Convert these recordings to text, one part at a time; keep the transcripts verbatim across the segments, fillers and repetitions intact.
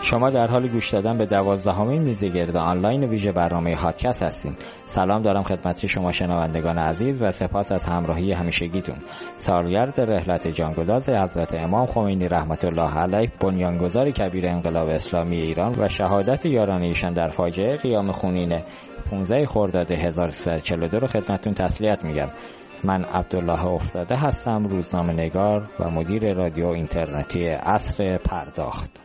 شما در حال گوش دادن به دوازدهمین میزگرد آنلاین ویژه برنامه هادکست هستین. سلام دارم خدمت شما شنوندگان عزیز و سپاس از همراهی همیشگیتون. سالگرد رحلت جانگداز حضرت امام خمینی رحمت الله علیه، بنیانگذار کبیر انقلاب اسلامی ایران و شهادت یاران ایشان در فاجعه قیام خونین پانزده خرداد هزار و سیصد و چهل و دو رو خدمتتون تسلیت میگم. من عبدالله افتاده هستم، روزنامه نگار و مدیر رادیو اینترنتی عصر پرداخت.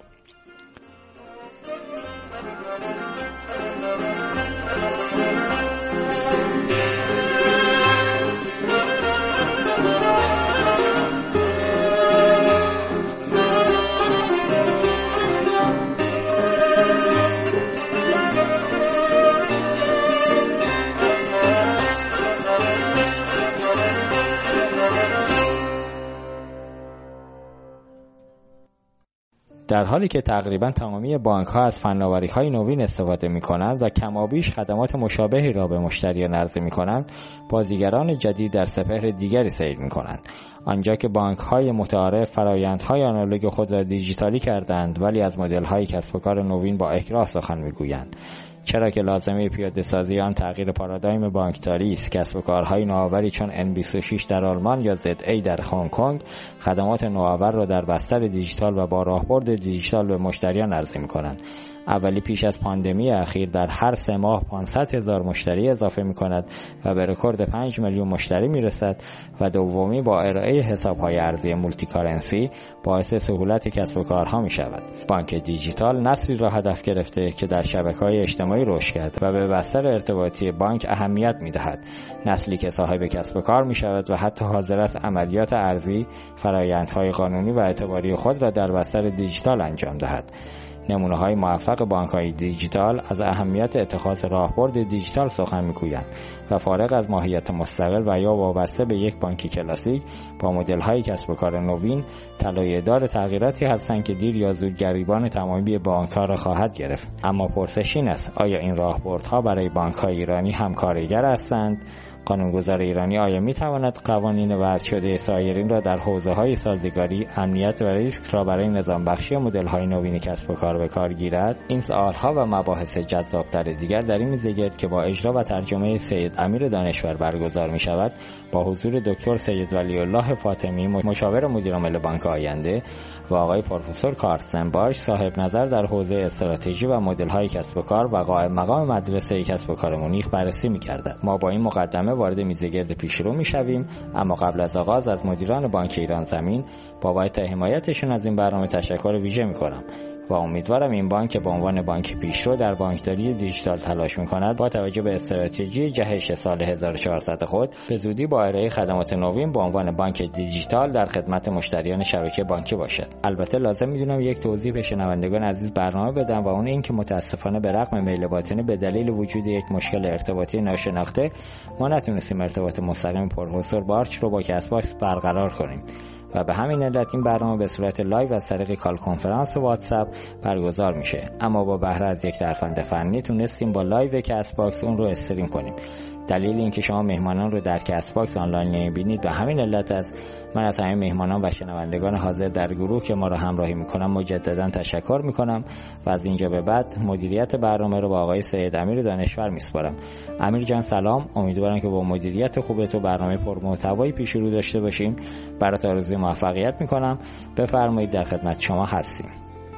در حالی که تقریبا تمامی بانک‌ها از فناوری‌های نوین استفاده می‌کنند و کمابیش خدمات مشابهی را به مشتریان عرضه می‌کنند، بازیگران جدید در سپهر دیگری سیر می‌کنند. آنجا که بانک‌های متعارف فرآیندهای آنالوگ خود را دیجیتالی کردند، ولی از مدل‌های کسب و کار نوین با اکراه سخن می‌گویند. چرا که لازمه پیاده سازی آن تغییر پارادایم بانکداری است. کسب و کارهای نوآوری چون ان بیست و شش در آلمان یا زد ای در هنگ کنگ خدمات نوآور را در بستر دیجیتال و با راهبرد دیجیتال به مشتریان عرضه می‌کنند. اولی پیش از پاندمی اخیر در هر سه ماه پانصد هزار مشتری اضافه می‌کند و به رکورد پنج میلیون مشتری می‌رسد و دومی با ارائه حساب‌های ارزی مولتی کارنسی باعث سهولت کسب و کارها می‌شود. بانک دیجیتال نسلی را هدف گرفته که در شبکه‌های اجتماعی رشد کرد و به بستر ارتباطی بانک اهمیت می‌دهد. نسلی که صاحب کسب و کار می‌شود و حتی حاضر است عملیات ارزی، فرآیندهای قانونی و اعتباری خود را در بستر دیجیتال انجام دهد. نمونه‌های موفق بانک‌های دیجیتال از اهمیت اتخاذ راهبرد دیجیتال سخن می‌گویند و فارغ از ماهیت مستقل و یا وابسته به یک بانک کلاسیک، با مدل‌های کسب و کار نوین طلایه‌دار تغییراتی هستند که دیر یا زود گریبان تمامی بانک‌ها را خواهد گرفت. اما پرسش این است: آیا این راهبردها برای بانک‌های ایرانی هم کارگر هستند؟ قانونگذار ایرانی آیا می‌تواند قوانین وضع شده سایرین را در حوزه‌های سازگاری، امنیت و ریسک را برای نظام بخشی مدل‌های نوین کسب و کار به کار گیرد؟ این سوال‌ها و مباحث جذاب‌تر دیگر در این میزگرد که با اجرا و ترجمه سید امیر دانشور برگزار می‌شود، با حضور دکتر سید ولی الله فاطمی، مشاور مدیرعامل بانک آینده، و آقای پروفسور کارستن بارش، صاحب نظر در حوزه استراتژی و مدل‌های کسب و کار و قائم مقام مدرسه کسب و کار مونیخ بررسی می‌گردد. ما با این مقدمه وارد میزگرد پیشرو می‌شویم، اما قبل از آغاز از مدیران بانک ایران زمین بابت حمایتشون از این برنامه تشکر ویژه می‌کنم و امیدوارم این بانک که به عنوان بانک پیشرو در بانکداری دیجیتال تلاش می‌کند، با توجه به استراتژی جهش سال هزار و چهارصد خود به زودی با ارائه خدمات نوین به عنوان بانک دیجیتال در خدمت مشتریان شبکه بانکی باشد. البته لازم می‌دونم یک توضیح به شنوندگان عزیز برنامه بدم و اون این که متأسفانه به رغم میل باطنی به دلیل وجود یک مشکل ارتباطی ناشناخته ما نتونستیم ارتباط مستقیم پروفسور بارچ رو با کسب باکس برقرار کنیم و به همین علت این برنامه به صورت لایو از طریق کال کنفرانس و واتساپ برگزار میشه. اما با بهره از یک ترفند فنی تونستیم با لایو کست باکس اون رو استریم کنیم. دلیل اینکه شما مهمانان رو در کست باکس آنلاین نمی‌بینید و همین علت است. من از همه مهمانان و شنوندگان حاضر در گروه که ما رو همراهی میکنم مجددا تشکر میکنم و از اینجا به بعد مدیریت برنامه رو با آقای سید امیر دانشور میسپارم. امیر جان سلام، امیدوارم که با مدیریت خوب تو برنامه پرمحتوایی پیش رو داشته باشیم. برات آرزوی موفقیت میکنم. بفرمایید، در خدمت شما هستیم.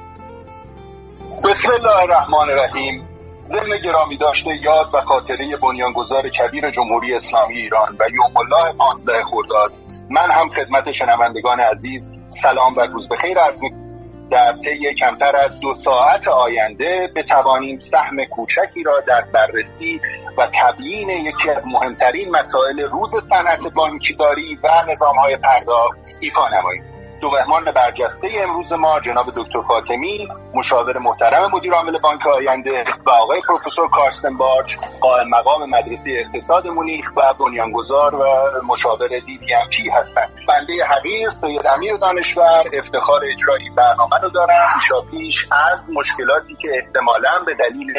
بسم الله الرحمن الرحیم. ضمن گرامی داشته یاد و خاطره بنیانگذار کبیر جمهوری اسلامی ایران و یوم الله پانزده خرداد، من هم خدمت شنوندگان عزیز سلام و روز بخیر عرض می‌کنم. در طی کمتر از دو ساعت آینده بتوانیم سهم کوچکی را در بررسی و تبیین یکی از مهمترین مسائل روز صنعت بانکداری و نظام‌های پرداخت ایفا نماییم. دو مهمان برجسته امروز ما جناب دکتر فاطمی، مشاور محترم مدیر عامل بانک آینده، و آقای پروفسور کارستن بارچ، قائم مقام مدرسه اقتصاد مونیخ و بنیانگذار و مشاور دی پی ام پی هستند. بنده حقیر سید امیر دانشور افتخار اجرایی برنامه رو دارم. پیشاپیش از مشکلاتی که احتمالاً به دلیل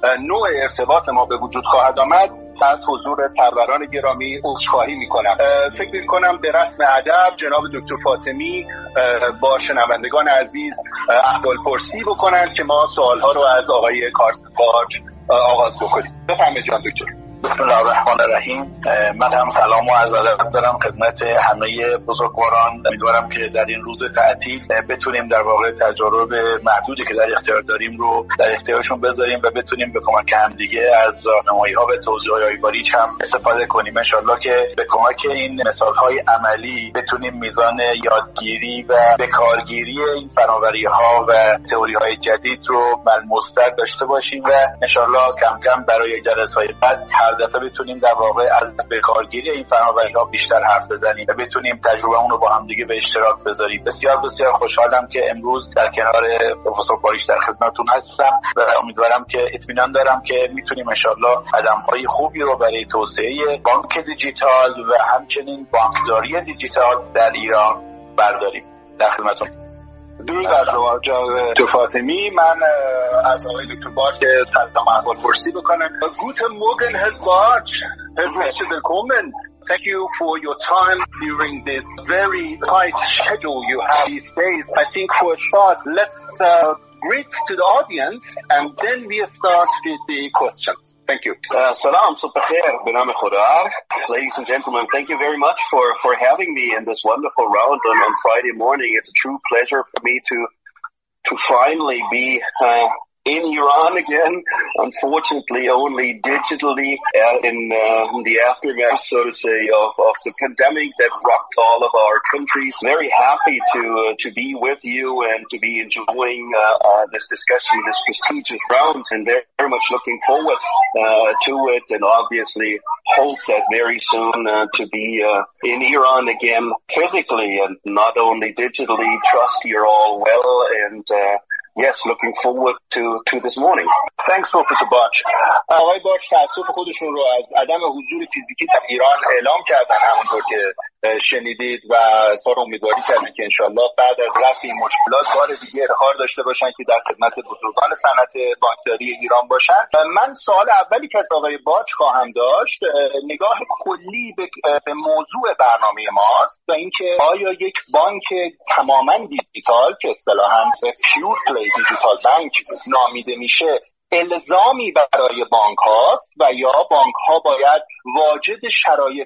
نوع ارتباط ما به وجود خواهد آمد، از حضور سروران گرامی عذرخواهی میکنم. فکر میکنم به رسم ادب جناب دکتر فاطمی با شنوندگان عزیز احوال پرسی بکنند که ما سوالها رو از آقای کارسفاج آغاز بکنیم. بفرمایید جان دکتر. بسم الله الرحمن الرحیم. من هم سلام و عرض ادب دارم خدمت همه بزرگواران. امیدوارم که در این روز تعطیل بتونیم در واقع تجارب محدودی که در اختیار داریم رو در اختیارشون بذاریم و بتونیم به کمک هم دیگه از راهنمایی‌ها و توضیح‌های باریک هم استفاده کنیم. ان شاءالله که به کمک این مثال‌های عملی بتونیم میزان یادگیری و بکارگیری این فناوری‌ها و تئوری‌های جدید رو ملموس‌تر داشته باشیم و ان شاءالله کم کم برای جلسه‌های بعد هر دفعه بتونیم در واقع از بکارگیری این فناوری‌ها بیشتر حرف بزنیم و بتونیم تجربه‌مون رو با هم دیگه به اشتراک بذاریم. بسیار بسیار خوشحالم که امروز در کنار پروفسور باریک در خدمتتون هستم و امیدوارم که اطمینان دارم که میتونیم ان شاءالله قدم‌های خوبی رو برای توسعه بانک دیجیتال و همچنین بانکداری دیجیتال در ایران برداریم. در خدمتتون. درود بر شما جناب فاطمی. من از آقای دکتر باج سلام احوال پرسی بکنم. Guten Morgen Herr Bartsch. Herzlich willkommen. Thank you for your time during this very tight schedule you have these days. I think for a start, let's uh, greet to the audience and then we start with the questions. Thank you. Uh, salam, subh khair, binam khudar. Ladies and gentlemen, thank you very much for, for having me in this wonderful round on, on Friday morning. It's a true pleasure for me to to finally be uh, in Iran again, unfortunately only digitally uh, in, uh, in the aftermath, so to say, of, of the pandemic that rocked all of our countries. Very happy to uh, to be with you and to be enjoying uh, uh, this discussion, this prestigious round, and very, very much looking forward uh, to it, and obviously hope that very soon uh, to be uh, in Iran again physically and not only digitally. Trust you're all well and uh, yes, looking forward to to this morning. Thanks Professor Bartsch. آقای بارچ تأسف خودشون رو از عدم حضور فیزیکی در ایران اعلام کردن، همونطور که شنیدید و سار امیدواری کردن که انشالله بعد از رفع این مشکلات بار دیگه افتخار داشته باشن که در خدمت بزرگان صنعت بانکداری ایران باشن. من سوال اولی که از آقای بارچ خواهم داشت نگاه کلی به موضوع برنامه ماست و اینکه آیا یک بانک تماما دیجیتال که اصطلاحاً پیور پلی دیجیتال بانک نامیده میشه الزامی برای بانک هاست و یا بانک ها باید واجد شرایط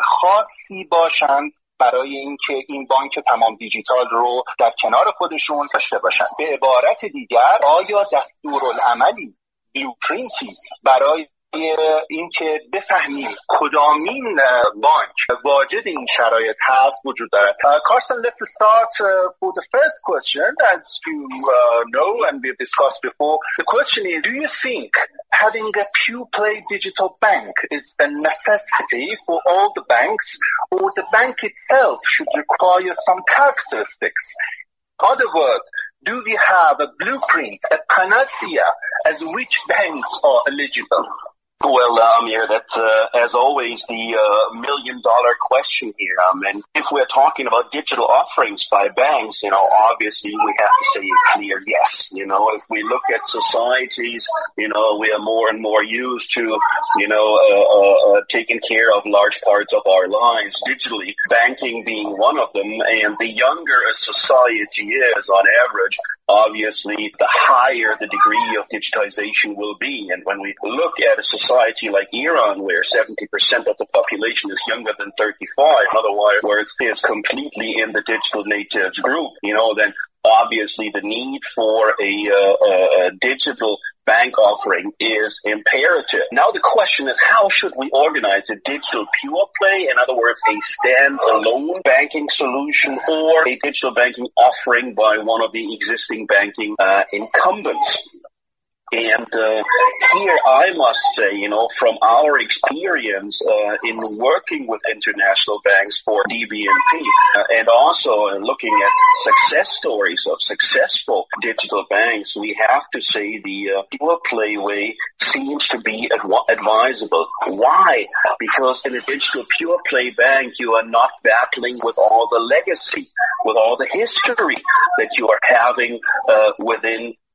خاصی باشند برای اینکه این بانک تمام دیجیتال رو در کنار خودشون داشته باشن. به عبارت دیگر آیا دستورالعملی بلوپرینتی برای اینکه بفهمیم کدامین بانک واجد این شرایط هست وجود داره؟ Carson, let's start uh, for the first question. As you uh, know and we've discussed before, the question is, do you think having a pure play digital bank is a necessity for all the banks, or the bank itself should require some characteristics? In other words, do we have a blueprint, a panacea, as which banks are eligible? Well, uh, Amir, that's, uh, as always, the uh, million-dollar question here. Um, and if we're talking about digital offerings by banks, you know, obviously we have to say a clear yes. You know, if we look at societies, you know, we are more and more used to, you know, uh, uh, uh, taking care of large parts of our lives digitally, banking being one of them. And the younger a society is, on average, obviously, the higher the degree of digitization will be. And when we look at a society society like Iran, where seventy percent of the population is younger than thirty-five, in other words, is completely in the digital natives group, you know, then obviously the need for a, uh, a digital bank offering is imperative. Now the question is, how should we organize a digital pure play? In other words, a standalone banking solution or a digital banking offering by one of the existing banking uh, incumbents. And uh, here I must say, you know, from our experience uh, in working with international banks for D B N P uh, and also uh, looking at success stories of successful digital banks, we have to say the uh, pure play way seems to be adv- advisable. Why? Because in a digital pure play bank, you are not battling with all the legacy, with all the history that you are having uh, within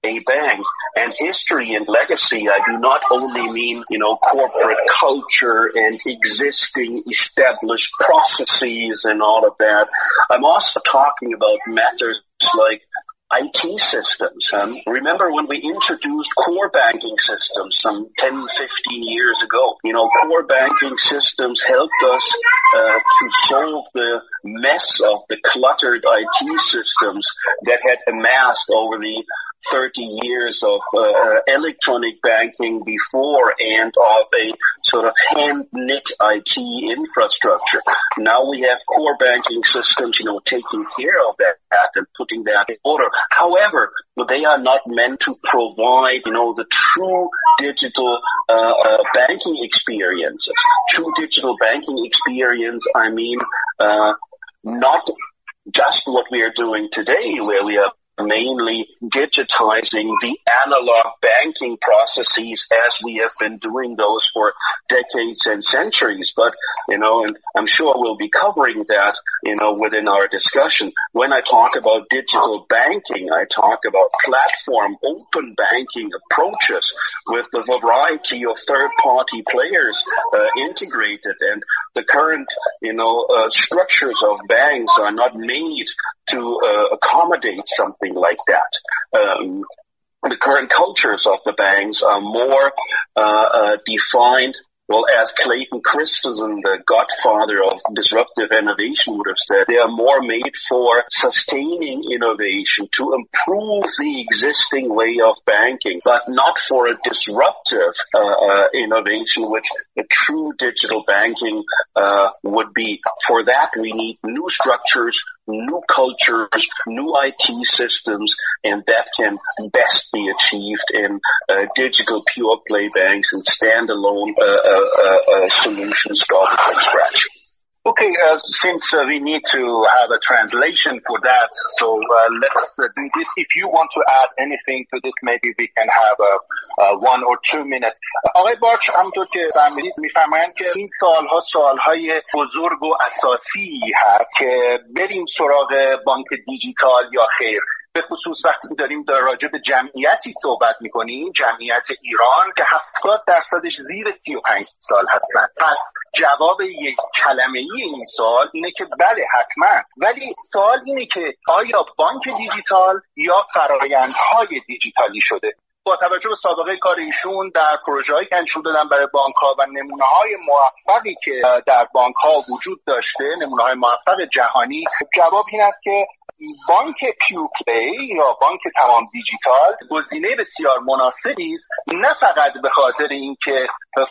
a bank. And history and legacy, I do not only mean, you know, corporate culture and existing established processes and all of that. I'm also talking about matters like I T systems. Um, remember when we introduced core banking systems some ten, fifteen years ago? You know, core banking systems helped us uh, to solve the mess of the cluttered I T systems that had amassed over the thirty years of uh, electronic banking before and of a sort of hand-knit I T infrastructure. Now we have core banking systems, you know, taking care of that and putting that in order. However, they are not meant to provide, you know, the true digital uh, uh, banking experiences. True digital banking experience, I mean, uh, not just what we are doing today, where we are mainly digitizing the analog banking processes as we have been doing those for decades and centuries. But, you know, and I'm sure we'll be covering that, you know, within our discussion. When I talk about digital banking, I talk about platform open banking approaches with the variety of third-party players uh, integrated. And the current, you know, uh, structures of banks are not made to uh, accommodate something like that. Um, the current cultures of the banks are more uh, uh, defined, well, as Clayton Christensen, the godfather of disruptive innovation, would have said, they are more made for sustaining innovation, to improve the existing way of banking, but not for a disruptive uh, uh, innovation, which a true digital banking uh, would be. For that, we need new structures, new cultures, new I T systems, and that can best be achieved in uh, digital pure play banks and standalone uh, uh, uh, solutions started from scratch. Okay, uh, since uh, we need to have a translation for that, so uh, let's uh, do this. If you want to add anything to this, maybe we can have a, a one or two minutes. آقای باچ، همونطور که فهمیدید میفرمایند که این سالها سالهای بزرگ و اساسی هست که بریم سراغ بانک دیجیتال یا خیر. به خصوص وقتی که داریم در راجع به جمعیتی صحبت میکنیم، جمعیت ایران که هفتاد درصدش زیر سی و پنج سال هستن. پس جواب یک کلمه ای این سوال اینه که بله حتما، ولی سوال اینه که آیا بانک دیجیتال یا فرآیندهای دیجیتالی شده؟ با توجه به سابقه کار ایشون در پروژه‌هایی که انجام دادن برای بانک‌ها و نمونه‌های موفقی که در بانک‌ها وجود داشته، نمونه‌های موفق جهانی، جواب این است که بانک پیور پلی یا بانک تمام دیجیتال گزینه بسیار مناسبی است، نه فقط به خاطر اینکه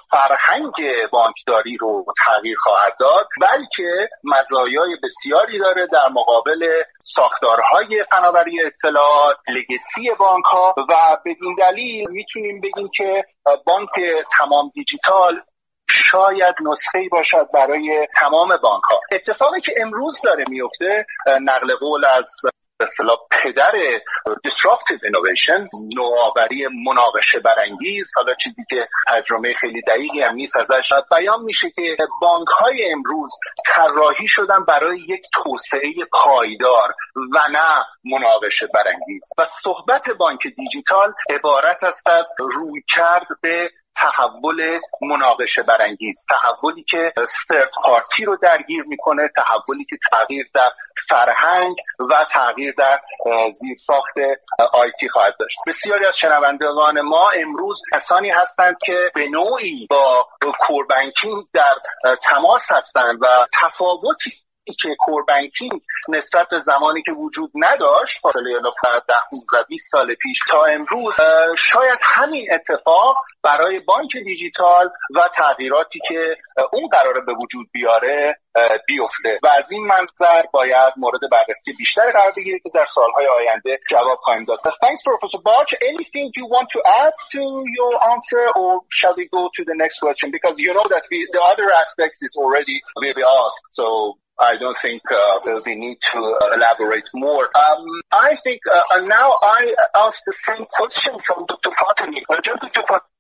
فرهنگ بانکداری رو تغییر خواهد داد، بلکه مزایای بسیاری داره در مقابل ساختارهای فناوری اطلاعات، لگسی بانک‌ها، و بدین دلیل میتونیم بگیم که بانک تمام دیجیتال شاید نسخه‌ای باشد برای تمام بانک‌ها. اتفاقی که امروز داره میفته، نقل قول از به اصطلاح پدر disruptive innovation، نوآوری مناقشه برانگیز، حالا چیزی که ترجمه خیلی دقیقی هم نیست ازش، بیان میشه که بانک‌های امروز طراحی شدن برای یک توسعه پایدار و نه مناقشه برانگیز. و صحبت بانک دیجیتال عبارت است از رویکرد به تحول مناقشه برانگیز، تحولی که ثرد پارتی رو درگیر میکنه، تحولی که تغییر در فرهنگ و تغییر در زیرساخت آیتی خواهد داشت. بسیاری از شنوندگان ما امروز کسانی هستند که به نوعی با کور بانکینگ در تماس هستند و تفاوتی که کور بانکینگ نسبت به زمانی که وجود نداشت، فاصله ده پانزده بیست سال پیش تا امروز، شاید همین اتفاق برای بانک دیجیتال و تغییراتی که اون قراره به وجود بیاره بیفته و از این منظر باید مورد بررسی بیشتر قرار بگیره که در سالهای آینده جواب خواهیم داد. Thanks, Professor Bach. Anything you want to add to your answer, or shall we go to the next question? Because you know that we, the other aspects is already will be asked, so I don't think uh, we need to uh, elaborate more. Um, I think uh, now I ask the same question from Doctor Fatemi. Uh, Doctor Fatemi,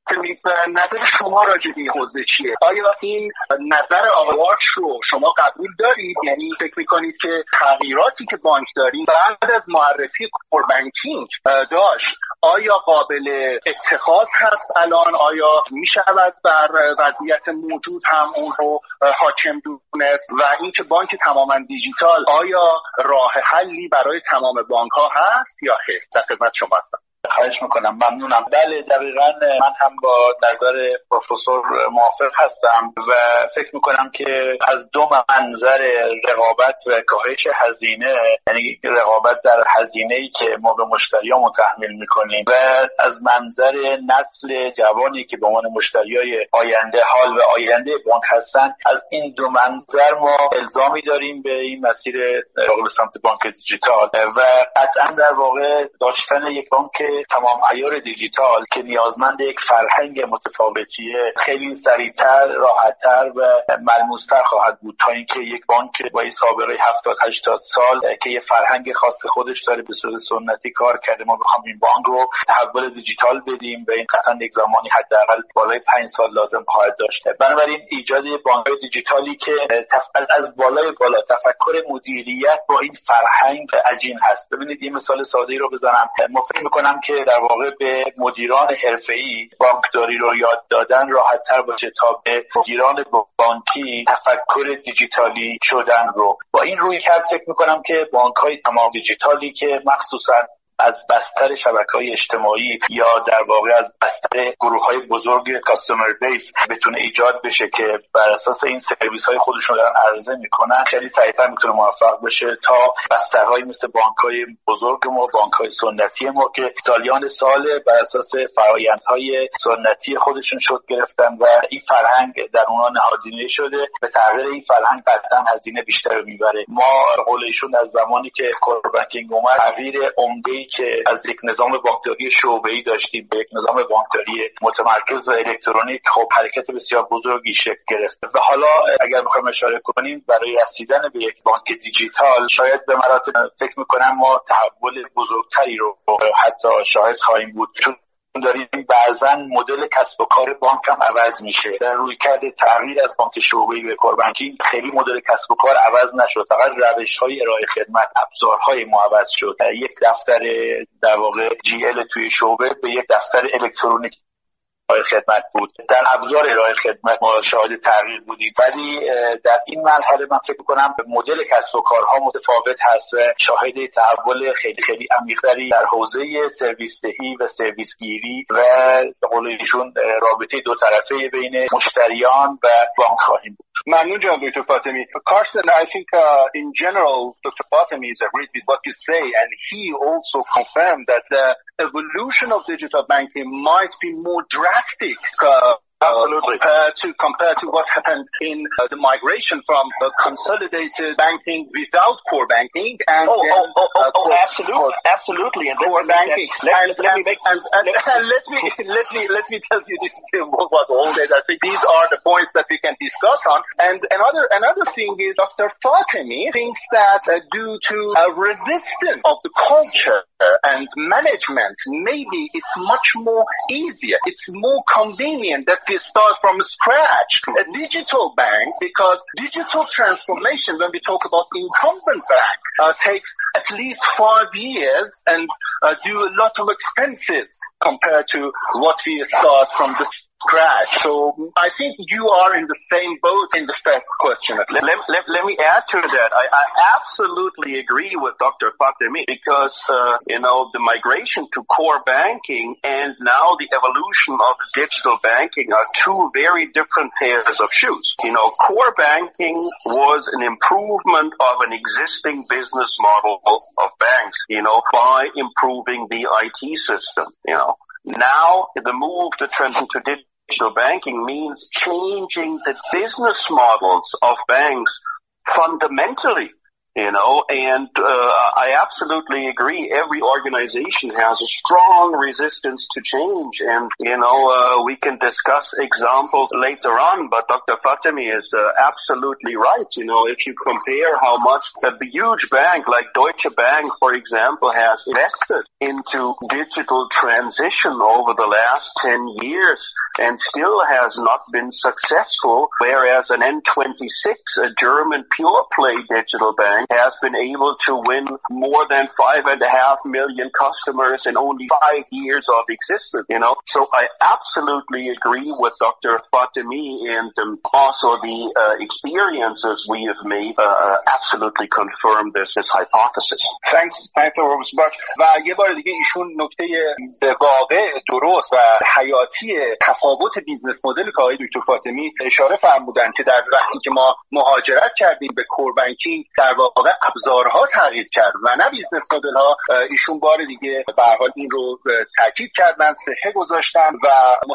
نظر شما راجع به این حوزه چیه؟ آیا این نظر آقای واکش رو شما قبول دارید؟ یعنی فکر میکنید که تغییراتی که بانک داریم بعد از معرفی کور بانکینگ داشت آیا قابل اتخاذ هست الان؟ آیا میشود بر وضعیت موجود هم اون رو حاکم دونست؟ و اینکه بانک تماما دیجیتال آیا راه حلی برای تمام بانک ها هست یا خیر؟ در خدمت شما هستم. خواهش میکنم، ممنونم. بله دقیقاً من هم با نظر پروفسور موافق هستم و فکر میکنم که از دو منظر رقابت و کاهش هزینه، یعنی رقابت در هزینه‌ای که ما به مشتریامون تحمیل میکنیم و از منظر نسل جوانی که به عنوان مشتریای آینده حال و آینده بانک هستن، از این دو منظر ما الزامی داریم به این مسیر به سمت بانک دیجیتال و قطعاً در واقع داشتن یک بانک تمام عیار دیجیتال که نیازمند یک فرهنگ متفاوتیه خیلی سریعتر، راحتتر و ملموس‌تر خواهد بود تا اینکه یک بانک با سابقه هفتاد هشتاد سال که یه فرهنگ خاص خودش داره به صورت سنتی کار کرده ما بخوام این بانک رو تحول دیجیتال بدیم و این قطعا یک زمانی حداقل بالای پنج سال لازم خواهد داشت. بنابراین ایجاد بانک دیجیتالی که از بالای بالا تفکر مدیریت با این فرهنگ عجین هست. ببینید یه مثال ساده‌ای رو بزنم. ما فکر می‌کنم که در واقع به مدیران حرفه‌ای بانکداری رو یاد دادن راحت‌تر باشه تا به مدیران بانکی تفکر دیجیتالی شدن رو. با این روی کرد فکر می‌کنم که بانک‌های تمام دیجیتالی که مخصوصاً از بستر شبکه‌های اجتماعی یا در واقع از بستر گروه‌های بزرگ کاستمر بیس بتونه ایجاد بشه که بر اساس این سرویس‌های خودشون دارن عرضه میکنن، خیلی سریعتر میتونه موفق بشه تا بسترهای مثل بانک‌های بزرگ ما، بانک‌های سنتی ما که سالیان سال بر اساس فرآیندهای سنتی خودشون شد گرفتن و این فرهنگ در اونها نهادینه شده. به تغییر این فرهنگ قطعاً هزینه بیشتر میبره. ما قول ایشون از زمانی که کور بانکینگ اومد تغییر عمده که از یک نظام بانکداری شعبه‌ای داشتیم به یک نظام بانکداری متمرکز و الکترونیک خب حرکت بسیار بزرگی شکل گرفت و حالا اگر بخوایم اشاره کنیم برای رسیدن به یک بانک دیجیتال شاید به مراتب فکر می‌کنم ما تحول بزرگتری رو حتی شاهد خواهیم بود، چون داریم بعضا مدل کسب و کار بانک هم عوض میشه. در روی کرده تغییر از بانک شعبه‌ای به کور بانکینگ خیلی مدل کسب و کار عوض نشد، فقط روش‌های ارائه خدمت، ابزارهای ما عوض شد. یک دفتر در واقع جی ال توی شعبه به یک دفتر الکترونیک ارائه خدمت بود. در ابزار ارائه خدمت ما شاهد تغییر بودیم، ولی در این مرحله من فکر می‌کنم مدل کسب و کارها متفاوت هست و شاهد تحول خیلی خیلی عمیق‌تری در حوزه سرویس دهی و سرویس گیری و به قول ایشون رابطه دو طرفه بین مشتریان و بانک خواهیم بود. ممنون جناب دکتر فاطمی. Carsten, I think uh, in general Doctor Fatemi is agreed with what you say, and he also confirmed that the evolution of digital banking might be more drastic uh, Absolutely. Compared to, compared to what happened in uh, the migration from uh, consolidated banking without core banking and oh, then, oh, oh, oh, uh, oh core, absolutely, core, absolutely, and core banking. Let, and, let, and, me make, and, and, and let me let me let me tell you this was all that I think these are the points that we can discuss on. And another another thing is Doctor Fatemi thinks that uh, due to a resistance of the culture and management, maybe it's much more easier, it's more convenient that we start from scratch a digital bank, because digital transformation, when we talk about incumbent bank, uh, takes at least five years and uh, do a lot of expenses compared to what we start from the scratch. So I think you are in the same boat in the first question. Let, let, let, let me add to that. I, I absolutely agree with Doctor Fatemi because, uh, you know, the migration to core banking and now the evolution of digital banking are two very different pairs of shoes. You know, core banking was an improvement of an existing business model of banks, you know, by improving the I T system, you know. Now the move to transition to digital banking means changing the business models of banks fundamentally. You know, and uh, I absolutely agree. Every organization has a strong resistance to change, and you know, uh, we can discuss examples later on. But Doctor Fatemi is uh, absolutely right. You know, if you compare how much a huge bank like Deutsche Bank, for example, has invested into digital transition over the last ten years, and still has not been successful, whereas an N twenty-six, a German pure play digital bank, has been able to win more than five and a half million customers in only five years of existence, you know. So I absolutely agree with Doctor Fatemi, and um, also the uh, experiences we have made uh, absolutely confirm this, this hypothesis. Thanks, thanks Professor Bach. و یه بار دیگه ایشون نکته به واقع درست و حیاتی تفاوت بیزنس مدل که آقای دکتر فاطمی اشاره فرمودن که در وقتی که ما مهاجرت کردیم به کور بانکینگ در واقع ابزارها تغییر کرد و نه بیزنس مدل ها. ایشون بار دیگه به هر حال این رو تاکید کردن، صحه گذاشتن و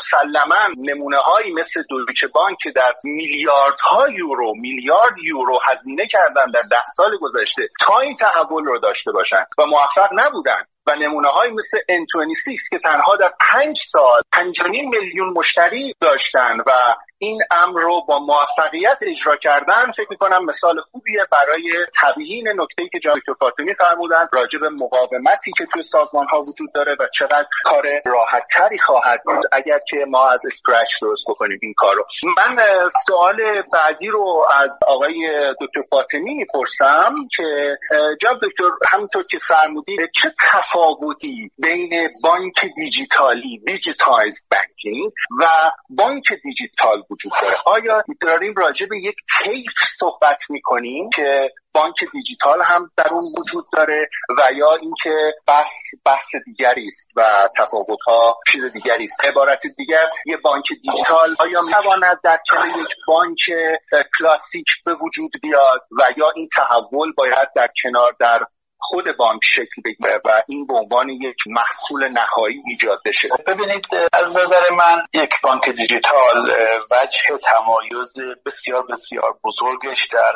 مسلما نمونه هایی مثل دویچه بانک که در میلیاردها یورو میلیارد یورو هزینه کردن در ده سال گذشته تا این تحول رو داشته باشن و موفق نبودن، و نمونه های مثل ان بیست و شش که تنها در پنج سال پنج و نیم میلیون مشتری داشتن و این امر رو با موفقیت اجرا کردن، فکر میکنم مثال خوبیه برای تبیین نکته‌ای که جناب دکتر فاطمی فرمودن راجع به مقاومتی که توی سازمان ها وجود داره و چقدر کار راحت تری خواهد بود اگر که ما از اسکرچ درست بکنیم این کارو. من سوال بعدی رو از آقای دکتر فاطمی میپرسم که جناب دکتر همونطور که فرمودید چه تفاوتی بین بانک دیجیتالی دیجیتایز بانکینگ و بانک دیجیتال وجود داره؟ آیا داریم راجع به یک کیف صحبت میکنیم که بانک دیجیتال هم در اون وجود داره و یا اینکه بحث بحث دیگری است و تفاوت‌ها چیز دیگری است؟ عبارت دیگر یه بانک دیجیتال آیا میتواند در کنار یک بانک کلاسیک به وجود بیاد و یا این تحول باید در کنار در خود بانک شکل بگیره و این به عنوان یک محصول نهایی ایجاد بشه؟ ببینید، از نظر من یک بانک دیجیتال وجه تمایز بسیار بسیار بزرگش در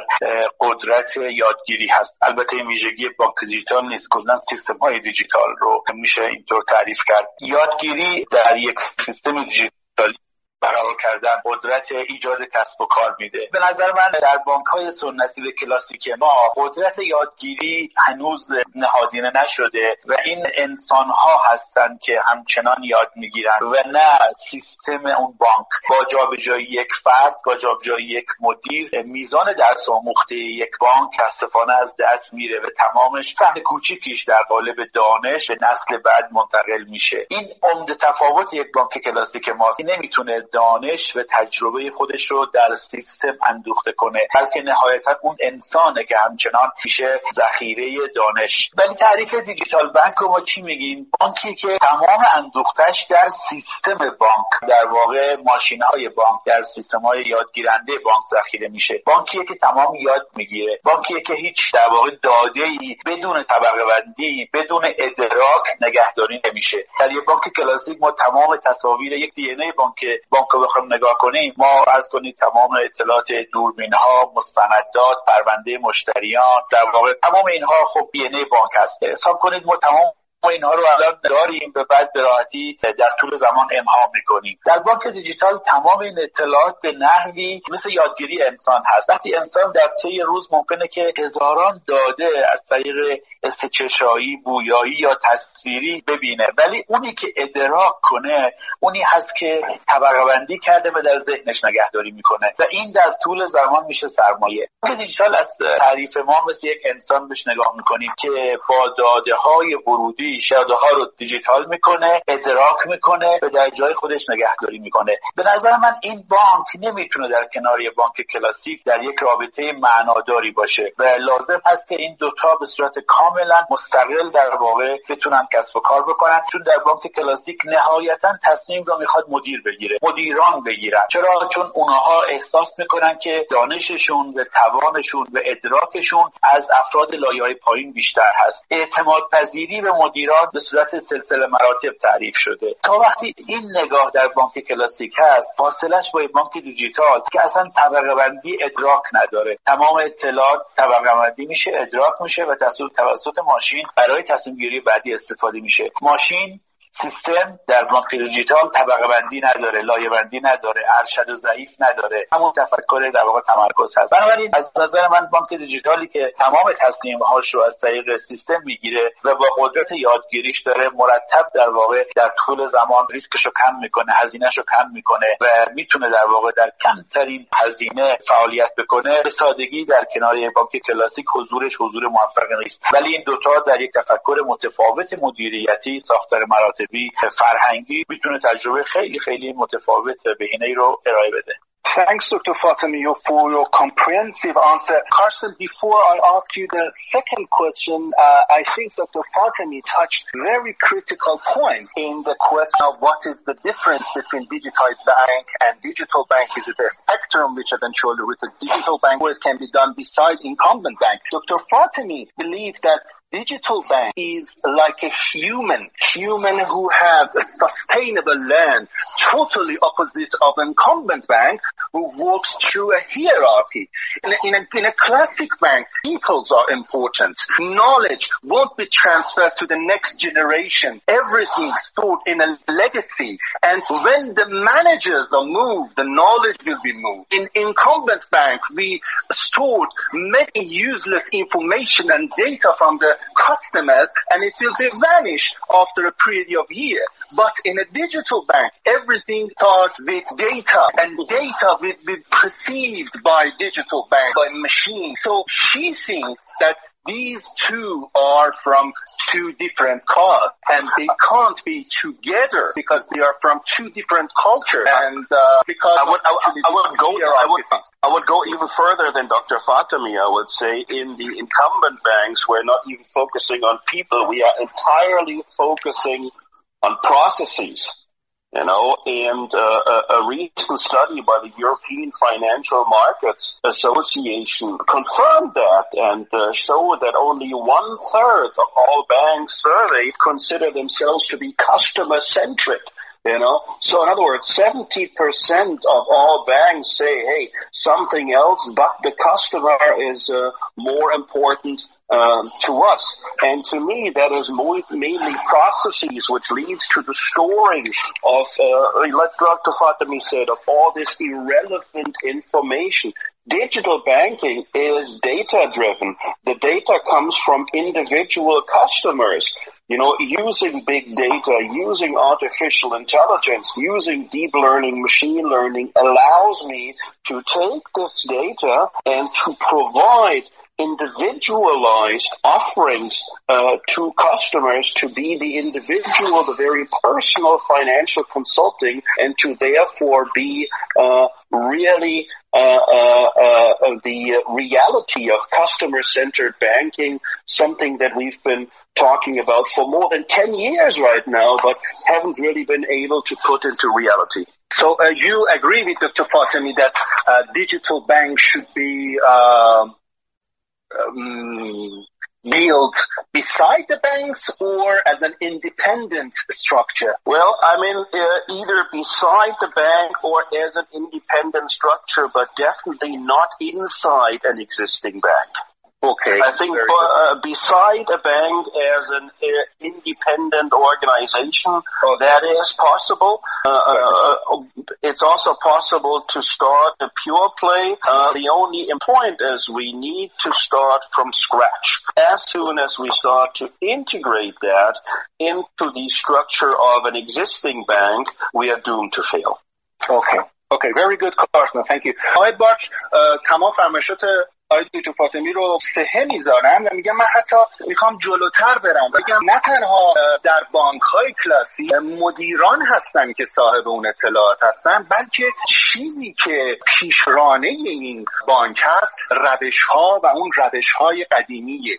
قدرت یادگیری هست. البته این ویژگی بانک دیجیتال نیست، کلا سیستم‌های دیجیتال رو میشه اینطور تعریف کرد. یادگیری در یک سیستم دیجیتال برقرار کردن قدرت ایجاد کسب و کار میده. به نظر من در بانک‌های سنتی و کلاسیک ما قدرت یادگیری هنوز نهادینه نشده و این انسان‌ها هستند که همچنان یاد میگیرن و نه سیستم اون بانک. با جابجایی یک فرد، با جابجایی یک مدیر، میزان درس آموخته یک بانک متأسفانه از دست میره و تمامش فهم کوچیکیش در قالب دانش به نسل بعد منتقل میشه. این عمده تفاوت یک بانک کلاسیک ماست. نمیتونه دانش و تجربه خودش رو در سیستم اندوخته کنه، بلکه نهایتا اون انسانه که همچنان میشه ذخیره دانش. ولی تعریف دیجیتال بانک رو ما چی میگیم؟ بانکی که تمام اندوختش در سیستم بانک، در واقع ماشین‌های بانک، در سیستم‌های یادگیرنده بانک ذخیره میشه. بانکیه که تمام یاد میگیره. بانکیه که هیچ در واقع داده‌ای بدون طبقه بندی، بدون ادراک نگهداری نمیشه. در یک بانک کلاسیک ما تمام تصاویر یک دی ان ای بانک بانک رو بخوام نگاه کنیم، ما از کنید تمام اطلاعات دوربین‌ها، مستندات، پرونده مشتریان، در واقع تمام اینها خب دی ان ای بانک هست. حساب کنید ما تمام ما اینها رو الان داریم، به بعد به راحتی در طول زمان امحا میکنیم. در بانک دیجیتال تمام این اطلاعات به نحوی مثل یادگیری انسان هست. وقتی انسان در طی روز ممکنه که هزاران داده از طریق استچشایی، بویایی یا تصویری ببینه، ولی اونی که ادراک کنه اونی هست که طبقه بندی کرده و در ذهنش نگهداری میکنه و این در طول زمان میشه سرمایه. بانک دیجیتال از تعریف ما مثل یک انسان بهش نگاه میکنیم که با داده های ورودی داده ها رو دیجیتال میکنه، ادراک میکنه و در جای خودش نگهداری میکنه. به نظر من این بانک نمیتونه در کنار یک بانک کلاسیک در یک رابطه معناداری باشه و لازم هست که این دوتا به صورت کاملا مستقل در واقع بتونن کسب و کار بکنن. چون در بانک کلاسیک نهایتا تصمیم رو میخواد مدیر بگیره، مدیران بگیرن. چرا؟ چون اونها احساس میکنن که دانششون و توانشون و ادراکشون از افراد لایه‌های پایین بیشتر هست. اعتماد پذیری به مدیر ایران به صورت سلسله مراتب تعریف شده. تا وقتی این نگاه در بانک کلاسیک هست، فاصلش با بانک دیجیتال که اصلا طبقه بندی ادراک نداره، تمام اطلاعات طبقه بندی میشه، ادراک میشه و توسط ماشین برای تصمیم گیری بعدی استفاده میشه. ماشین سیستم در بانک دیجیتال طبقه بندی نداره، لایه بندی نداره، ارشد و ضعیف نداره، همون تفکر در واقع تمرکز هست. بنابراین از نظر من بانک دیجیتالی که تمام تصمیم‌هاش رو از طریق سیستم میگیره و با قدرت یادگیریش داره مرتب در واقع در طول زمان ریسکش رو کم میکنه، هزینه‌ش رو کم میکنه و میتونه در واقع در کمترین هزینه فعالیت بکنه، به سادگی در کنار بانک کلاسیک حضورش حضور موفق نیست. ولی این دوتا در یک تفکر متفاوت مدیریتی، ساختار مراتب فرهنگی میتونه تجربه خیلی خیلی متفاوت بهینه‌ای رو ارائه بده. Thanks, Doctor Fatemi, for your comprehensive answer. Carson, before I ask you the second question, uh, I think Doctor Fatemi touched very critical point in the question of what is the difference between digitized bank and digital bank. Is it a spectrum which eventually with a digital bank where it can be done beside incumbent bank? Doctor Fatemi believes that digital bank is like a human, human who has a sustainable land, totally opposite of incumbent bank who works through a hierarchy. In a, in a, in a classic bank, peoples are important. Knowledge won't be transferred to the next generation. Everything stored in a legacy. And when the managers are moved, the knowledge will be moved. In incumbent bank, we stored many useless information and data from the customers, and it will be vanished after a period of year. But in a digital bank, everything starts with data, and data will be perceived by digital bank, by machine. So she thinks that these two are from two different cars, and they can't be together because they are from two different cultures. And uh, because I would, I, I would go, I would, I would go even further than Doctor Fatemi. I would say in the incumbent banks, we're not even focusing on people. We are entirely focusing on processes. You know, and uh, a, a recent study by the European Financial Markets Association confirmed that and uh, showed that only one third of all banks surveyed consider themselves to be customer-centric. You know, so in other words, seventy percent of all banks say, hey, something else but the customer is uh, more important Um, to us. And to me, that is more, mainly processes, which leads to the storing of, uh, like Doctor Fatemi said, of all this irrelevant information. Digital banking is data-driven. The data comes from individual customers. You know, using big data, using artificial intelligence, using deep learning, machine learning allows me to take this data and to provide individualized offerings uh, to customers to be the individual, the very personal financial consulting, and to therefore be uh, really uh, uh, uh, the reality of customer-centered banking, something that we've been talking about for more than ten years right now, but haven't really been able to put into reality. So uh, you agree with Doctor Fatemi that uh, digital banks should be uh, Um, built beside the banks or as an independent structure? Well, I mean, uh, either beside the bank or as an independent structure, but definitely not inside an existing bank. Okay. I think uh, beside a bank as an uh, independent organization, oh, that is possible. Uh, uh, it's also possible to start a pure play. Uh, the only point is we need to start from scratch. As soon as we start to integrate that into the structure of an existing bank, we are doomed to fail. Okay. Okay. Very good, Carson. Thank you. آقای بارچ تمام فرمایشات آقای دکتر فاطمی رو سهه میذارم و میگم من حتی میخوام جلوتر برم و بگم نه تنها در بانک های کلاسیک مدیران هستن که صاحب اون اطلاعات هستن، بلکه چیزی که پیشرانه این بانک هست روش ها و اون روش های قدیمیه.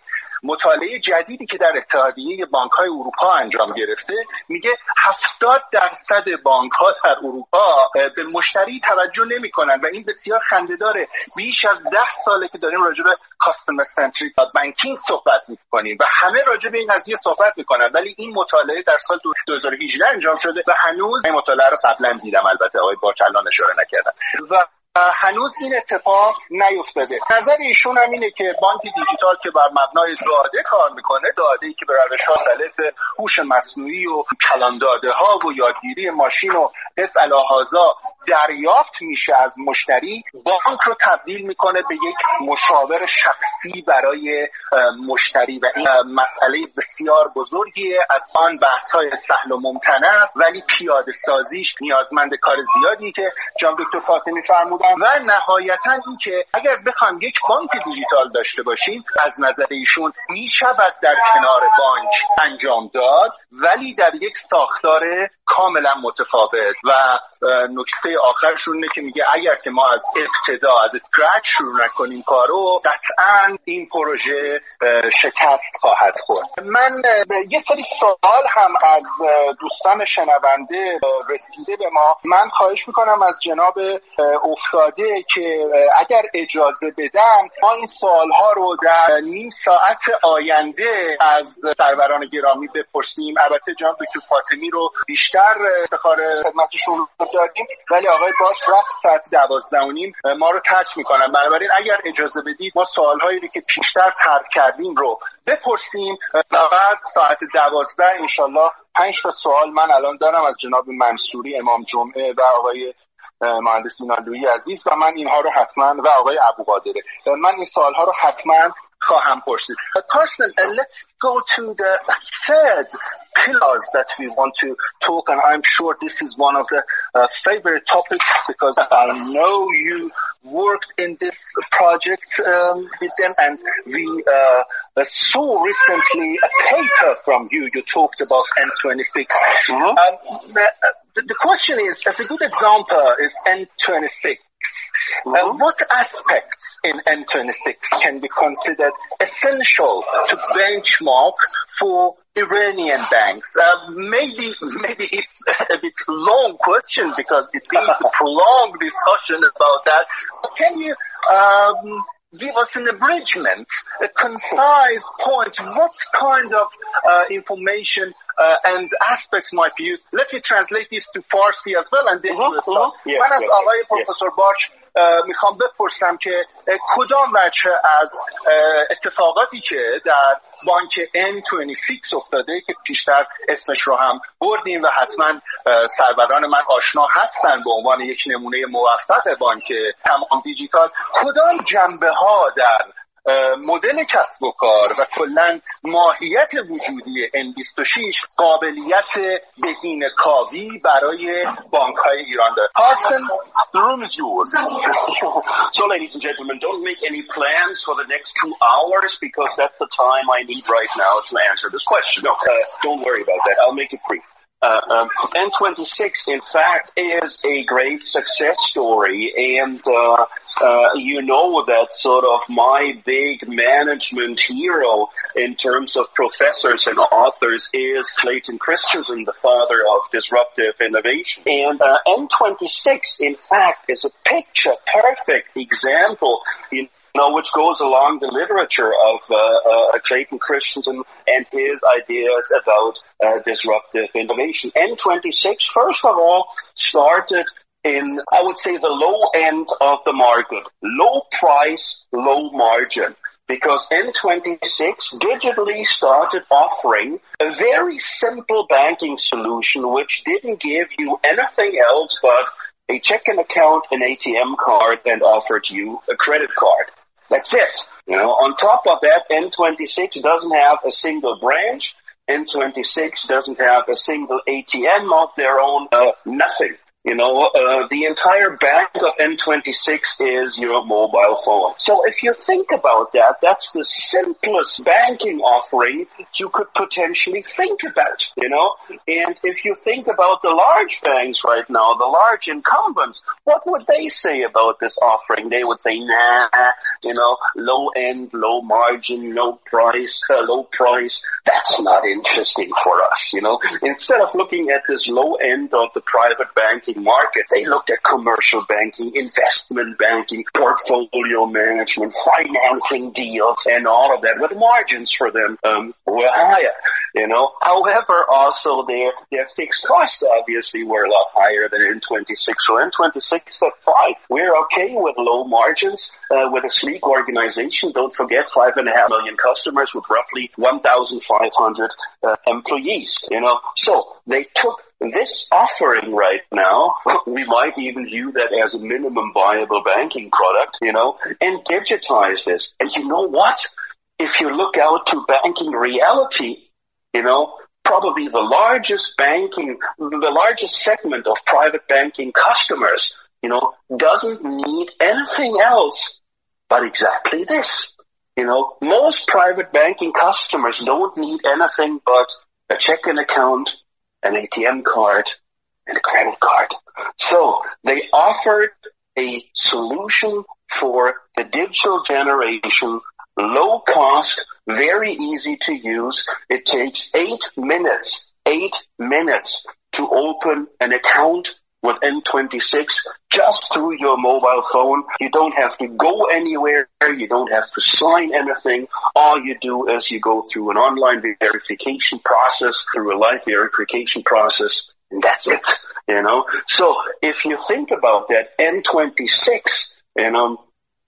مطالعه جدیدی که در اتحادیه بانک‌های اروپا انجام گرفته میگه هفتاد درصد بانک‌ها در اروپا به مشتری توجه نمی‌کنن و این بسیار خنده‌داره. بیش از ده ساله که داریم راجع به کاستمر سنتریک بانکینگ صحبت می‌کنیم و همه راجع به این قضیه صحبت می‌کنن، ولی این مطالعه در سال دو هزار و هجده انجام شده و هنوز این مطالعه رو قبلا دیدم، البته آقای باکلان اشاره نکردن و هنوز این اتفاق نیفتاده. نظر ایشون هم اینه که بانک دیجیتال که بر مبنای داده کار میکنه، داده‌ای که به روش‌ها تلف هوش مصنوعی و کلان داده‌ها و یادگیری ماشین و قص الهازا دریافت میشه از مشتری، بانک رو تبدیل میکنه به یک مشاور شخصی برای مشتری و این مسئله بسیار بزرگیه. از آن بحث‌های سهل و ممتنع است، ولی پیاده سازیش نیازمند کار زیادی که جناب دکتر فاطمی فرمودن و نهایتاً این که اگر بخوام یک بانک دیجیتال داشته باشیم، از نظر ایشون میشود در کنار بانک انجام داد، ولی در یک ساختار کاملا متفاوت. و نکته آخرشون اینه که میگه اگر که ما از ابتدا از اسکرچ شروع نکنیم کارو، قطعاً این پروژه شکست خواهد خورد. من یه سری سوال هم از دوستان شنونده رسیده به ما. من خواهش میکنم از جناب افتاده که اگر اجازه بدن ما این سوالها رو در نیم ساعت آینده از سروران گرامی بپرسیم. البته جناب دکتر فاطمی رو بیشتر افتخار خدمتشون رو دادیم، ولی آقای باش رست ساعت دوازده و نیم ما رو ترک میکنن. بنابراین اگر اجازه بدید ما سوالهایی که پیشتر طرح کردیم رو بپرسیم و بعد ساعت دوازده انشالله پنج تا سوال من الان دارم از جناب منصوری امام جمعه و آقای مهندس اینالویی عزیز و من اینها رو حتما و آقای ابوقادره من این سوالها رو حتما خواهم پرسید. Carsten, uh, let's go to the third pillars that we want to talk, and I'm sure this is one of the uh, favorite topics because I know you worked in this project um, with them, and we uh, saw recently a paper from you. You talked about N twenty-six. Mm-hmm. Um, the, the question is, as a good example, is N twenty-six. Mm-hmm. Uh, what aspects in N twenty-six can be considered essential to benchmark for Iranian banks? Uh, maybe maybe it's a bit long question because it needs a prolonged discussion about that. But can you um, give us an abridgment, a concise point, what kind of uh, information uh, and aspects might be used? Let me translate this to Farsi as well and then we'll start. Yes, من از yes, آقای yes. پروفسور باش میخوام بپرسم که کدام وجه از اتفاقاتی که در بانک ان بیست و شش افتاده که پیشتر اسمش رو هم بردیم و حتما سروران من آشنا هستن به عنوان یک نمونه موفق بانک تمام دیجیتال، کدام جنبه ها در مدل کسب و کار و کلاً ماهیت وجودی ان بیست و شش قابلیت بهینه کاوی برای بانک‌های ایران داره. Carsten, the room is yours. So, ladies and gentlemen, don't make any plans for the next two hours because that's the time I need right now to answer this question. No, uh, don't worry about that. I'll make it brief. Uh, um, N twenty-six, in fact, is a great success story, and uh, uh, you know that sort of my big management hero in terms of professors and authors is Clayton Christensen, the father of disruptive innovation. And uh, N twenty-six, in fact, is a picture-perfect example, you know, which goes along the literature of uh, uh, Clayton Christensen and his ideas about uh, disruptive innovation. N twenty-six, first of all, started in, I would say, the low end of the market. Low price, low margin. Because N twenty-six digitally started offering a very simple banking solution which didn't give you anything else but a checking account, an A T M card, and offered you a credit card. That's it. You know, on top of that, N twenty-six doesn't have a single branch. N twenty-six doesn't have a single A T M of their own. Uh, nothing. You know, uh, the entire back of N twenty-six is your mobile phone. So if you think about that, that's the simplest banking offering you could potentially think about, you know. And if you think about the large banks right now, the large incumbents, what would they say about this offering? They would say, nah, you know, low end, low margin, low price, uh, low price. That's not interesting for us, you know. Instead of looking at this low end of the private banking market, they looked at commercial banking, investment banking, portfolio management, financing deals, and all of that, with margins for them um, were higher, you know. However, also their their fixed costs obviously were a lot higher than N twenty-six. So N twenty-six said, fine, we're okay with low margins, uh, with a sleek organization. Don't forget, five and a half million customers with roughly one thousand five hundred uh, employees, you know. So they took this offering right now, we might even view that as a minimum viable banking product, you know, and digitize this. And you know what? If you look out to banking reality, you know, probably the largest banking, the largest segment of private banking customers, you know, doesn't need anything else but exactly this. You know, most private banking customers don't need anything but a checking account, an A T M card, and a credit card. So they offered a solution for the digital generation, low cost, very easy to use. It takes eight minutes, eight minutes to open an account with N twenty-six just through your mobile phone. You don't have to go anywhere. You don't have to sign anything. All you do is you go through an online verification process, through a live verification process, and that's it, you know. So if you think about that, N twenty-six, you know,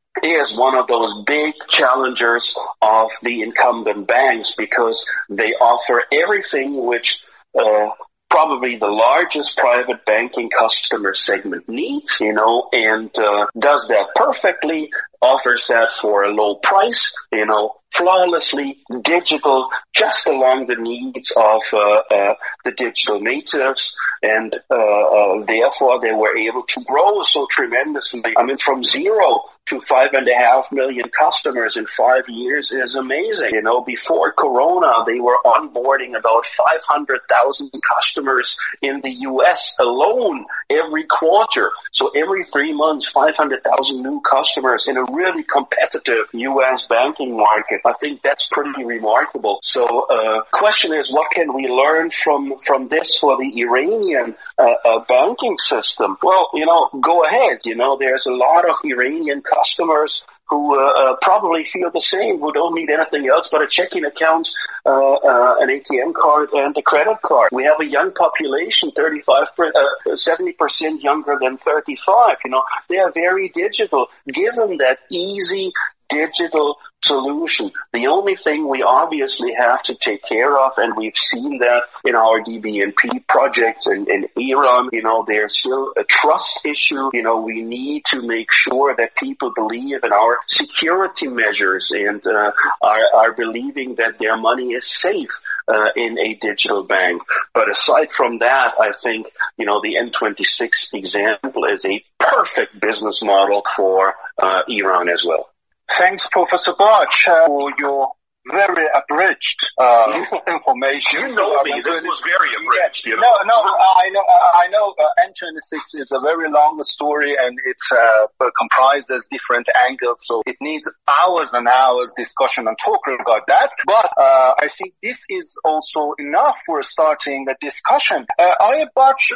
is one of those big challengers of the incumbent banks because they offer everything which uh probably the largest private banking customer segment needs, you know, and uh, does that perfectly, offers that for a low price, you know, flawlessly digital, just along the needs of uh, uh, the digital natives, and uh, uh, therefore they were able to grow so tremendously. I mean, from zero to five and a half million customers in five years is amazing. You know, before Corona, they were onboarding about five hundred thousand customers in the U S alone every quarter. So every three months, five hundred thousand new customers in a really competitive U S banking market. I think that's pretty remarkable. So, uh, question is, what can we learn from, from this for the Iranian, uh, uh, banking system? Well, you know, go ahead. You know, there's a lot of Iranian customers who uh, uh, probably feel the same, who don't need anything else but a checking account, uh, uh, an A T M card, and a credit card. We have a young population, thirty-five, uh, seventy percent younger than thirty-five. You know, they are very digital. Given that easy digital solution, the only thing we obviously have to take care of, and we've seen that in our D B N P projects in, in Iran, you know, there's still a trust issue. You know, we need to make sure that people believe in our security measures and uh, are, are believing that their money is safe uh, in a digital bank. But aside from that, I think, you know, the N twenty-six example is a perfect business model for uh, Iran as well. Thanks, Professor Bach, for your very abridged uh, information. You know me. This was very abridged. You know? No, no, I know. I know. Uh, N twenty-six is a very long story, and it uh, comprises different angles. So it needs hours and hours discussion and talk about that. But uh, I think this is also enough for starting a discussion. آقای باچ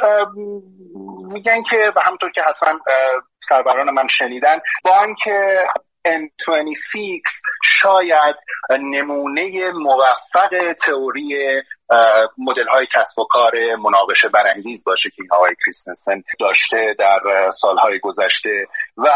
میگن که به همونطور که حتما سروران من شنیدن، بانک N twenty-six شاید نمونه موفق تئوری مدل های کسب و کار مناقشه برانگیز باشه که آقای کریستنسن داشته در سالهای گذشته و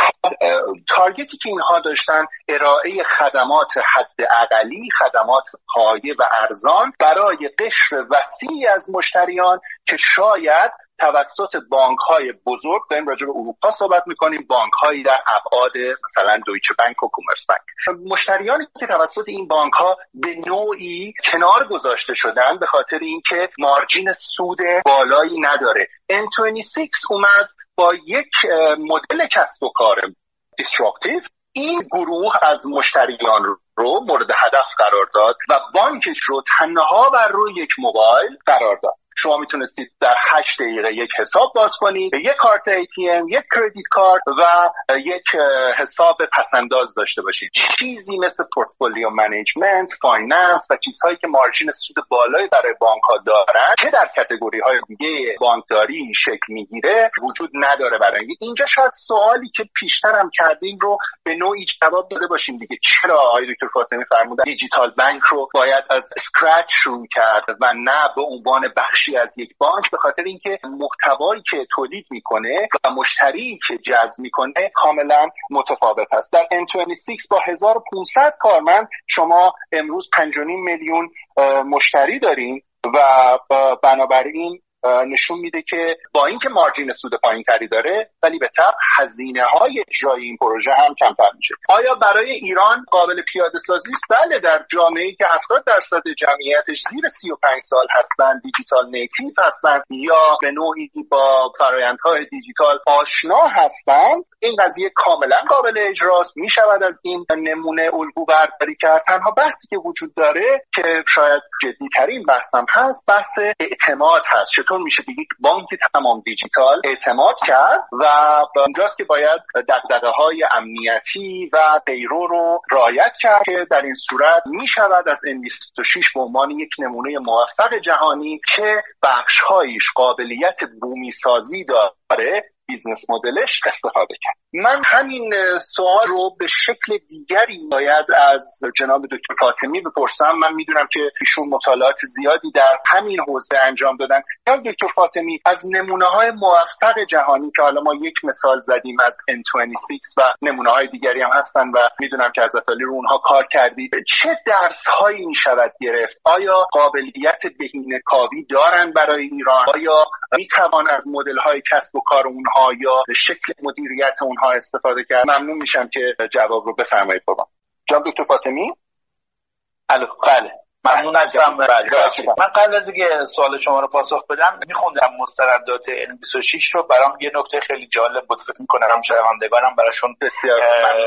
تارگتی که اینها داشتن ارائه خدمات حداقلی، خدمات پایه و ارزان برای قشر وسیعی از مشتریان که شاید توسط بانک‌های بزرگ، داریم راجع به اروپا صحبت می‌کنیم، بانک‌هایی در ابعاد مثلا دویچه بانک و کومرس بانک، مشتریانی که توسط این بانک‌ها به نوعی کنار گذاشته شدن به خاطر اینکه مارجین سود بالایی نداره. ان بیست و شش اومد با یک مدل کسب و کار دیسراپتیو، این گروه از مشتریان رو مورد هدف قرار داد و بانکش رو تنها بر روی یک موبایل قرار داد. شما میتونستید در هشت دقیقه یک حساب باز کنید، یک کارت ای تی ام، یک کردیت کارت و یک حساب پسنداز داشته باشید. چیزی مثل پورتفولیو منیجمنت، فایننس و چیزهایی که مارجین سود بالایی برای بانک‌ها دارن که در کاتگوری‌های دیگه بانکداری شکل میگیره وجود نداره. برای اینجا شاید سوالی که پیشتر هم کردیم رو به نوعی جواب داده باشیم دیگه. چرا آقای دکتر فاطمی فرمودن دیجیتال بانک رو باید از اسکرچ شروع کرد و نه به عنوان بخش از یک بانک؟ به خاطر اینکه محتوایی که تولید میکنه و مشتری که جذب میکنه کاملا متفاوت است. در ان بیست و شش با هزار و پانصد کارمند شما امروز پنج و نیم میلیون مشتری دارین و بنابراین نشون میده که با اینکه مارجین سود پایین‌تری داره ولی به طبع هزینه‌های اجرای این پروژه هم کمتر میشه. آیا برای ایران قابل پیاده سازی است؟ بله، در جامعه‌ای که هفتاد درصد جمعیتش زیر سی و پنج سال هستند، دیجیتال نیتیو هستند یا به نوعی با فرآیندهای دیجیتال آشنا هستند، این قضیه کاملا قابل اجراست. میشود از این نمونه الگو برداری کرد. تنها بحثی که وجود داره که شاید جدی‌ترین بحث هم هست، بحث اعتماد هست. چطور میشه به یک بانک تمام دیجیتال اعتماد کرد و اونجاست که باید دغدغه‌های امنیتی و غیره رو رعایت کرد که در این صورت میشود از ان بیست و شش به عنوان یک نمونه موفق جهانی که بخش‌هایش قابلیت بومی سازی داره بیزنس مدلش استفاده کرد. من همین سوال رو به شکل دیگری باید از جناب دکتر فاطمی بپرسم. من میدونم که ایشون مطالعات زیادی در همین حوزه انجام دادن. جناب دکتر فاطمی، از نمونه‌های موفق جهانی که حالا ما یک مثال زدیم از ان بیست و شش و نمونه‌های دیگری هم هستن و میدونم که از اطلاعی رو اونها کار کردید، چه درس‌هایی میشود گرفت؟ آیا قابلیت بهینه‌کاوی دارن برای ایران؟ آیا میتوان از مدل‌های کسب و کار اونها یا شکل مدیریت اونها استفاده کرد؟ ممنون میشم که جواب رو بفرمایید. بابا جناب دکتر فاطمی. الو بله ممنون هستم. من قبل از اینکه سوال شما رو پاسخ بدم میخوندم مستندات ان بیست و شش رو. برام یه نکته خیلی جالب بود، فکر می‌کنم شنوندگانم براشون بسیار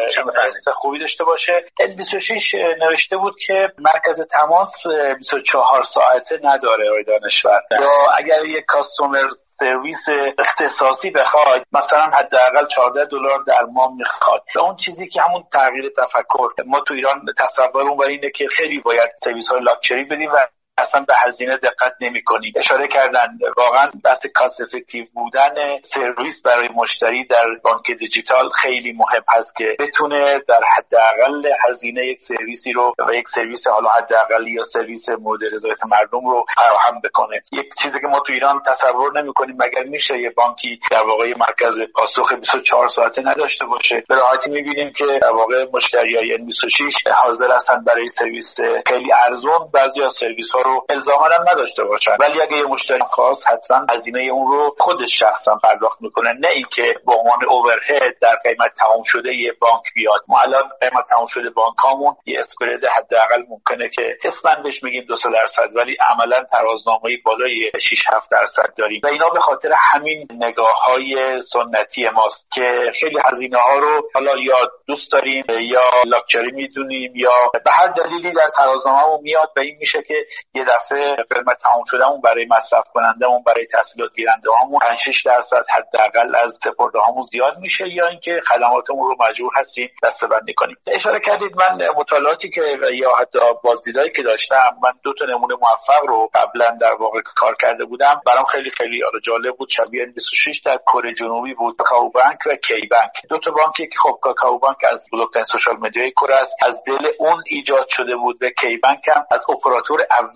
خوبی داشته باشه. ان بیست و شش نوشته بود که مرکز تماس بیست و چهار ساعته نداره آقای دانشور، یا اگر یک کاستومر سرویس اختصاصی بخواد مثلا حداقل چهارده دلار در ماه میخواد. اون چیزی که همون تغییر تفکر، ما تو ایران تصورمون بر اینه که خیلی باید سرویس های لاکچری بدیم و اصلا به هزینه دقت نمی‌کنیم. اشاره کردن واقعا بحث کاست افکتیو بودن سرویس برای مشتری در بانک دیجیتال خیلی مهم هست که بتونه در حداقل هزینه یک سرویسی رو و یک سرویس حالا حداقلی یا سرویس مورد رضایت مردم رو فراهم بکنه. یک چیزی که ما تو ایران تصور نمی‌کنیم مگر میشه یه بانکی در واقع مرکز پاسخ بیست و چهار ساعته نداشته باشه. به راحتی می‌بینیم که در واقع مشتریای ان بیست و شش حاضر هستن برای سرویس خیلی ارزون بعضی از سرویس‌ها رو الزاما هم نداشته باشن، ولی اگه یه مشتری خاص حتما هزینه اون رو خودش شخصا پرداخت میکنه، نه اینکه به عنوان اورهد در قیمت تمام شده یه بانک بیاد. ما الان قیمت تمام شده بانکامون یه اسپرد حداقل ممکنه که اسمن بهش میگیم دو درصد ولی عملا ترازنامه‌ای بالای شش هفت درصد داریم و اینا به خاطر همین نگاه‌های سنتی ماست که خیلی هزینه‌ها رو حالا یا دوست داریم یا لاکچری میدونیم یا به هر دلیلی در ترازنامه‌مون میاد و این میشه که یه دفعه قیمت تمام شدهمون برای مصرف کنندهمون برای تسهیلات گیرنده هامون پنج شش درصد حداقل از سپرده هامون زیاد میشه یا اینکه خدماتمون رو مجبور هستیم دسته‌بندی کنیم. اشاره کردید من مطالعاتی که یا حتی بازدیدایی که داشتم، من دو تا نمونه موفق رو قبلا در واقع کار کرده بودم، برام خیلی خیلی جالب بود. شبیه بیست و شش در کره جنوبی بود، کاکائو بانک و کی بانک، دو تا بانکی که خب کاکائو بانک از بزرگترین سوشال مدیای کره است، از دل اون ایجاد شده بود و کی بانک هم از اپراتور اول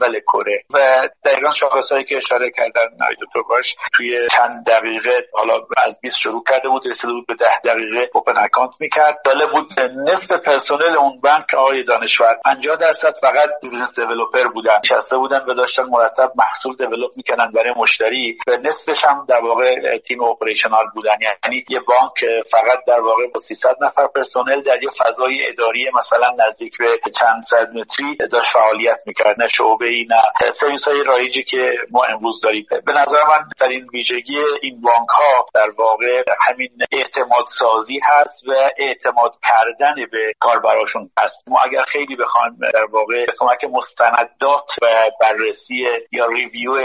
اول کره و دقیقاً شاخصایی که اشاره کردن آقای دکتر باش توی چند دقیقه، حالا از بیست شروع کرده بود، رسیده بود به ده دقیقه اوپن اکانت میکرد. جالب بود نصف پرسنل اون بانک آقای دانشور پنجاه درصد فقط بیزنس دیولپر بودن، نشسته بودن و داشتن مرتب محصول دیولپ میکنن برای مشتری و نصفش هم در واقع تیم اپریشنال بودن. یعنی یه بانک فقط در واقع با سیصد نفر پرسنل در یه فضای اداری مثلا نزدیک به چند صد متری داشت فعالیت میکرد، نه شعبه‌ای نه سرویس های رایجی که ما امروز داریم. به نظر من در این ویژگی این بانک ها در واقع همین اعتماد سازی هست و اعتماد کردن به کاربراشون هست. ما اگر خیلی بخوایم در واقع کمک مستندات و بررسی یا ریویو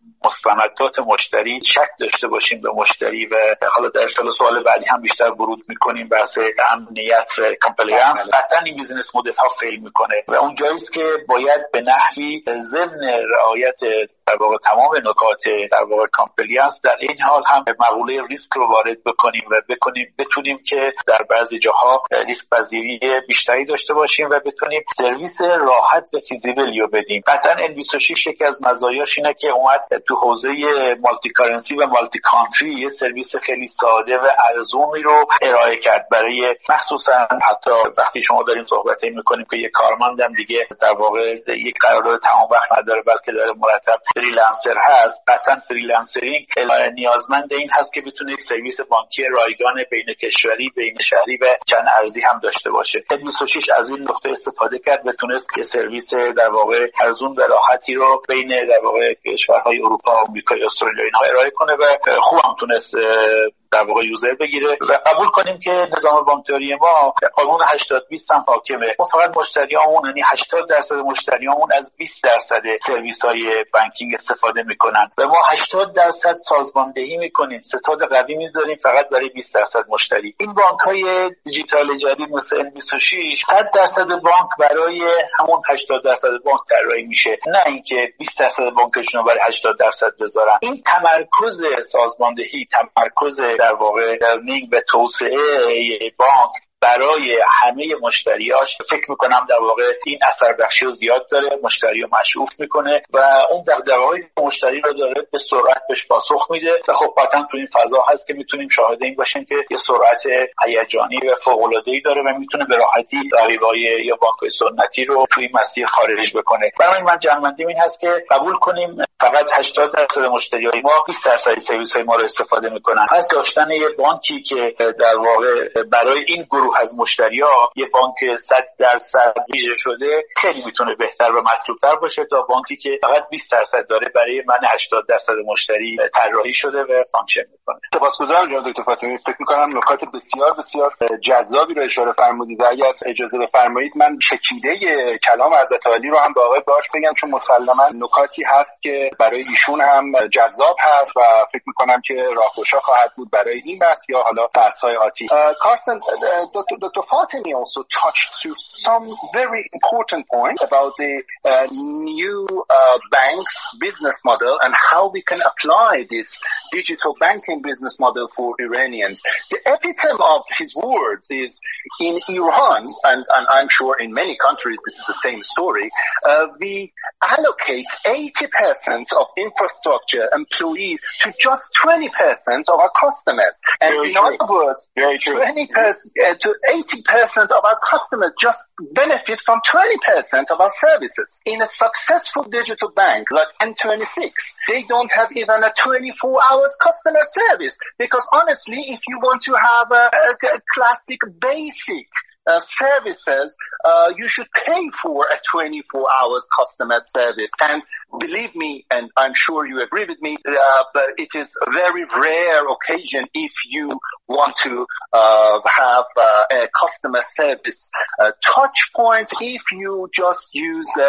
مستندات مشتری شک داشته باشیم به مشتری و حالا در سوال بعدی هم بیشتر ورود میکنیم بحث امنیت و کامپلیانس، قطعا این بیزنس مدل ها فیل میکنه و اون جاییست که باید به نحوی ضمن رعایت در واقع تمام نکات در واقع کامپلیانس در این حال هم مقوله ریسک رو وارد بکنیم و بکنیم بتونیم که در بعضی جاها ریسک پذیری بیشتری داشته باشیم و بتونیم سرویس راحت و فیزیبلی رو بدیم. قطعا ان بیست و شش یکی از مزایاش اینه که اومد تو حوزه مالتی کارنسی و مالتی کانتری یه سرویس خیلی ساده و ارزونی رو ارائه کرد برای مخصوصا حتی وقتی شما داریم صحبت می‌کنیم که یه کارمندم دیگه در واقع یک قرارداد تمام وقت نداره بلکه داره مرتب فریلنسر هست. قطعا فریلنسرینگ نیازمند این هست که بتونه یک سرویس بانکی رایگان بین کشوری، بین شهری و چند ارزی هم داشته باشه. ان بیست و شش از این نقطه استفاده کرد و تونست که سرویس در واقع ارزون و راحتی رو بین در واقع کشورهای اروپا، آمریکا، استرالیا اینها ارائه کنه و خوبم تونست در واقع یوزر بگیره و قبول کنیم که نظام بانکداری ما قانون هشتاد بیست هم حاکمه. ما فقط مشتریامون یعنی هشتاد درصد مشتریامون از بیست درصد سرویس‌های بانکینگ استفاده میکنن و ما هشتاد درصد سازماندهی میکنیم، ستاد قوی میذاریم فقط برای بیست درصد مشتری. این بانک‌های دیجیتال جدید مثل ان بیست و شش صد درصد بانک برای همون هشتاد درصد بانک طراحی میشه، نه اینکه بیست درصد بانکشون رو برای هشتاد درصد بذارن. این تمرکز سازماندهی، تمرکز در واقع لرنینگ و توسعه بانک برای همه مشتریاش فکر میکنم در واقع این اثر بخشی رو زیاد داره، مشتری رو مشروف میکنه و اون دغدغه‌های مشتری رو داره به سرعت بهش پاسخ میده و خب قطعا تو این فضا هست که میتونیم شاهد این باشیم که یه سرعت هیجانی و فوق‌العاده‌ای داره و میتونه به راحتی رقیبای یا بانک‌های سنتی رو توی مسیر خارج بکنه. برای من جنبندیم این هست که قبول کنیم فقط هشتاد درصد مشتریای ما بیست درصد سرویس‌های ما رو استفاده میکنن. از داشتن یه بانکی که در واقع برای این گروه از مشتری‌ها یه بانک صد درصد ویژه شده خیلی میتونه بهتر و مطلوب‌تر باشه تا بانکی که فقط بیست درصد داره برای من هشتاد درصد مشتری طراحی شده و فانکشن میکنه. سپاسگزارم جناب دکتر فاطمی. فکر می‌کنم نکات بسیار بسیار جذابی رو اشاره فرمودید. اگر اجازه بفرمایید من چکیده کلام حضرت عالی رو هم به آقای باش بگم چون مسلماً نکاتی هست که برای ایشون هم جذاب هست و فکر می‌کنم که راهگشا خواهد بود برای این بحث یا حالا بحث‌های آتی. کارسن Doctor Fatemi also touched to some very important points about the uh, new uh, bank's business model and how we can apply this digital banking business model for Iranians. The epitome of his words is in Iran, and, and I'm sure in many countries this is the same story, uh, we allocate eighty percent of infrastructure employees to just twenty percent of our customers. And very in true. other words, very true. twenty percent uh, to eighty percent of our customers just benefit from twenty percent of our services. In a successful digital bank like N twenty-six, they don't have even a twenty-four hours customer service because honestly, if you want to have a, a, a classic basic Uh, services, uh, you should pay for a twenty-four hours customer service. And believe me, and I'm sure you agree with me, uh, but it is a very rare occasion if you want to uh, have uh, a customer service uh, touch point if you just use the...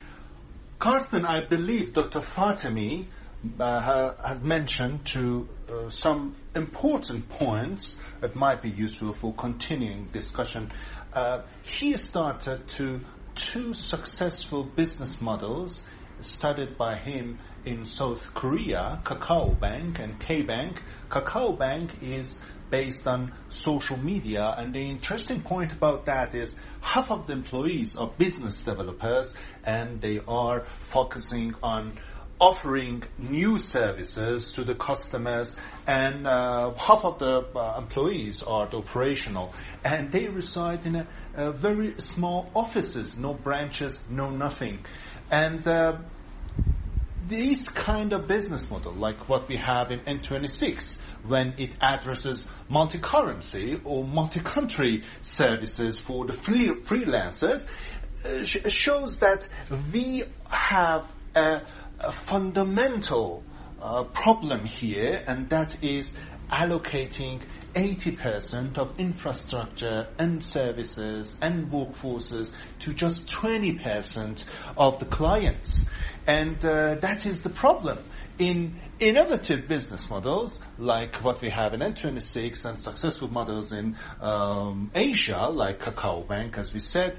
Carsten, I believe Doctor Fatemi uh, has mentioned to uh, some important points that might be useful for continuing discussion. Uh, he started to two successful business models studied by him in South Korea, Kakao Bank and K-Bank. Kakao Bank is based on social media. And the interesting point about that is half of the employees are business developers, and they are focusing on offering new services to the customers, and uh, half of the uh, employees are the operational, and they reside in a, a very small offices, no branches, no nothing. And uh, this kind of business model, like what we have in N twenty-six, when it addresses multi-currency or multi-country services for the free- freelancers, uh, sh- shows that we have a, a fundamental uh, problem here, and that is allocating eighty percent of infrastructure and services and workforces to just twenty percent of the clients. And uh, that is the problem. In innovative business models, like what we have in N twenty-six, and successful models in um, Asia, like Kakao Bank, as we said,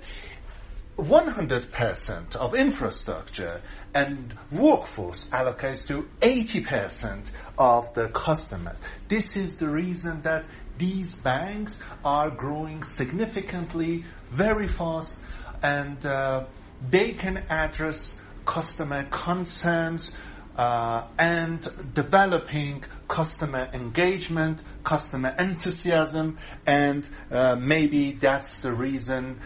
one hundred percent of infrastructure and workforce allocates to eighty percent of the customers. This is the reason that these banks are growing significantly, very fast, and uh, they can address customer concerns uh, and developing customer engagement, customer enthusiasm, and uh, maybe that's the reason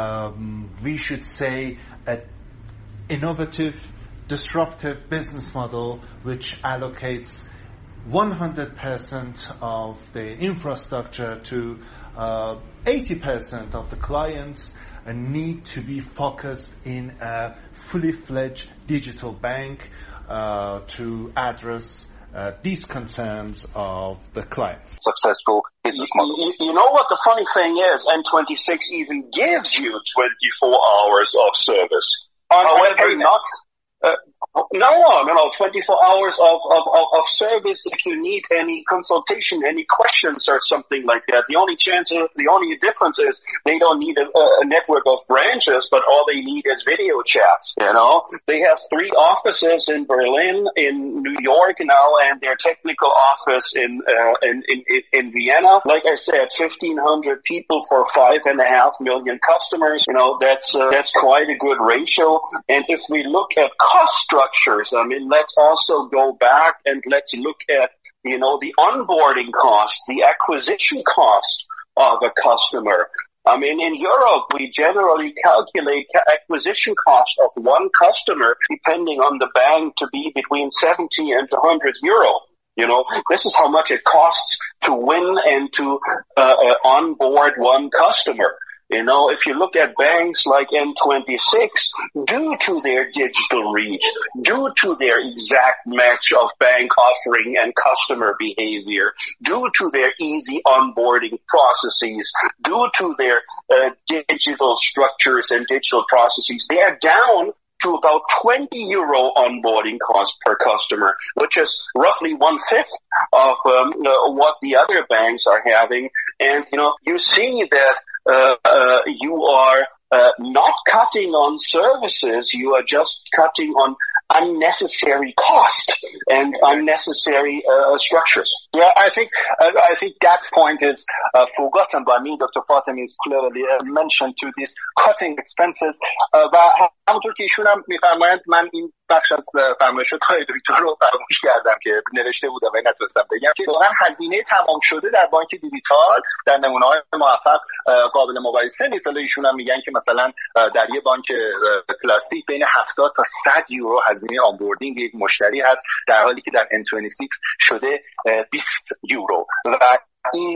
um, we should say an innovative, disruptive business model which allocates one hundred percent of the infrastructure to uh, eighty percent of the clients and need to be focused in a fully fledged digital bank uh, to address uh, these concerns of the clients. Successful business model. You, you know what the funny thing is? N twenty-six even gives you twenty-four hours of service. However, not... Uh, no, no, no, twenty-four hours of, of, of, of service if you need any consultation, any questions or something like that. The only chance, the only difference is they don't need a, a network of branches, but all they need is video chats, you know. They have three offices in Berlin, in New York now, and their technical office in, uh, in, in, in Vienna. Like I said, fifteen hundred people for five and a half million customers. You know, that's, uh, that's quite a good ratio. And if we look at cost structures, I mean, let's also go back and let's look at, you know, the onboarding cost, the acquisition cost of a customer. I mean, in Europe, we generally calculate acquisition cost of one customer, depending on the bank, to be between seventy and one hundred euro. You know, this is how much it costs to win and to uh, uh, onboard one customer. You know, if you look at banks like N twenty-six, due to their digital reach, due to their exact match of bank offering and customer behavior, due to their easy onboarding processes, due to their uh, digital structures and digital processes, they are down to about twenty euro onboarding cost per customer, which is roughly one-fifth of um, uh, what the other banks are having. And, you know, you see that Uh, uh, you are uh, not cutting on services, you are just cutting on unnecessary cost and unnecessary uh, structures. Yeah, I think uh, I think that point is uh, forgotten by me. Doctor Fatemi is clearly uh, mentioned to this cutting expenses. Uh, و همونطور که ایشون هم میفرمایند، من این بخش از فرمایشات های دکتر رو فراموش کردم که نوشته بودم و نتونستم بگم که واقعا هزینه تمام شده در بانک دیجیتال در نمونه‌های موفق قابل مقایسه نیست. حالا ایشون هم میگن که مثلا در یه بانک کلاسیک بین هفتاد تا صد یورو هزینه آنبوردینگ یک مشتری هست، در حالی که در ان بیست و شش شده بیست یورو و این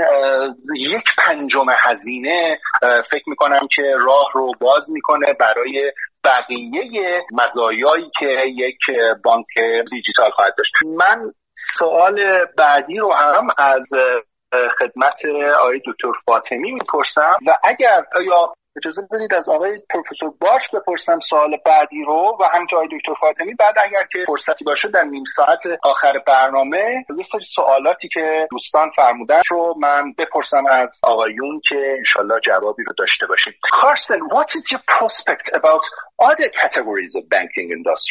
یک پنجم هزینه فکر میکنم که راه رو باز میکنه برای بقیه مزایایی که یک بانک دیجیتال خواهد داشت. من سوال بعدی رو هم از خدمت آقای دکتر فاطمی میپرسم و اگر یا اجازه بدید از آقای پروفسور باش بپرسم سوال بعدی رو و همینطور آقای دکتر فاطمی، بعد اگر که فرصتی باشه در نیم ساعت آخر برنامه یه سری سوالاتی که دوستان فرمودن رو من بپرسم از آقایون که انشالله جوابی رو داشته باشیم. Carsten, what is your prospect about other categories of banking industry,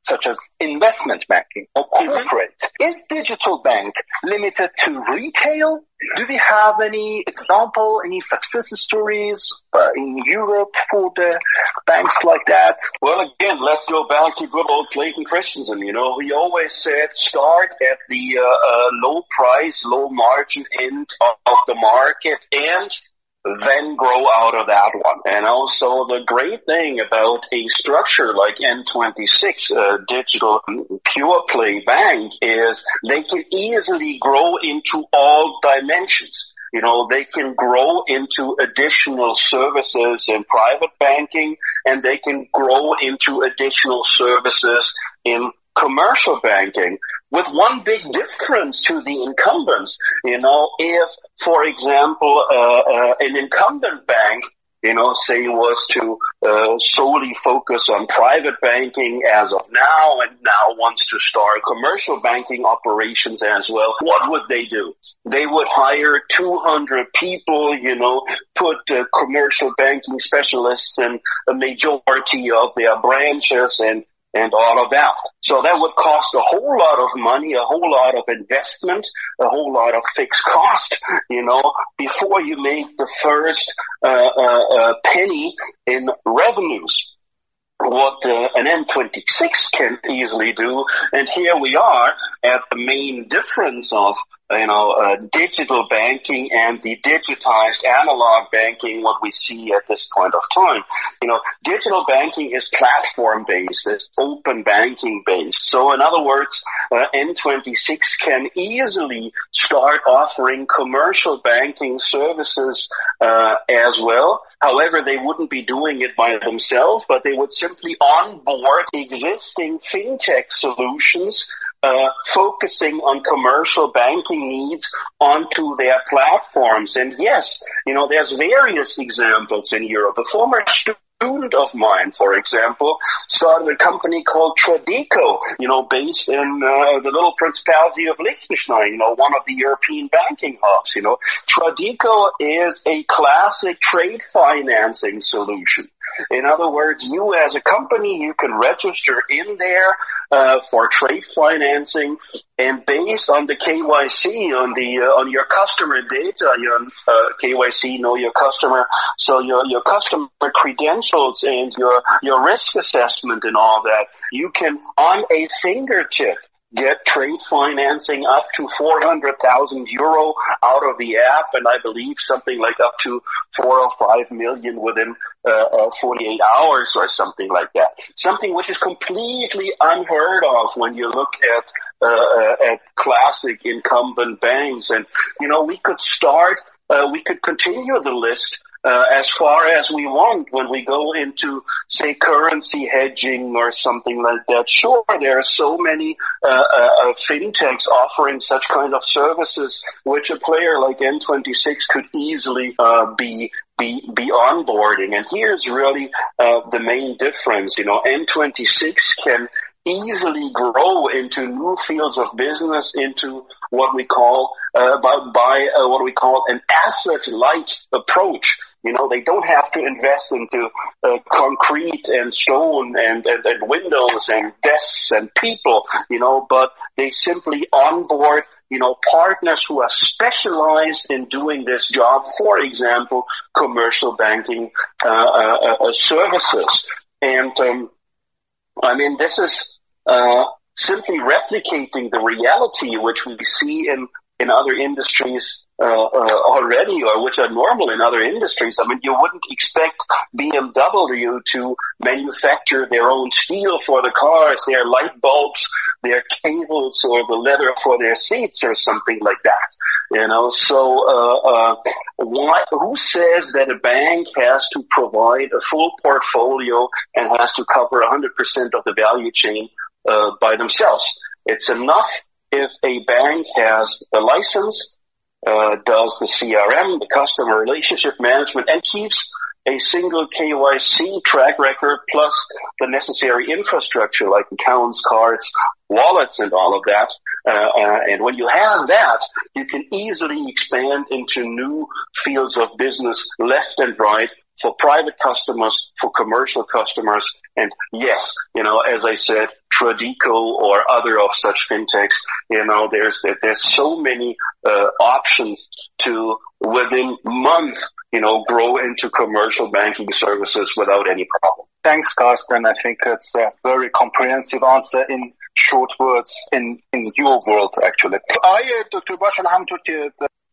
such as investment banking or corporate. Mm-hmm. Is digital bank limited to retail? Do we have any example, any success stories uh, in Europe for the banks like that? Well, again, let's go back to good old Clayton Christensen. You know, he always said start at the uh, uh, low price, low margin end of, of the market and then grow out of that one. And also the great thing about a structure like N twenty-six, uh, digital pure play bank, is they can easily grow into all dimensions. You know, they can grow into additional services in private banking, and they can grow into additional services in commercial banking, with one big difference to the incumbents. You know, if, for example, uh, uh, an incumbent bank, you know, say was to uh, solely focus on private banking as of now and now wants to start commercial banking operations as well, what would they do? They would hire two hundred people, you know, put uh, commercial banking specialists in a majority of their branches and and all of that. So that would cost a whole lot of money, a whole lot of investment, a whole lot of fixed cost, you know, before you make the first uh, uh, uh, penny in revenues. What uh, an N twenty-six can easily do, and here we are at the main difference of, you know, uh, digital banking and the digitized analog banking, what we see at this point of time. You know, digital banking is platform-based, it's open banking-based. So in other words, uh, N twenty-six can easily start offering commercial banking services uh, as well. However, they wouldn't be doing it by themselves, but they would simply onboard existing fintech solutions Uh, focusing on commercial banking needs onto their platforms. And yes, you know, there's various examples in Europe. A former student of mine, for example, started a company called Tradico, you know, based in uh, the little Principality of Liechtenstein, you know, one of the European banking hubs, you know. Tradico is a classic trade financing solution. In other words, you as a company, you can register in there uh, for trade financing, and based on the K Y C, on the uh, on your customer data, your uh, K Y C, know your customer, so your your customer credentials and your your risk assessment and all that, you can on a fingertip get trade financing up to four hundred thousand euro out of the app, and I believe something like up to four or five million within uh, uh, forty-eight hours or something like that. Something which is completely unheard of when you look at uh, at classic incumbent banks. And, you know, we could start, uh, we could continue the list Uh, as far as we want when we go into, say, currency hedging or something like that. Sure, there are so many uh, uh, fintechs offering such kind of services, which a player like N twenty-six could easily uh, be be be onboarding. And here's really uh, the main difference. You know, N twenty-six can easily grow into new fields of business, into what we call uh, by, by uh, what we call an asset-light approach. You know, they don't have to invest into uh, concrete and stone and, and, and windows and desks and people, you know, but they simply onboard, you know, partners who are specialized in doing this job, for example, commercial banking uh, uh, uh, services. And, um, I mean, this is uh, simply replicating the reality which we see in, in other industries uh, uh, already, or which are normal in other industries. I mean, you wouldn't expect B M W to manufacture their own steel for the cars, their light bulbs, their cables, or the leather for their seats, or something like that. You know, so uh, uh, why, who says that a bank has to provide a full portfolio and has to cover one hundred percent of the value chain uh, by themselves? It's enough if a bank has a license, uh, does the C R M, the customer relationship management, and keeps a single K Y C track record plus the necessary infrastructure like accounts, cards, wallets, and all of that. Uh, uh, and when you have that, you can easily expand into new fields of business left and right for private customers, for commercial customers. And yes, you know, as I said, Tradico or other of such fintechs. You know, there's there's so many uh, options to within months, you know, grow into commercial banking services without any problem. Thanks, Carsten. I think it's a very comprehensive answer in short words in in your world actually. آیه دکتر باشل همونطور که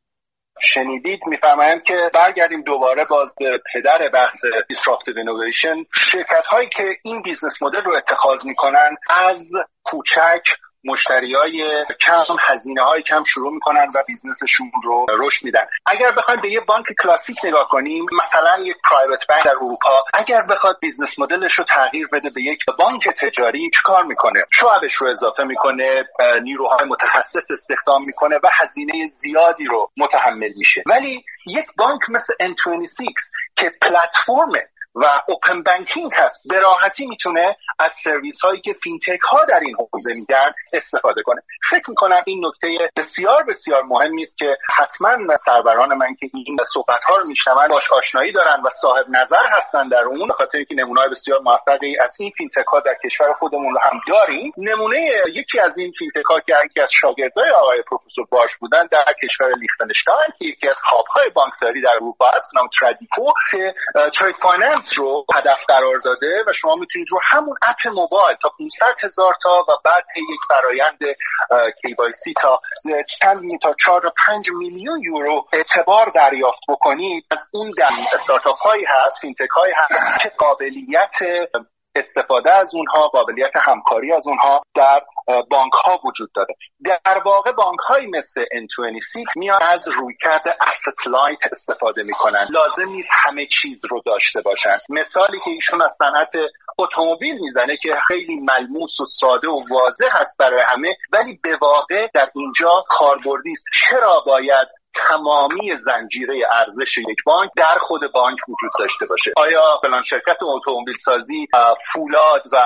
شنیدید میفرمایند که برگردیم دوباره باز به پدر بحث disruptive innovation. شرکت هایی که این بیزنس مدل رو اتخاذ میکنن از کوچک مشتریای کم، هزینه های کم شروع میکنن و بیزنسشون رو رشد میدن. اگر بخوایم به یه بانک کلاسیک نگاه کنیم، مثلا یک پرایوت بانک در اروپا، اگر بخواد بیزنس مدلش رو تغییر بده به یک بانک تجاری، چیکار میکنه؟ شعبش رو اضافه میکنه، نیروهای متخصص استخدام میکنه و هزینه زیادی رو متحمل میشه. ولی یک بانک مثل ان بیست و شش که پلتفرمه و اوپن بانکینگ هست، به راحتی میتونه از سرویس هایی که فینتک ها در این حوزه میدن استفاده کنه. فکر میکنم این نکته بسیار بسیار مهمی است که حتما سروران من که این صحبت ها رو میشنون باش آشنایی دارن و صاحب نظر هستن در اون، خاطر اینکه نمونه‌های بسیار موفقی از این فینتک ها در کشور خودمون رو هم داریم. نمونه یکی از این فینتک ها که یکی از شاگردای آقای پروفسور باش بودن در کشور لیختنشتاین که یکی از هاب های بانکداری در اروپا است، نام ترادیکو، که ترید فایننس رو هدف قرار داده و شما میتونید رو همون اپ موبایل تا پانصد هزار تا و بعد یک فرایند کی وای سی تا چند تا چهار و پنج میلیون یورو اعتبار دریافت بکنید. از اون در استارتاپ هایی هست، فینتک هایی هست که قابلیت استفاده از اونها، قابلیت همکاری از اونها در بانک ها وجود داره. در واقع بانک های مثل ان بیست و شش میان از رویکرد asset light استفاده میکنن. لازم نیست همه چیز رو داشته باشن. مثالی که ایشون از صنعت اتومبیل میزنه که خیلی ملموس و ساده و واضح هست برای همه، ولی به واقع در اینجا کاربردی است. چرا باید تمامی زنجیره ارزش یک بانک در خود بانک وجود داشته باشه؟ آیا فلان شرکت اتومبیل سازی فولاد و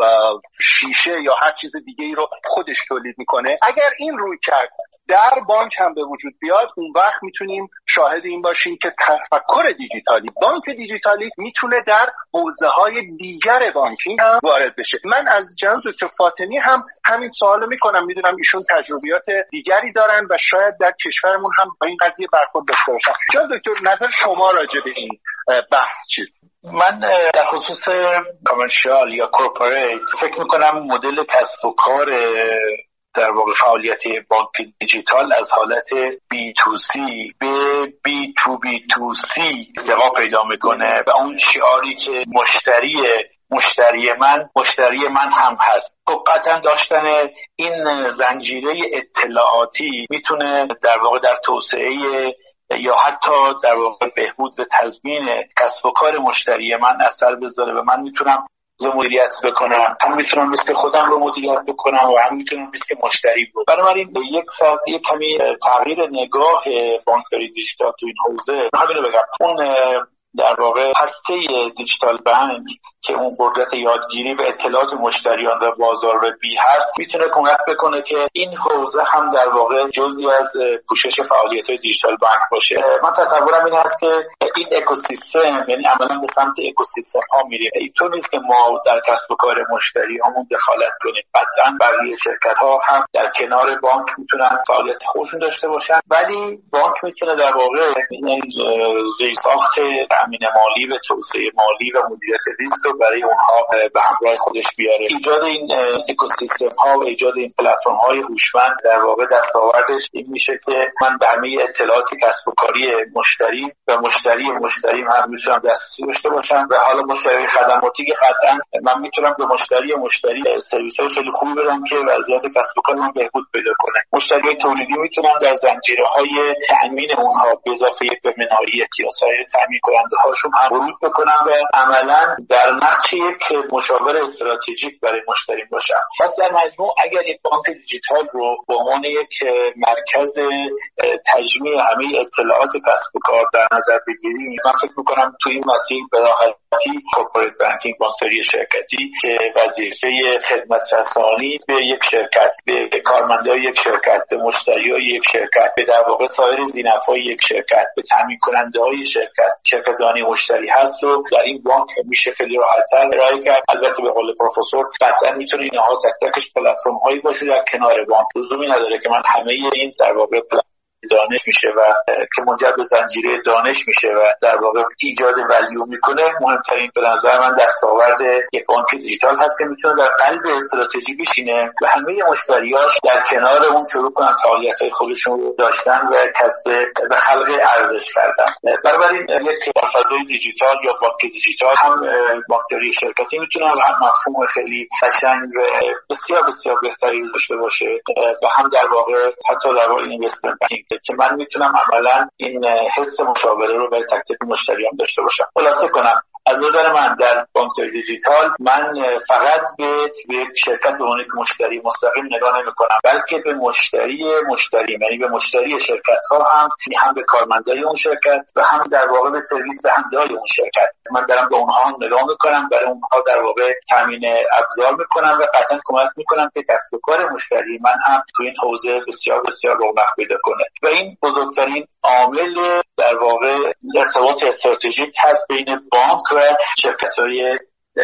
شیشه یا هر چیز دیگه ای رو خودش تولید میکنه؟ اگر این روی کرد در بانک هم به وجود بیاد، اون وقت میتونیم شاهد این باشیم که تفکر دیجیتالی، بانک دیجیتالی میتونه در حوزه‌های دیگر بانکینگ هم وارد بشه. من از جناب دکتر فاطمی هم همین سوالو میکنم. میدونم ایشون تجربیات دیگری دارن و شاید در کشورمون هم با این قضیه برخورد داشته باشن. جناب دکتر، نظر شما راجع به این بحث چیست؟ من در خصوص کامرشیال یا کورپوریت فکر میکنم مدل کسب و کار در واقع فعالیت بانک دیجیتال از حالت بی تو سی به بی تو بی تو سی ارتقا پیدا میکنه و اون شعاری که مشتری مشتری من مشتری من هم هست. خب قطعا داشتن این زنجیره اطلاعاتی میتونه در واقع در توسعه یا حتی در واقع بهبود و تضمین کسب و کار مشتری من اثر بذاره و من میتونم مدیریت بکنم، هم میتونم مثل خودم رو مدیریت بکنم و هم میتونم مثل مشتری رو. بنابراین یک فرد یک کمی تغییر نگاه بانکداری دیجیتال تو این حوزه، همین رو بگم، اون در واقع هسته دیجیتال بانک که اون قدرت یادگیری و اطلاعات مشتریان در بازار و بی هست میتونه کمک بکنه که این حوزه هم در واقع جزئی از پوشش فعالیت‌های دیجیتال بانک باشه. من تصورم این هست که این اکوسیستم، یعنی عملاً به سمت اکوسیستم ها میره. اینطور نیست که ما در کسب و کار مشتریامون دخالت کنیم. قطعاً بقیه شرکت ها هم در کنار بانک میتونن فعالیت خودشون داشته باشن، ولی بانک میتونه در واقع این زیرساخت تامین مالی و توسعه مالی و مدیریت ریسک برای اونها به همراه خودش بیاره. ایجاد این اکوسیستم ها و ایجاد این پلتفرم های هوشمند در واقع دستاوردش این میشه که من به همه اطلاعات کسب و کاری مشتری و مشتری مشتری هم میتونم دسترسی داشته باشم و حالا مشتری خدماتی که قطعا من میتونم به مشتری مشتری سرویس های خیلی خوبی بدم که وضعیت کسب و کار من بهبود پیدا کنه. مشتری تولیدی میتونم در زنجیره های تامین اونها به اضافه به منهای احتیاجات تامین کننده هاشون هم ورود بکنم و عملا در نقش یک مشاور استراتژیک برای مشتری باشم. پس در مجموع اگر این بانک دیجیتال رو به عنوان یک مرکز تجمیع همه اطلاعات کسب و کار در نظر بگیریم، من فکر میکنم تو این مسیر به راحتی کورپوریت بانکینگ، بانکداری شرکتی که وظیفه خدمت رسانی به یک شرکت، به کارمندای یک شرکت، به مشتریای یک شرکت، به در واقع سایر ذینفعای یک شرکت، به تامین کننده های شرکت، شرکت سرگردانی مشتری هست رو در این بانک میشه خیلی راحت‌تر ارائه کرد. البته به قول پروفسور قطعا میتونه اینها تک تکش پلتفرم هایی باشه در کنار بانک. لزومی نداره که من همه این در واقع دانش میشه و که منجر به زنجیره دانش میشه و در واقع ایجاد ولیو میکنه. مهمترین به نظر من دستاورد یک بانک دیجیتال هست که میتونه در قلب استراتژی بشینه و همه مشتریاش در کنار اون شروع کنن فعالیت‌های خودشون رو داشتن و کسب و خلق ارزش کردن. بنابراین یک فضای دیجیتال یا بانک دیجیتال هم بانکداری شرکتی میتونه هم مفهوم خیلی قشنگ و بسیار بسیار بهتری داشته باشه و هم در واقع حتی در واقع اینوستمنت بانکینگ که من میتونم عملا این حس مشاوره رو برای تک تک مشتریام داشته باشم. خلاصه کنم از نظر من در بانکداری دیجیتال من فقط به به شرکت به عنوان مشتری مستقیم نگاه نمی‌کنم، بلکه به مشتری مشتری یعنی به مشتری شرکت ها هم هم به کارمندای اون شرکت و هم در واقع به سرویس دهنده‌های اون شرکت من دارم به اونها نگاه می‌کنم، برای اونها در واقع تامین ابزار می‌کنم و قطعاً کمک می‌کنم که کسب و کار مشتری من هم تو این حوزه بسیار بسیار رونق پیدا کنه و این بزرگترین عامل در واقع ارتباط استراتژیک هست بین بانک و شرکت‌های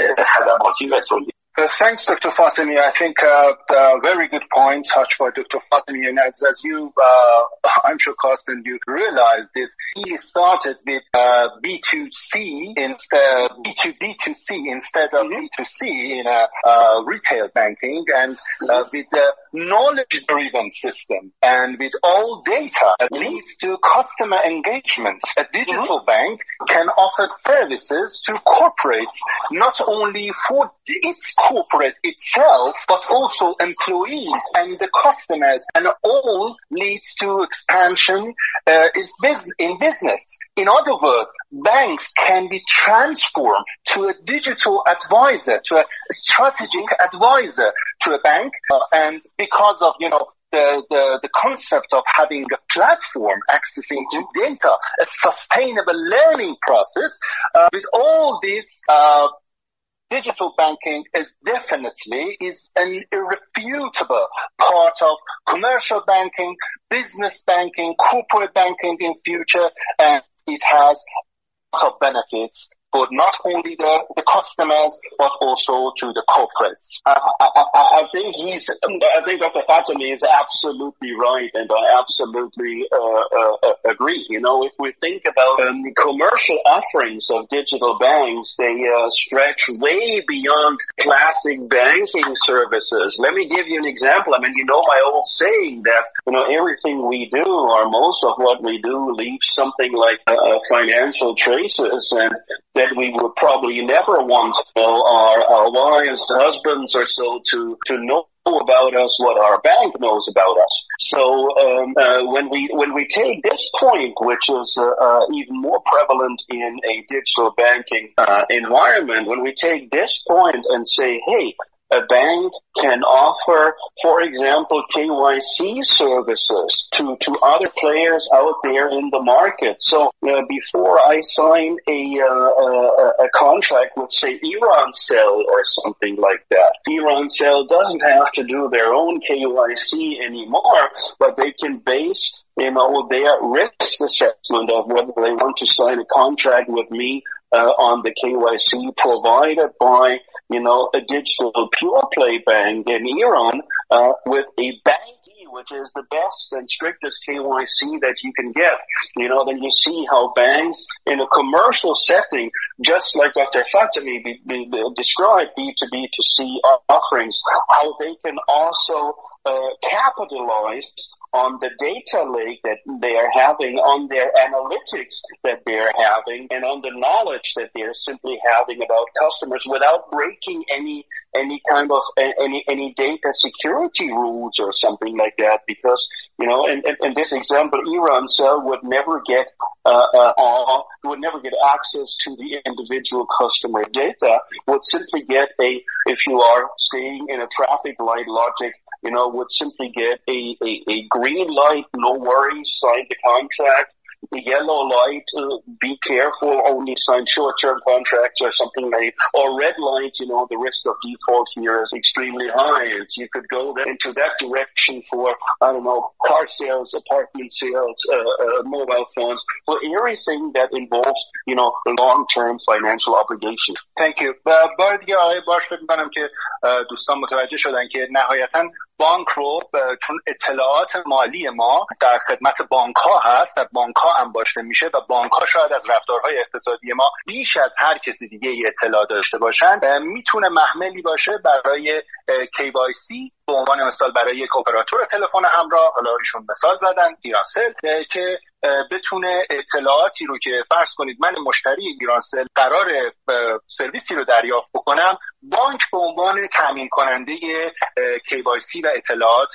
خدماتی و تولید. Uh, thanks, Doctor Fatemi. I think uh, a very good point touched by Doctor Fatemi. And as, as you, uh, I'm sure, Carsten, you realize this, he started with uh, B two C instead, B two B two C instead of mm-hmm. B two C in a uh, retail banking, and uh, with the knowledge-driven system and with all data that mm-hmm. leads to customer engagement. A digital mm-hmm. bank can offer services to corporates not only for its corporate itself, but also employees and the customers, and all leads to expansion uh, is bus- in business. In other words, banks can be transformed to a digital advisor, to a strategic advisor to a bank, uh, and because of, you know, The, the, the concept of having a platform accessing to data, a sustainable learning process, uh, with all this, uh, digital banking is definitely is an irrefutable part of commercial banking, business banking, corporate banking in future, and it has lots of benefits for not only the, the customers but also to the corporates. I, I, I think he's. I think Doctor Fatemi is absolutely right, and I absolutely uh, uh, agree. You know, if we think about um, the commercial offerings of digital banks, they uh, stretch way beyond classic banking services. Let me give you an example. I mean, you know my old saying that you know everything we do, or most of what we do, leaves something like uh, financial traces, and that we would probably never want you know, our, our wives, husbands, or so to, to know about us what our bank knows about us. So um, uh, when we when we take this point, which is uh, uh, even more prevalent in a digital banking uh, environment, when we take this point and say, hey, a bank can offer, for example, K Y C services to, to other players out there in the market. So uh, before I sign a, uh, a, a contract with, say, Ironcell or something like that, Ironcell doesn't have to do their own K Y C anymore, but they can base you know, their risk assessment of whether they want to sign a contract with me uh, on the K Y C provided by, you know, a digital pure play bank in Iran uh, with a banking, which is the best and strictest K Y C that you can get. You know, then you see how banks in a commercial setting, just like Doctor Fatemi be, be, be described, B two B to C offerings, how they can also uh, capitalize on the data lake that they are having, on their analytics that they're having, and on the knowledge that they're simply having about customers without breaking any any kind of any any data security rules or something like that. Because you know, in, in, in this example, Ironcell would never get uh, uh, uh, would never get access to the individual customer data. Would simply get a if you are staying in a traffic light logic. You know, would simply get a, a, a green light, no worries, sign the contract, yellow light, uh, be careful, only sign short-term contracts or something like, or red light, you know, the risk of default here is extremely high. You could go into that direction for, I don't know, car sales, apartment sales, uh, uh, mobile phones, for everything that involves, you know, long-term financial obligation. Thank you. بار دیگه آقای باش فکر می‌کنم که دوستان متوجه شدن که نهایتاً بانک رو چون اطلاعات مالی ما در خدمت بانک ها هست، در بانک ها انباشته میشه و بانک ها شاید از رفتارهای اقتصادی ما بیش از هر کسی دیگه ای اطلاع داشته باشن، میتونه محملی باشه برای کی وای سی به عنوان مثال برای یک اپراتور تلفن همراه، حالا ایشون مثال زدن ایرانسل، که بتونه اطلاعاتی رو که فرض کنید من مشتری ایرانسل قرار سرویسی رو دریافت بکنم، بانک به عنوان تامین کننده کی وای سی و اطلاعات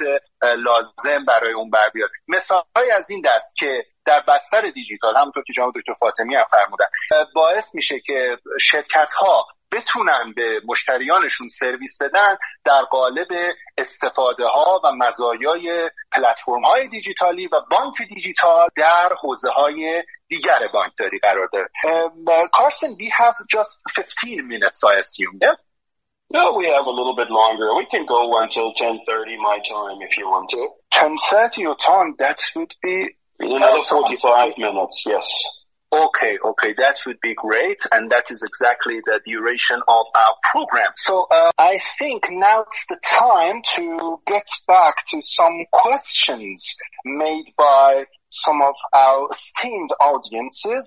لازم برای اون بر بیاد. مثال‌های از این دست که در بستر دیجیتال همونطور که جناب دکتر فاطمی هم فرمودن باعث میشه که شرکت‌ها بتونن به مشتریانشون سرویس بدن در قالب استفاده ها و مزایای پلتفرم های دیجیتالی و بانک دیجیتال در حوزه های دیگر بانکداری قرار داره. Carsten, we have just fifteen minutes, I assume, yeah? No, we have a little bit longer. We can go until ten thirty my time if you want to. ten thirty your time, that would be... Another forty-five minutes, yes. Okay, okay, that would be great, and that is exactly the duration of our program. So uh, I think now's the time to get back to some questions made by some of our esteemed audiences,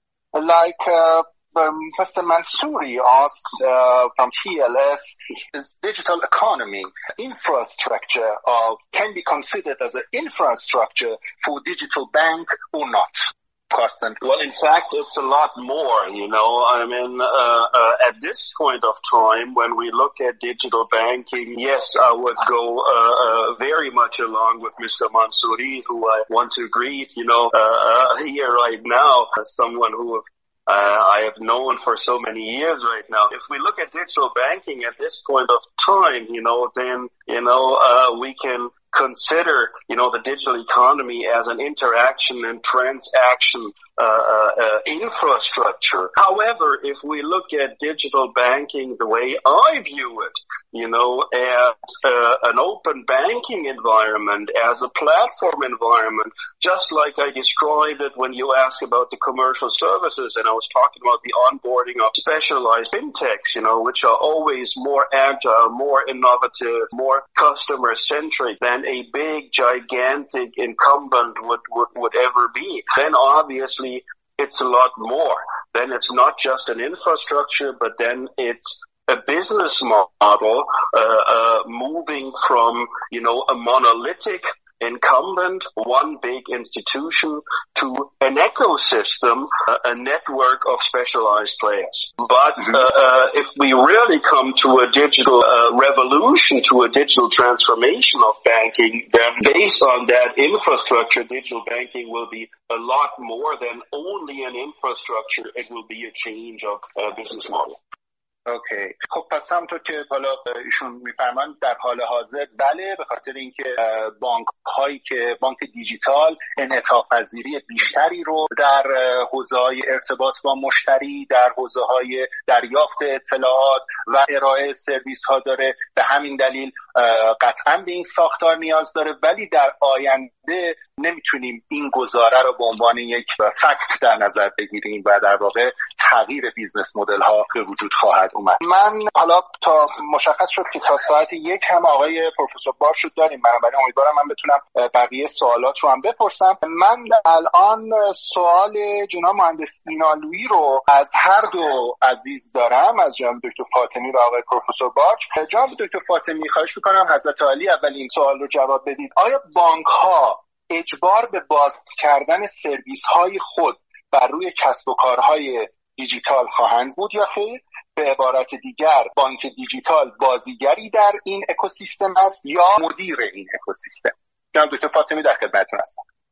like uh, um, Mister Mansouri asked uh, from T L S, is digital economy infrastructure uh, can be considered as an infrastructure for digital bank or not? Carsten. Well, in fact, it's a lot more, you know. I mean, uh, uh, at this point of time, when we look at digital banking, yes, I would go uh, uh, very much along with Mister Mansouri, who I want to greet, you know, uh, uh, here right now, as someone who uh, I have known for so many years right now. If we look at digital banking at this point of time, you know, then, you know, uh, we can consider, you know, the digital economy as an interaction and transaction uh, uh, uh, infrastructure. However, if we look at digital banking the way I view it, you know, as uh, an open banking environment, as a platform environment, just like I described it when you asked about the commercial services, and I was talking about the onboarding of specialized fintechs, you know, which are always more agile, more innovative, more customer-centric than a big, gigantic incumbent would, would, would ever be. Then obviously it's a lot more. Then it's not just an infrastructure, but then it's a business model uh, uh, moving from, you know, a monolithic incumbent, one big institution, to an ecosystem, uh, a network of specialized players. But uh, uh, if we really come to a digital uh, revolution, to a digital transformation of banking, then based on that infrastructure, digital banking will be a lot more than only an infrastructure. It will be a change of uh, business model. اوکی. خب پس همونطور که حالا ایشون میفرمان در حال حاضر بله، به خاطر اینکه بانک هایی که بانک دیجیتال انعطاف پذیری بیشتری رو در حوزه های ارتباط با مشتری، در حوزه های دریافت اطلاعات و ارائه سرویس ها داره، به همین دلیل قطعا به این ساختار نیاز داره، ولی در آینده نمیتونیم این گزاره رو به عنوان یک فکت در نظر بگیریم و در واقع تغییر بیزنس مدل ها به وجود خواهد اومد. من حالا تا مشخص شد که تا ساعت یک هم آقای پروفسور بارش رو داریم، بنابراین امیدوارم من بتونم بقیه سوالات رو هم بپرسم. من الان سوال جناب مهندس اینالویی رو از هر دو عزیز دارم، از جناب دکتر فاطمی و آقای پروفسور بارش. جناب دکتر فاطمی خواهش می‌کنم حضرت عالی اول این سوال رو جواب بدید. آیا بانک ها اجبار به باز کردن سرویس های خود بر روی کسب و کارهای دیجیتال خواهند بود یا خیر؟ به عبارت دیگر بانک دیجیتال بازیگری در این اکوسیستم است یا مدیر این اکوسیستم؟ جناب دکتر فاطمی در خدمتتون هستم.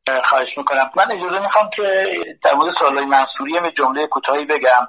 خواهش میکنم. من اجازه میخوام که در مورد سوالای منصوری یه جمله کوتاهی بگم.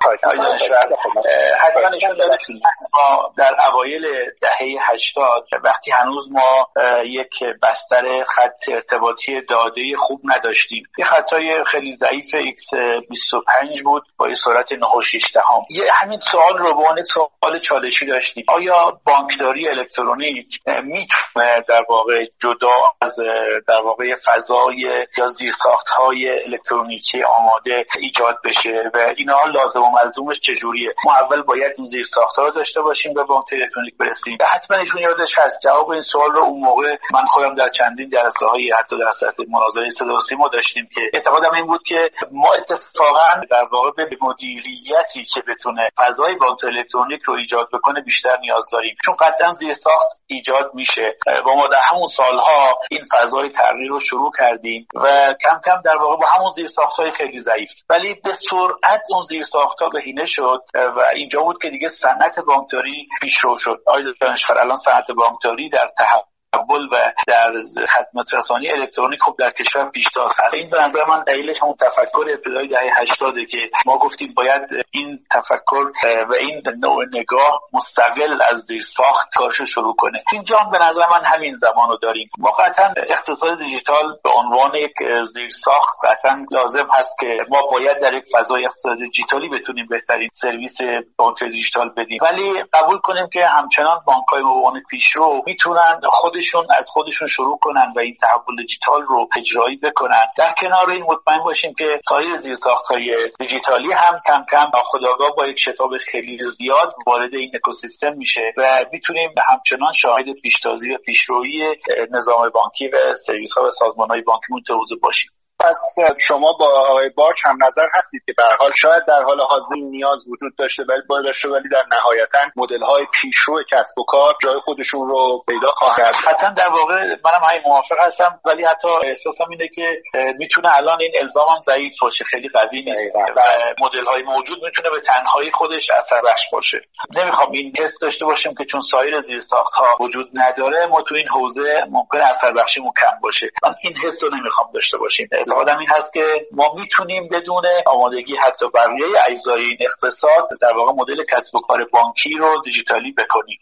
حتما نشون داده ما در اوایل دهه هشتاد وقتی هنوز ما یک بستر خط ارتباطی داده خوب نداشتیم، یه خطای خیلی ضعیف ایکس بیست و پنج بود با یه سرعت نه و شش دهم. یه همین سوال رو به عنوان سوال چالشی داشتیم: آیا بانکداری الکترونیک میتونه در واقع جدا از در واقع فضای یا زیرساخت‌های الکترونیکی آماده ایجاد بشه و اینا لازم و ملزومش چجوریه؟ ما اول باید این زیرساخت‌ها رو داشته باشیم به بانک الکترونیک برسیم. حتما ایشون یادش هست جواب این سوال رو اون موقع من خودم در چندین جلسه‌های حتی در سطح مناظره صدا و سیما داشتیم که اعتقادم این بود که ما اتفاقا در واقع به مدیریتی که بتونه فضای بانک الکترونیک رو ایجاد بکنه بیشتر نیاز داریم، چون قطعا زیرساخت ایجاد میشه و ما در همون سالها این فضای تغییر رو شروع کردیم و کم کم در واقع با همون زیرساخت‌های خیلی ضعیف ولی به سرعت اون زیرساخت‌ها بهینه شد و اینجا بود که دیگه صنعت بانکداری پیشرو شد. آقای دانشور، الان صنعت بانکداری در تحول و در خدمات رسانی الکترونیک خب در کشور پیشتاز هست. این به نظر من دلیلش همون تفکر ابتدای دهه هشتاد که ما گفتیم باید این تفکر و این نوع نگاه مستقل از زیرساخت کارش شروع کنه. اینجا به نظر من همین زمان رو داریم. ما قطعا اقتصاد دیجیتال به عنوان یک زیرساخت قطعا لازم هست که ما باید در یک فضای اقتصاد دیجیتالی بتونیم بهترین سرویس بانک دیجیتال بدیم، ولی قبول کنیم که همچنان بانک‌های به عنوان پیشرو میتونن خود از خودشون شروع کنن و این تحول دیجیتال رو اجرایی بکنن. در کنار این مطمئن باشیم که سایر زیرساخت‌های دیجیتالی هم کم کم ناخودآگاه با یک شتاب خیلی زیاد وارد این اکوسیستم میشه و میتونیم همچنان شاهد پیشتازی و پیشروی نظام بانکی و سرویس‌ها و سازمان‌های بانکی متوجه باشیم. پس شما با آقای بارچ هم نظر هستید که به هر حال شاید در حال حاضر نیاز وجود داشته ولی باید داشته ولی در نهایتاً مدل‌های پیشرو کسب و کار جای خودشون رو پیدا خواهد. حتما در واقع منم همین موافق هستم، ولی حتی احساسم اینه که میتونه الان این الزامم ضعیف باشه، خیلی قوی نیست و مدل‌های موجود میتونه به تنهایی خودش اثر بخش باشه. نمیخوام این حس داشته باشیم که چون سایر زیرساخت‌ها وجود نداره ما تو این حوزه ممکنه اثر بخشیمون کم باشه. من این حس رو نمیخوام داشته باشیم. اعتقادم این هست که ما میتونیم بدون آمادگی حتی بقیه اجزای این اقتصاد در واقع مدل کسب و کار بانکی رو دیجیتالی بکنیم.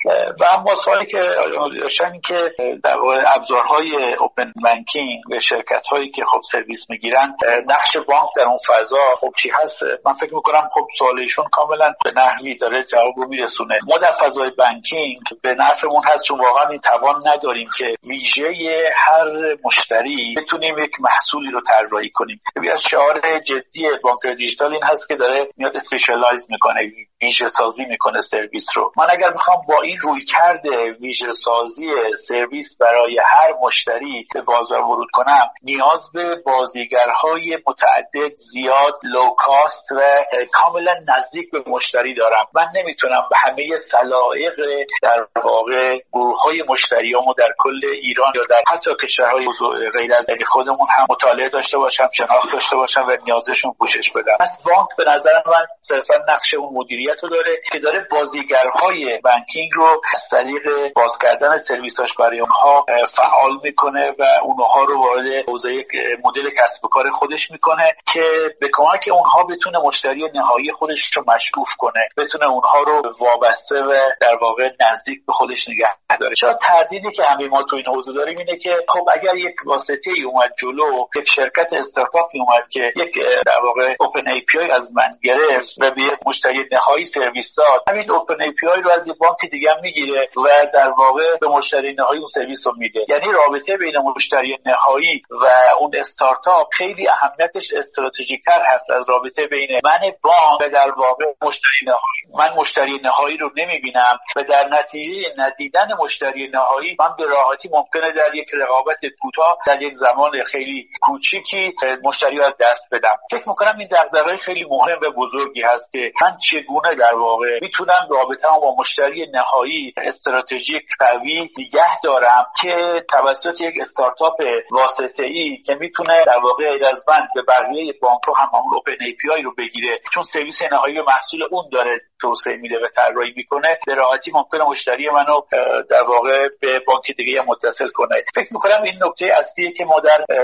و اما سوالی که داشتن که در واقع ابزارهای اوپن بانکینگ و شرکت‌هایی که خب سرویس میگیرن نقش بانک در اون فضا خب چی هست؟ من فکر میکنم خب سوالشون کاملا به نحوی داره جواب رو میرسونه. ما در فضای بانکینگ به نفعمون هست چون واقعا این توان نداریم که ویژه هر مشتری بتونیم یک محصولی رو طراحی کنیم. ببین شعار جدی بانک دیجیتال این هست که داره میاد اسپیشالایز میکنه، ویژه سازی میکنه سرویس رو. من اگر میخوام با این رویکرد ویژه سازی سرویس برای هر مشتری به بازار ورود کنم نیاز به بازیگرهای متعدد زیاد لو کاست و کاملا نزدیک به مشتری دارم. من نمیتونم به همه سلایق در واقع گروه‌های مشتریامو در کل ایران یا در حتی کشورهای غیر از خودمون هم مطالعه داشته باشم، شناخت داشته باشم و نیازشون پوشش بدم. پس بانک به نظر من صرفا نقش اون مدیریت رو داره که داره بازیگرهای بانکینگ رو از طریق باز کردن سرویساش برای اونها فعال میکنه و اونها رو وارد حوزه مدل کسب و کار خودش میکنه که به کمک اونها بتونه مشتری نهایی خودش رو مشغول کنه، بتونه اونها رو وابسته و در واقع نزدیک به خودش نگه داره. شاید تردیدی که همه ما تو این حوزه داریم اینه که خب اگر یک واسطه‌ای اومد جلو، یک شرکت استارتاپی اومد که یک در واقع اوپن ای پی آی از من گرفت و به مشتری نهایی سرویس داد، همین اوپن ای پی آی رو از یک بانک دیگه هم میگیره و در واقع به مشتری نهایی اون سرویس رو میده. یعنی رابطه بین مشتری نهایی و اون استارتاپ خیلی اهمیتش استراتژیک‌تر هست از رابطه بین من بانک و در واقع مشتری نهایی. من مشتری نهایی رو نمیبینم و در نتیجه ندیدن مشتری نهایی من به راحتی ممکنه در یک رقابت کوتاه در یک زمان خیلی کوچیکی مشتری رو از دست بدم. فکر میکنم این دغدغه خیلی مهم و بزرگی هست که من چگونه در واقع میتونم رابطه‌ام با مشتری نهایی استراتژیک قوی نگه دارم که توسط یک استارتاپ واسطه‌ای که میتونه در واقع غیر از من به بقیه بانک‌ها هم همون اوپن ای پی آی رو بگیره، چون سرویس نهایی محصول اون داره توسعه میده و طراحی میکنه، به راحتی ممکنه مشتری منو در واقع به بانک دیگه متصل کنه. فکر میکنم این نکته اصلیه که ما در پلتفرم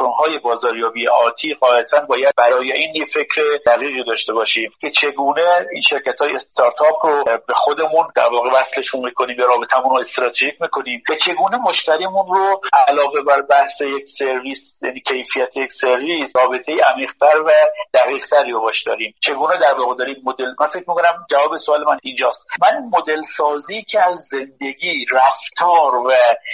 پلتفرم‌های بازاریابی آتی قاعدتاً باید برای این یه فکر دقیقی داشته باشیم که چگونه این شرکت‌های استارتاپ رو به خودمون در واقع وصلشون می‌کنیم، به رابطمون رو استراتژیک می‌کنیم و چگونه مشتریمون رو علاوه بر بحث یک سرویس، یعنی کیفیت یک سرویس، رابطه عمیق‌تر و دقیق‌تری رو باش داریم. چگونه در واقع داریم مدل، من فکر می‌کنم جواب سوال من اینجاست. من مدل سازی که از زندگی، رفتار و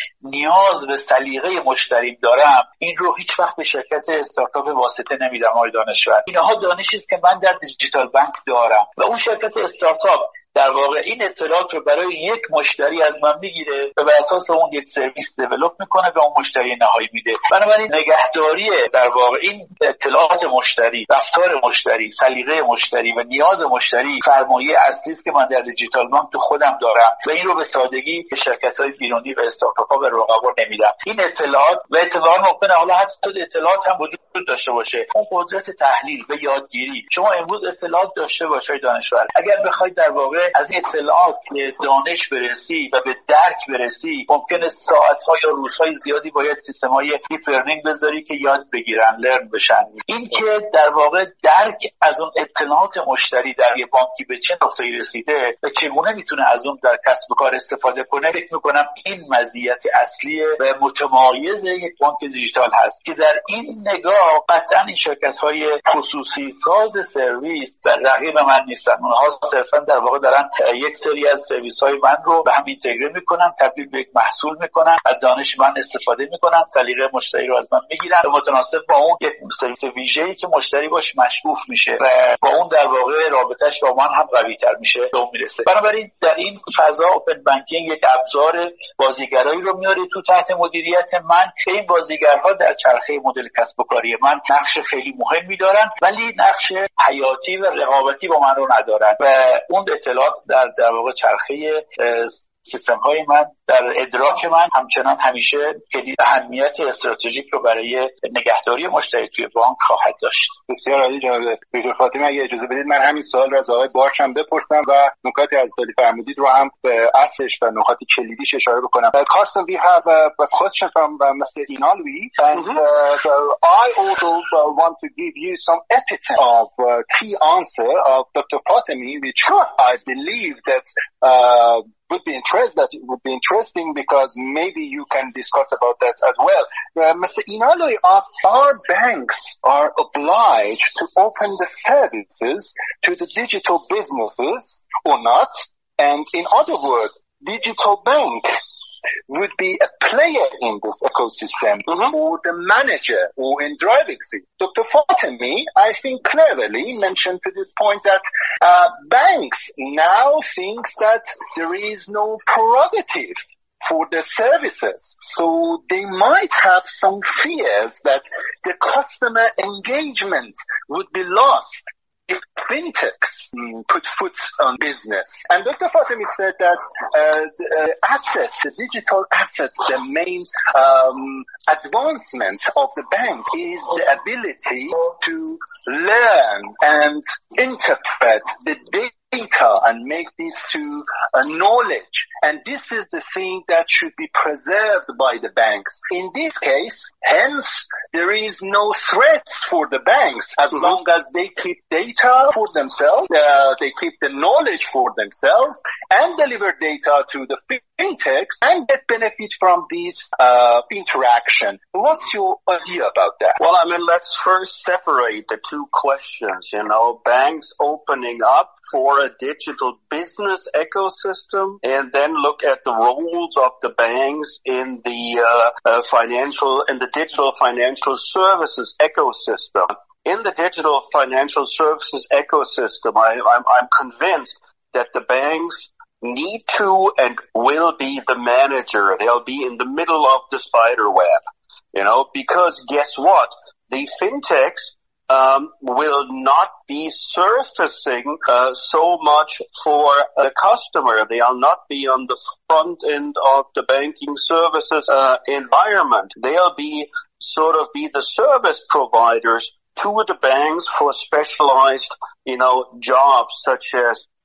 نیاز و سلیقه مشتری دارم، این رو هیچ وقت به شرکت استارتاپ واسطه نمیدم آقای دانشور. اینها دانشی است که من در دیجیتال بانک دارم و اون شرکت استارتاپ در واقع این اطلاعات رو برای یک مشتری از من میگیره و به اساس اون یک سرویس دیولپ میکنه به اون مشتری نهایی میده. بنابراین نگهداری در واقع این اطلاعات مشتری، رفتار مشتری، سلیقه مشتری و نیاز مشتری فرمایه اصلی است که من در دیجیتال بانک تو خودم دارم و این رو به سادگی به شرکت‌های بیرونی و استارتاپ‌ها و رقبا نمیدم. این اطلاعات و اطلاعات ممکنه حالا حتی اطلاعات هم وجود داشته باشه، اون قدرت تحلیل و یادگیری. شما امروز اطلاعات داشته باشید دانشور، اگر بخواید در واقع از این اطلاعات به دانش برسی و به درک برسی، ممکنه ساعت‌ها یا روزهای زیادی باید سیستم‌های دیپ لرنینگ بذاری که یاد بگیرن، لرن بشن. این که در واقع درک از اون اطلاعات مشتری در یه بانکی به چه نقطه‌ای رسیده و چگونه میتونه از اون در کسب و کار استفاده کنه، فکر می‌کنم این مزیت اصلی و متمایز یک بانک دیجیتال هست که در این نگاه قطعاً این شرکت‌های خصوصی ساز سرویس در رقیب من نیستن. اونها صرفاً در واقع دارن یک سری از سرویس‌های من رو به هم اینتگره میکنن، تبدیل به یک محصول میکنن، از دانش من استفاده میکنن، سلیقه مشتری رو از من میگیرن و متناسب با اون یک سرویس ویژه‌ای که مشتری باش مشغول میشه و با اون در واقع رابطه‌اش با من هم قوی‌تر میشه به اون میرسه. بنابراین در این فضا اوپن بانکینگ یک ابزار بازیگرایی رو میاره تو تحت مدیریت من که این بازیگرها در چرخه مدل کسب و کاری من نقش خیلی مهمی دارن، ولی نقش حیاتی و رقابتی با من رو ندارن و اون اطلاعات در در واقع چرخه سیستم های من، در ادراک من همچنان همیشه کلید اهمیت استراتژیک رو برای نگهداری مشتری توی بانک خواهد داشت. بسیار عالی جناب دکتر فاطمی. اگه اجازه بدید من همین سوال رو از آقای بارچ هم بپرسم و نکاتی از سالی فرمودید رو هم به اصلش و نکات کلیدیش اشاره بکنم. Carsten, we have a, a question from uh, Mister Inalwi, and mm-hmm. uh, so I also uh, want to give you some epithet of uh, key answer of Doctor Fatemi, which sure. I believe that uh, would be interest that would be interesting because maybe you can discuss about that as well. Uh, Mister Inalwi asked, are banks are obliged to open the services to the digital businesses or not? And in other words, digital bank would be a player in this ecosystem mm-hmm. or the manager or in driving seat. Doctor Fatemi, I think cleverly mentioned to this point that uh, banks now think that there is no prerogative for the services. So they might have some fears that the customer engagement would be lost if fintechs mm, put foot on business. And Doctor Fatemi said that uh, the uh, assets, the digital assets, the main um, advancement of the bank is the ability to learn and interpret the data data and make this to uh, knowledge. And this is the thing that should be preserved by the banks. In this case, hence, there is no threat for the banks as mm-hmm. long as they keep data for themselves, uh, they keep the knowledge for themselves and deliver data to the fintechs and get benefit from this uh, interaction. What's your idea about that? Well, I mean, let's first separate the two questions. You know, banks opening up for a digital business ecosystem, and then look at the roles of the banks in the uh, uh, financial, in the digital financial services ecosystem. In the digital financial services ecosystem, I, I'm, I'm convinced that the banks need to and will be the manager. They'll be in the middle of the spider web, you know, because guess what? The fintechs Um, will not be surfacing uh, so much for the customer. They'll not be on the front end of the banking services uh, environment. They'll be sort of be the service providers to the banks for specialized, you know, jobs such as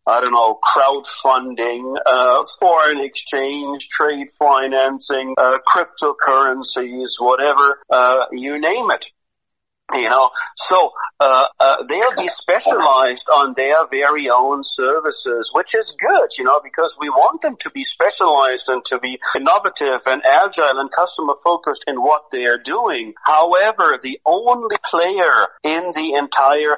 I don't know, crowdfunding, uh, foreign exchange, trade financing, uh, cryptocurrencies, whatever, uh, you name it. You know, so, uh, uh, they'll be specialized on their very own services, which is good, you know, because we want them to be specialized and to be innovative and agile and customer focused in what they are doing. However, the only player in the entire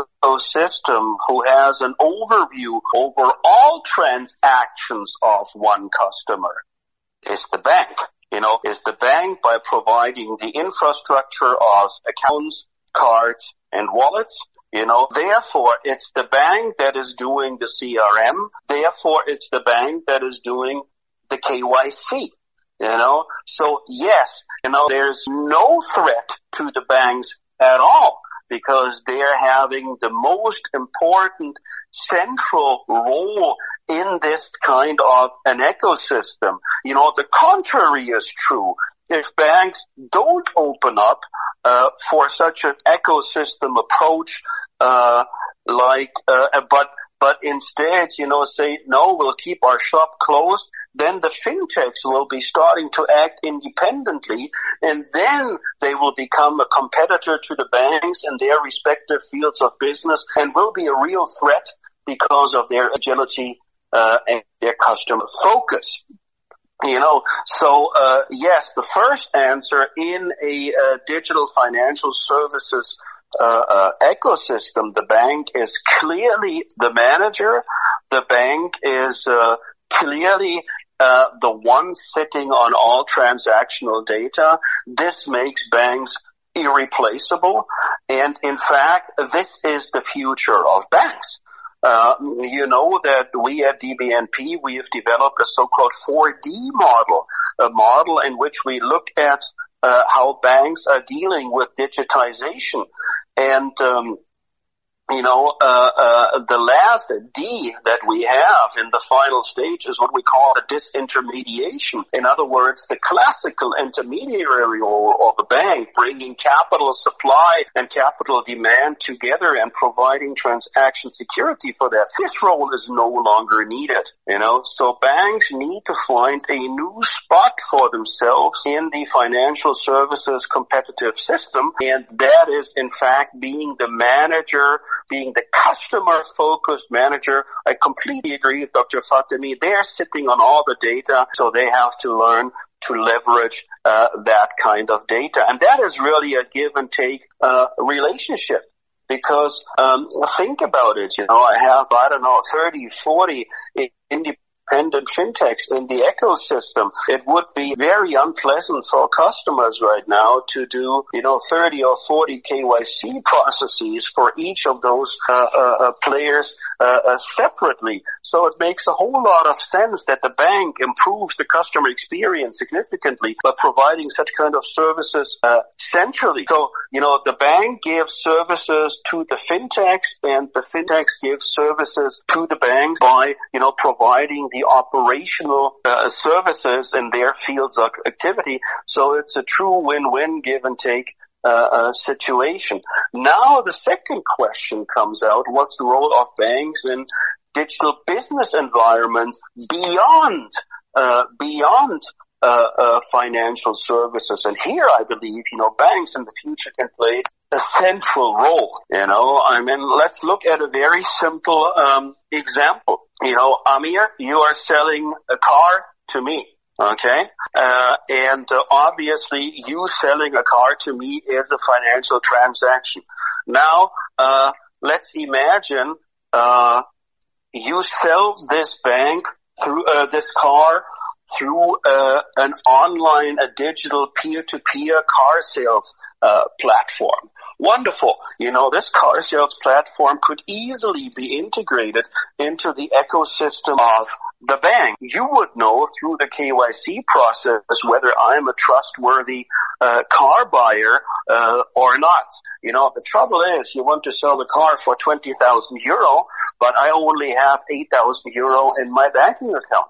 ecosystem who has an overview over all transactions of one customer is the bank. You know, is the bank by providing the infrastructure of accounts, cards, and wallets. You know, therefore, it's the bank that is doing the C R M. Therefore, it's the bank that is doing the K Y C. You know, so yes, you know, there's no threat to the banks at all because they're having the most important central role in this kind of an ecosystem. You know, the contrary is true. If banks don't open up uh, for such an ecosystem approach, uh, like, uh, but but instead, you know, say, no, we'll keep our shop closed, then the fintechs will be starting to act independently, and then they will become a competitor to the banks in their respective fields of business and will be a real threat because of their agility uh, and their customer focus. You know, so, uh, yes, the first answer in a uh, digital financial services uh, uh, ecosystem, the bank is clearly the manager. The bank is uh, clearly uh, the one sitting on all transactional data. This makes banks irreplaceable. And in fact, this is the future of banks. Uh, you know that we at D B N P, we have developed a so-called four D model, a model in which we look at uh, how banks are dealing with digitization. And, um, you know, uh, uh, the last D that we have in the final stage is what we call a disintermediation. In other words, the classical intermediary role of a bank, bringing capital supply and capital demand together and providing transaction security for that. This role is no longer needed, you know. So banks need to find a new spot for themselves in the financial services competitive system, and that is, in fact, being the manager, being the customer-focused manager. I completely agree with Doctor Fatemi. They're sitting on all the data, so they have to learn to leverage uh, that kind of data. And that is really a give-and-take uh, relationship. Because um, think about it, you know, I have, I don't know, thirty, forty independent independent fintechs in the ecosystem. It would be very unpleasant for customers right now to do, you know, thirty or forty K Y C processes for each of those uh, uh, players uh, uh, separately. So it makes a whole lot of sense that the bank improves the customer experience significantly by providing such kind of services uh, centrally. So, you know, the bank gives services to the fintechs, and the fintechs give services to the banks by, you know, providing the operational uh, services in their fields of activity. So it's a true win-win, give and take uh, uh, situation. Now the second question comes out: what's the role of banks in digital business environments beyond uh, beyond uh, uh, financial services? And here, I believe, you know, banks in the future can play a central role. You know, I mean, let's look at a very simple um, example. You know, Amir, you are selling a car to me, okay? Uh, and uh, obviously, you selling a car to me is a financial transaction. Now, uh, let's imagine uh, you sell this bank through uh, this car through uh, an online, a digital peer-to-peer car sales uh, platform. Wonderful. You know, this car sales platform could easily be integrated into the ecosystem of the bank. You would know through the K Y C process whether I'm a trustworthy uh, car buyer uh, or not. You know, the trouble is you want to sell the car for twenty thousand euro, but I only have eight thousand euro in my banking account.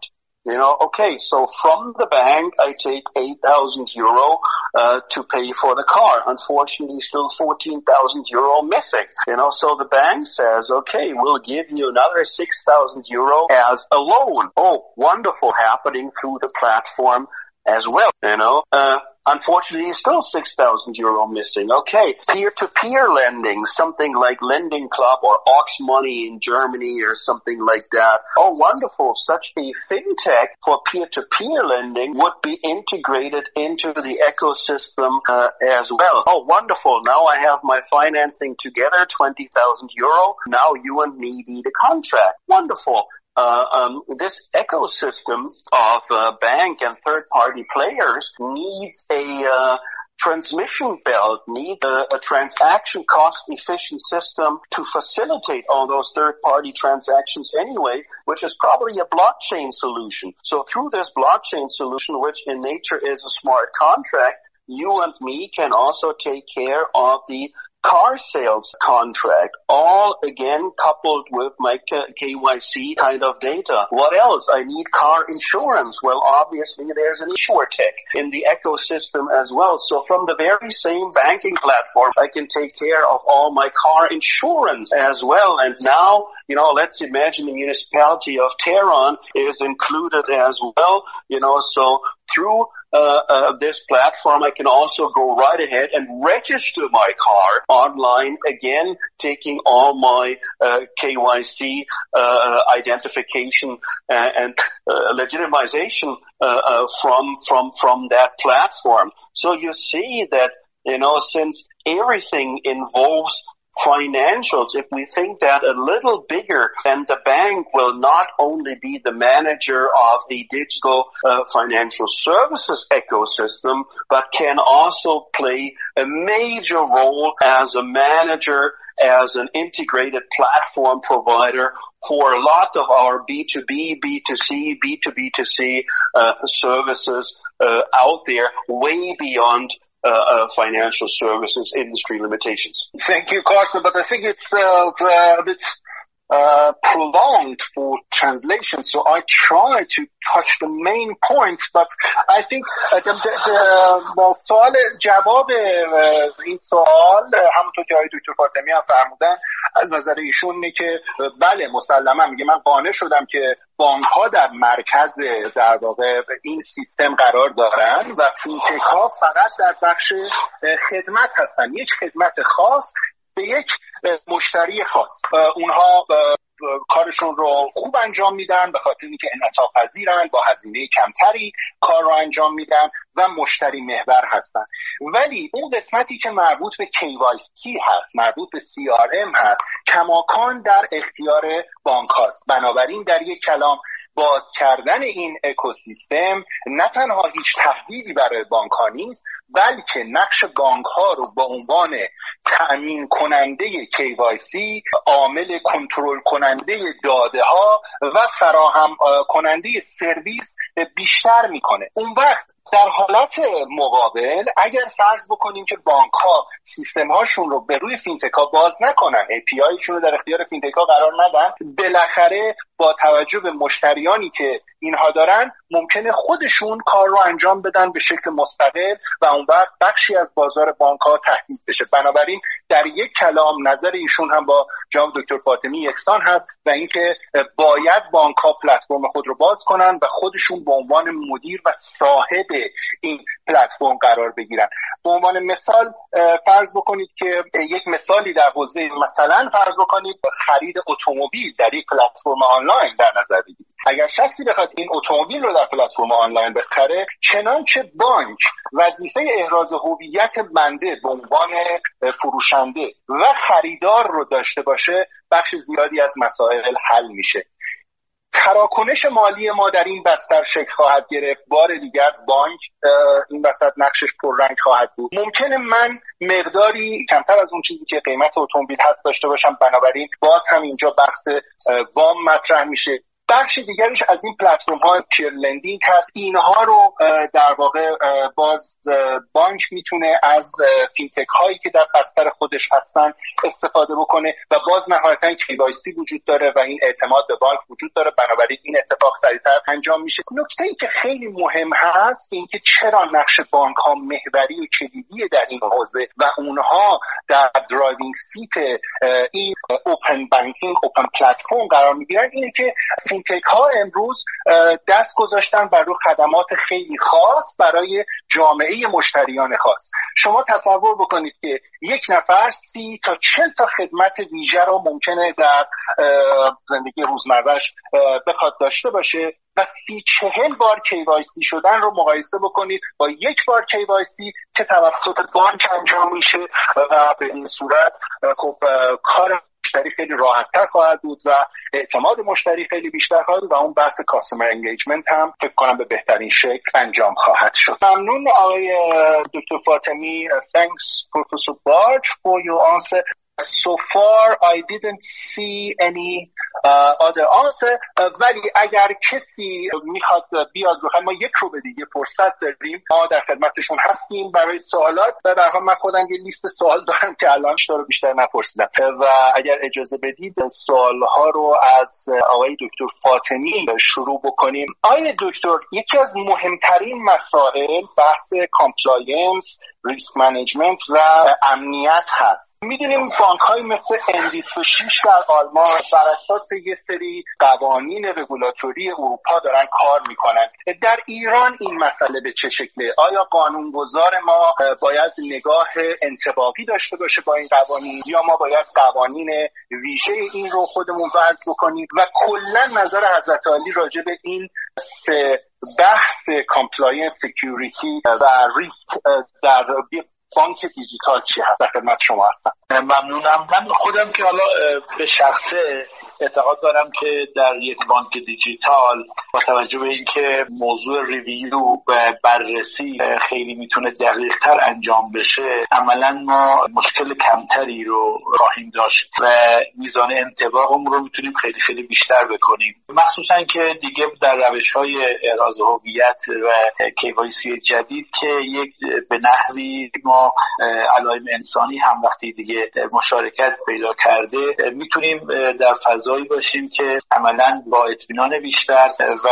You know, okay, so from the bank, I take eight thousand euro uh, to pay for the car. Unfortunately, still fourteen thousand euro missing. You know, so the bank says, okay, we'll give you another six thousand euro as a loan. Oh, wonderful, happening through the platform as well, you know. Uh, unfortunately, still six thousand euro missing. Okay, peer-to-peer lending, something like Lending Club or Ox Money in Germany or something like that. Oh, wonderful, such a fintech for peer-to-peer lending would be integrated into the ecosystem uh, as well. Oh, wonderful, now I have my financing together, twenty thousand euro. Now you and me need a contract. Wonderful. Uh, um, this ecosystem of uh, bank and third-party players needs a uh, transmission belt, needs a, a transaction cost-efficient system to facilitate all those third-party transactions anyway, which is probably a blockchain solution. So through this blockchain solution, which in nature is a smart contract, you and me can also take care of the car sales contract, all again coupled with my K Y C kind of data. What else? I need car insurance. Well, obviously there's an InsurTech in the ecosystem as well. So from the very same banking platform, I can take care of all my car insurance as well. And now, you know, let's imagine the municipality of Tehran is included as well, you know, so through uh, uh, this platform, I can also go right ahead and register my car online, again, taking all my uh, K Y C uh, identification and, and uh, legitimization uh, uh, from from from that platform. So you see that, you know, since everything involves financials, if we think that a little bigger, then the bank will not only be the manager of the digital uh, financial services ecosystem, but can also play a major role as a manager, as an integrated platform provider for a lot of our B two B, B two C, B two B two C uh, services uh, out there, way beyond Uh, uh, financial services industry limitations. Thank you, Carsten, but I think it's uh, a bit uh, prolonged for translation, so I try to touch the main points, but I think uh, the, the, the سوال جواب این سوال همونطور که آقای دکتر فاطمی هم فرمودن از نظر ایشون اینه که بله مسلما میگه من قانع شدم که بانک ها در مرکز در واقع این سیستم قرار دارن و فینتک ها فقط در بخش خدمت هستن، یک خدمت خاص به یک مشتری خاص. اونها کارشون رو خوب انجام میدن به خاطر اینکه انعطاف پذیرن، با هزینه کمتری کار رو انجام میدن و مشتری محور هستن. ولی اون قسمتی که مربوط به کی وای سی هست، مربوط به سی آر ام هست، کماکان در اختیار بانک هاست. بنابراین در یک کلام باز کردن این اکوسیستم نه تنها هیچ تهدیدی برای بانک ها نیست، بلکه نقش بانک ها رو به عنوان تأمین کننده کی وای سی، عامل کنترل کننده داده ها و فراهم کننده سرویس بیشتر میکنه. اون وقت در حالت مقابل اگر فرض بکنیم که بانک ها سیستم هاشون رو به روی فینتک ها باز نکنن، ای پی آیشون رو در اختیار فینتک ها قرار ندن، بالاخره با توجه به مشتریانی که اینها دارن ممکنه خودشون کار رو انجام بدن به شکل مستقل و اون وقت بخشی از بازار بانک ها تهدید بشه. بنابراین در یک کلام نظر ایشون هم با جناب دکتر فاطمی یکسان هست و اینکه باید بانک ها پلتفرم خود رو باز کنن و خودشون به عنوان مدیر و صاحب این پلتفرم قرار بگیرن. به عنوان مثال فرض بکنید که یک مثالی در حوزه مثلا فرض بکنید خرید اتومبیل در یک پلتفرم آنلاین در نظر بگیرید. اگر شخصی بخواد این اتومبیل رو در پلتفرم آنلاین بخره، چنانچه بانک وظیفه احراز هویت بنده به عنوان فروشنده و خریدار رو داشته باشه، بخش زیادی از مسائل حل میشه. تراکنش مالی ما در این بستر شکل خواهد گرفت. بار دیگر بانک این وسط نقشش پررنگ خواهد بود. ممکنه من مقداری کمتر از اون چیزی که قیمت اتومبیل هست داشته باشم، بنابراین باز هم اینجا بحث وام مطرح میشه. بخش دیگرش از این پلتفرم های پیر لندینگ هست. اینها رو در واقع باز بانک میتونه از فینتک هایی که در بستر خودش هستن استفاده بکنه و باز نهایتاً کی‌وای‌سی وجود داره و این اعتماد به بانک وجود داره، بنابراین این اتفاق سریعتر انجام میشه. نکته‌ای که خیلی مهم هست اینکه چرا نقش بانک ها محوری و کلیدی در این حوزه و اونها در درایوینگ سیت این اوپن بانکینگ، اوپن پلتفرم قرار میگیرن، اینه که فینتک ها امروز دست گذاشتن بر روی خدمات خیلی خاص برای جامعه مشتریان خاص. شما تصور بکنید که یک نفر سی تا چل تا خدمت ویژه رو ممکنه در زندگی روزمره‌اش بخواد داشته باشه و سی چهل بار کی‌وای‌سی شدن رو مقایسه بکنید با یک بار کی‌وای‌سی که توسط بانک انجام میشه و به این صورت خب کار مشتری خیلی راحت‌تر خواهد بود و اعتماد مشتری خیلی بیشتر خواهد بود و اون بحث کاستمر انگیجمنت هم فکر کنم به بهترین شکل انجام خواهد شد. ممنون آقای دکتر فاطمی. Thanks Professor Barch for your answer. So far I didn't see any uh, other answer. uh, ولی اگر کسی میخواد بیاد رو ما یک رو به دیگه فرصت داریم، ما در خدمتشون هستیم برای سوالات و در حال من خودم یه لیست سوال دارم که الان رو بیشتر نپرسیدم و اگر اجازه بدید سوالها رو از آقای دکتر فاطمی شروع بکنیم. آقای دکتر، یکی از مهمترین مسائل بحث کامپلاینس، ریسک منیجمنت و امنیت هست. میدونیم بانک های مثل ان بیست و شش در آلمان بر اساس یه سری قوانین رگولاتوری اروپا دارن کار میکنن. در ایران این مسئله به چه شکله؟ آیا قانونگذار ما باید نگاه انطباقی داشته باشه با این قوانین یا ما باید قوانین ویژه این رو خودمون وضع بکنیم؟ و کلا نظر حضرت عالی راجع به این سه بحث کامپلاینس، سکیوریتی و ریسک در بانک دیجیتال چی هست؟ در خدمت شما هستم. ممنونم. من خودم که حالا به شخصه اعتقاد دارم که در یک بانک دیجیتال با توجه به اینکه موضوع ریویو و بررسی خیلی میتونه دقیق‌تر انجام بشه، عملاً ما مشکل کمتری رو خواهیم داشت و میزان انطباقمون رو میتونیم خیلی خیلی بیشتر بکنیم، مخصوصاً که دیگه در روش‌های احراز هویت و کی‌وای‌سی جدید که یک به نحوی ما علائم انسانی هم وقتی دیگه مشارکت پیدا کرده میتونیم در فضایی باشیم که عملاً با اطمینان بیشتر و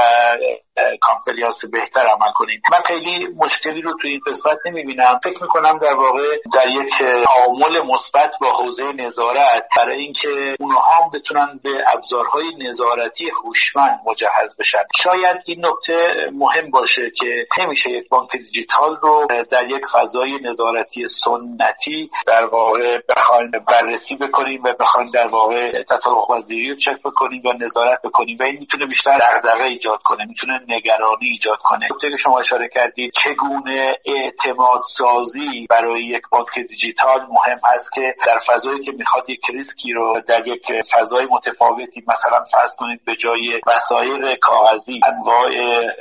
کامپلیانس بهتر عمل کنیم. من خیلی مشکلی رو تو این قسمت نمیبینم. فکر میکنم در واقع در یک تعامل مثبت با حوزه نظارت برای اینکه اونها هم بتونن به ابزارهای نظارتی هوشمند مجهز بشن. شاید این نکته مهم باشه که نمیشه یک بانک دیجیتال رو در یک فضای نظارتی سنتی در واقع بخوایم بررسی بکنیم و بخوایم در واقع تطابق پذیری رو چک بکنیم و نظارت بکنیم و این میتونه بیشتر دغدغه ایجاد کنه، میتونه نگرانی ایجاد کنه. نکته که شما اشاره کردید چگونه اعتماد سازی برای یک بانک دیجیتال مهم هست که در فضایی که میخواد یک ریسکی رو در یک فضای متفاوتی، مثلا فرض کنید به جای وسایل کاغذی انواع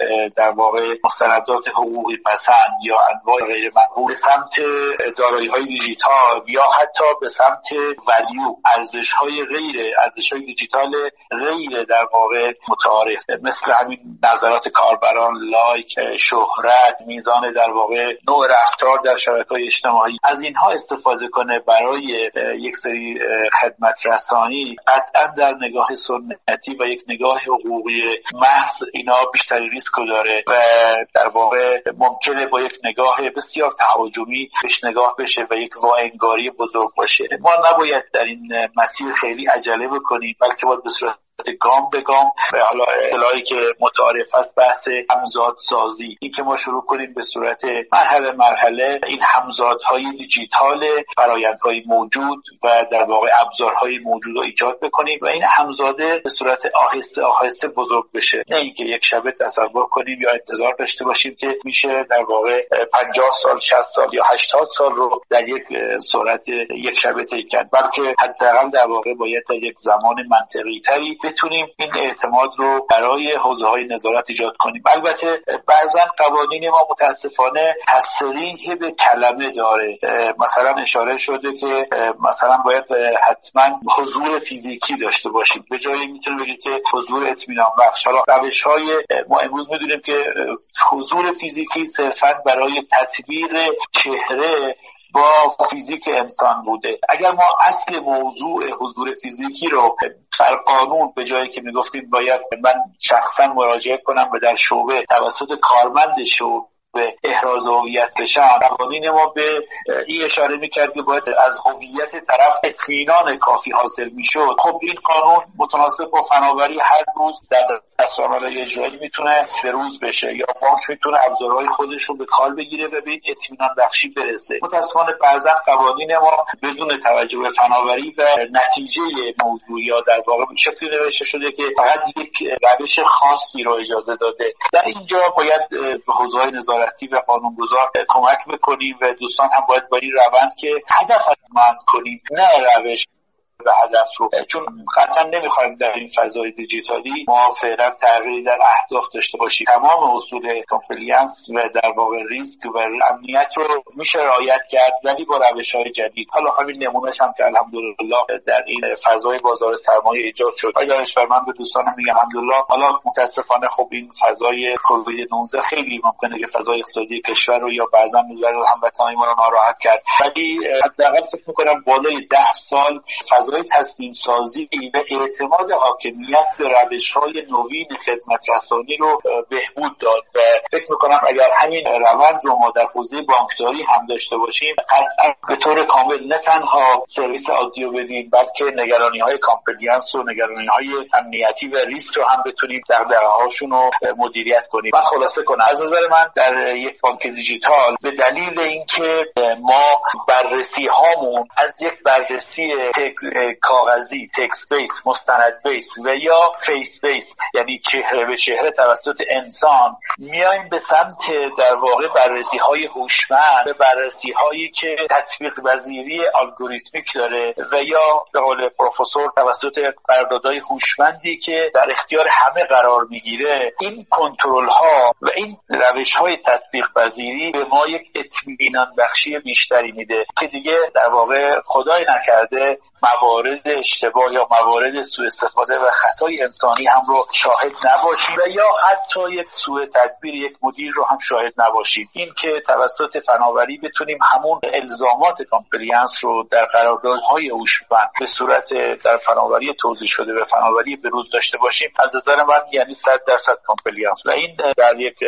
در واقع مستندات حقوقی پسند یا انواع غیر منقول سمت دارایی‌های دیجیتال یا حتی به سمت ولیو، ارزش‌های غیر ارزش‌های دیجیتال غیر در واقع متعارف، مثل همین نظرات کاربران، لایک، شهرت، میزان در واقع نوع رفتار در شبکه‌های اجتماعی، از اینها استفاده کنه برای یک سری خدمت رسانی، قطعا در نگاه سنتی و یک نگاه حقوقی محض اینا بیشتری ریسک داره و در واقع ممکنه با یک نگاه بسیار تهاجمی بهش نگاه بشه و یک واانگاری بزرگ باشه. ما نباید در این مسیر خیلی عجله بکنیم، بلکه باید به صورت گام به گام و حالا اصطلاحی که متعارف است بحث همزاد سازی، این که ما شروع کنیم به صورت مرحله مرحله این همزادهای دیجیتال فرآیندهای موجود و در واقع ابزارهای موجود رو ایجاد بکنیم و این همزاده به صورت آهسته آهسته بزرگ بشه، نه اینکه یک شبه تصور کنیم یا انتظار داشته باشیم که میشه در واقع پنجاه سال، شصت سال یا هشتاد سال رو در یک سرعت یک شبه طی کرد، بلکه حداقل در واقع باید در یک زمان منطقی تری بتونیم این اعتماد رو برای حوزه‌های نظارت ایجاد کنیم. البته بعضا قوانین ما متاسفانه تصریح به کلمه داره. مثلا اشاره شده که مثلا باید حتما حضور فیزیکی داشته باشید، به جای میتونه بگید که حضور اطمینان بخش. حالا روش‌های ما امروز میدونیم که حضور فیزیکی صرفاً برای تطبیق چهره با فیزیک انسان بوده. اگر ما اصل موضوع حضور فیزیکی رو در قانون به جایی که میگفتیم باید من شخصا مراجعه کنم و در شعبه توسط کارمند شعبه به احراز هویت بشن، قوانین ما به این اشاره میکرد که باید از هویت طرف اطمینان کافی حاصل میشد. خب این قانون متناسب با فناوری هر روز در دستورالعمل اجرایی میتونه به روز بشه، یا بانک میتونه ابزارهای خودش رو به کار بگیره و به اطمینان بخشی برسه. متاسفانه بعضا قوانین ما بدون توجه به فناوری و نتیجه موضوع یا در واقع شکلی نوشته شده که فقط یک روش خاصی رو اجازه داده. در اینجا باید به حوزه‌های نظارتی و قانونگذار کمک بکنیم و دوستان هم باید با این روند که هدف من کنیم نه روش به هدف رو، چون قطعا نمیخوایم در این فضای دیجیتالی ما فعلا تغییری در اهداف داشته باشیم. تمام اصول کامپلینس و در واقع ریسک و امنیت رو میشه رعایت کرد ولی با روش‌های جدید. حالا همین نمونهش هم که الحمدلله در این فضای بازار سرمایه ایجاد شد. اگرش من به دوستانم میگم الحمدلله. حالا متاسفانه خب این فضای کووید نوزده خیلی ممکنه که فضای اقتصادی کشور رو یا بعضا میذاره هموطنان ما رو ناراحت کرد، ولی حداقل فکر می‌کنم بالای ده سال فضای تصمیم سازی و اعتماد حاکمیت به روش‌های نوین خدمت رسانی رو بهبود داد و فکر می‌کنم اگر همین روند رو ما در حوزه بانکداری هم داشته باشیم قطعا به طور کامل نه تنها سرویس عادی رو بدیم بلکه نگرانی‌های کامپلینس و نگرانی‌های امنیتی و ریسک رو هم بتونیم دغدغه‌هاشون رو مدیریت کنیم. من خلاصه کنم از نظر من در یک بانک دیجیتال به دلیل اینکه ما بررسی هامون از یک بررسی کاغذی تکست بیس، مستند بیس و یا فیس بیس یعنی چهره به چهره توسط انسان میایم به سمت در واقع بررسی های هوشمند، به بررسی هایی که تطبیق پذیری الگوریتمیک داره و یا به قول پروفسور توسط قراردادهای هوشمندی که در اختیار همه قرار میگیره. این کنترل ها و این روش های تطبیق پذیری به ما یک اطمینان بخشی بیشتری میده که دیگه در واقع خدای نکرده موارد اشتباه یا موارد سوء استفاده و خطای انسانی هم رو شاهد نباشیم و یا حتی یک سوء تدبیر یک مدیر رو هم شاهد نباشیم. این که توسط فناوری بتونیم همون الزامات کامپلینس رو در قراردادهای هوشمند به صورت در فناوری توزیع شده و فناوری بروز داشته باشیم، از نظر من یعنی صد درصد کامپلینس و این در یک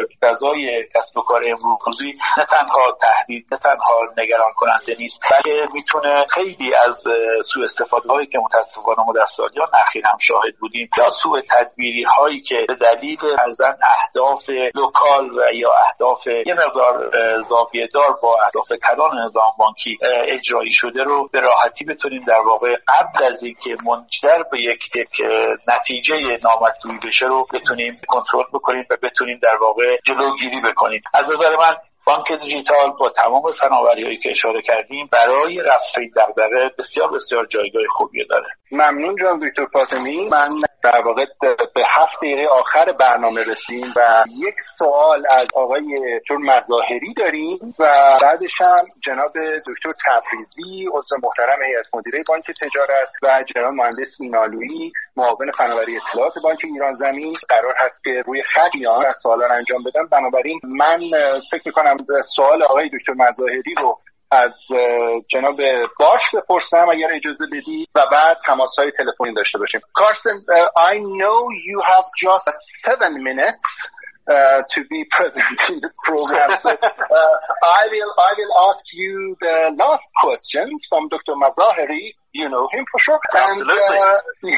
فضای کسب و کار امروزی نه تنها تهدید نه تنها نگران کننده نیست بلکه میتونه خیلی از سوء استفاده هایی که متاسفانه ما در سالیان اخیر هم شاهد بودیم یا سوء تدبیری هایی که به دلیل ازن اهداف لوکال و یا اهداف یه مقدار زاویه دار با اهداف کلان نظام بانکی اجرایی شده رو به راحتی بتونیم در واقع قبل از اینکه منجر به یک یک نتیجه نامطلوبی بشه رو بتونیم کنترل بکنیم و بتونیم در واقع جلوگیری بکنیم. از نظر من بانک دیجیتال با تمام فناوری‌هایی که اشاره کردیم برای رفع دغدغه بسیار بسیار جایگاه خوبی داره. ممنون جان دکتر فاطمی. من در واقع به هفت دقیقه آخر برنامه رسیم و یک سوال از آقای دکتر مظاهری داریم و بعدش هم جناب دکتر تبریزی عضو محترم هیئت مدیره بانک تجارت و جناب مهندس اینالویی معاون فناوری اطلاعات بانک ایران زمین قرار هست که روی خط بیان از سوالان انجام بدن. بنابراین من فکر می‌کنم سوال آقای دکتر مظاهری رو از جناب باش بپرسم اگر اجازه بدی و بعد تماس‌های تلفنی داشته باشیم. Carsten, uh, I know you have just seven minutes uh, to be present in the program. So, uh, I will I will ask you the last question from Doctor Mazaheri. You know him for sure. Absolutely. And, uh,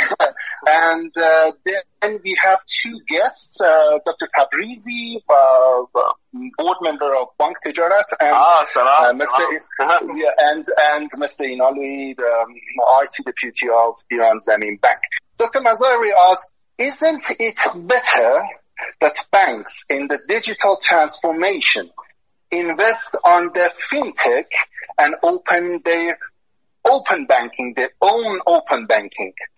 yeah, and uh, then we have two guests, uh, Doctor Tabrizi, uh, board member of Bank Tijarat, and ah, salam. Uh, Mister yeah, and and Mister Inalwi, the um, R T deputy of Iran Zamin Bank. Doctor Mazaheri asked, "Isn't it better that banks in the digital transformation invest on their fintech and open their open banking, their own open banking,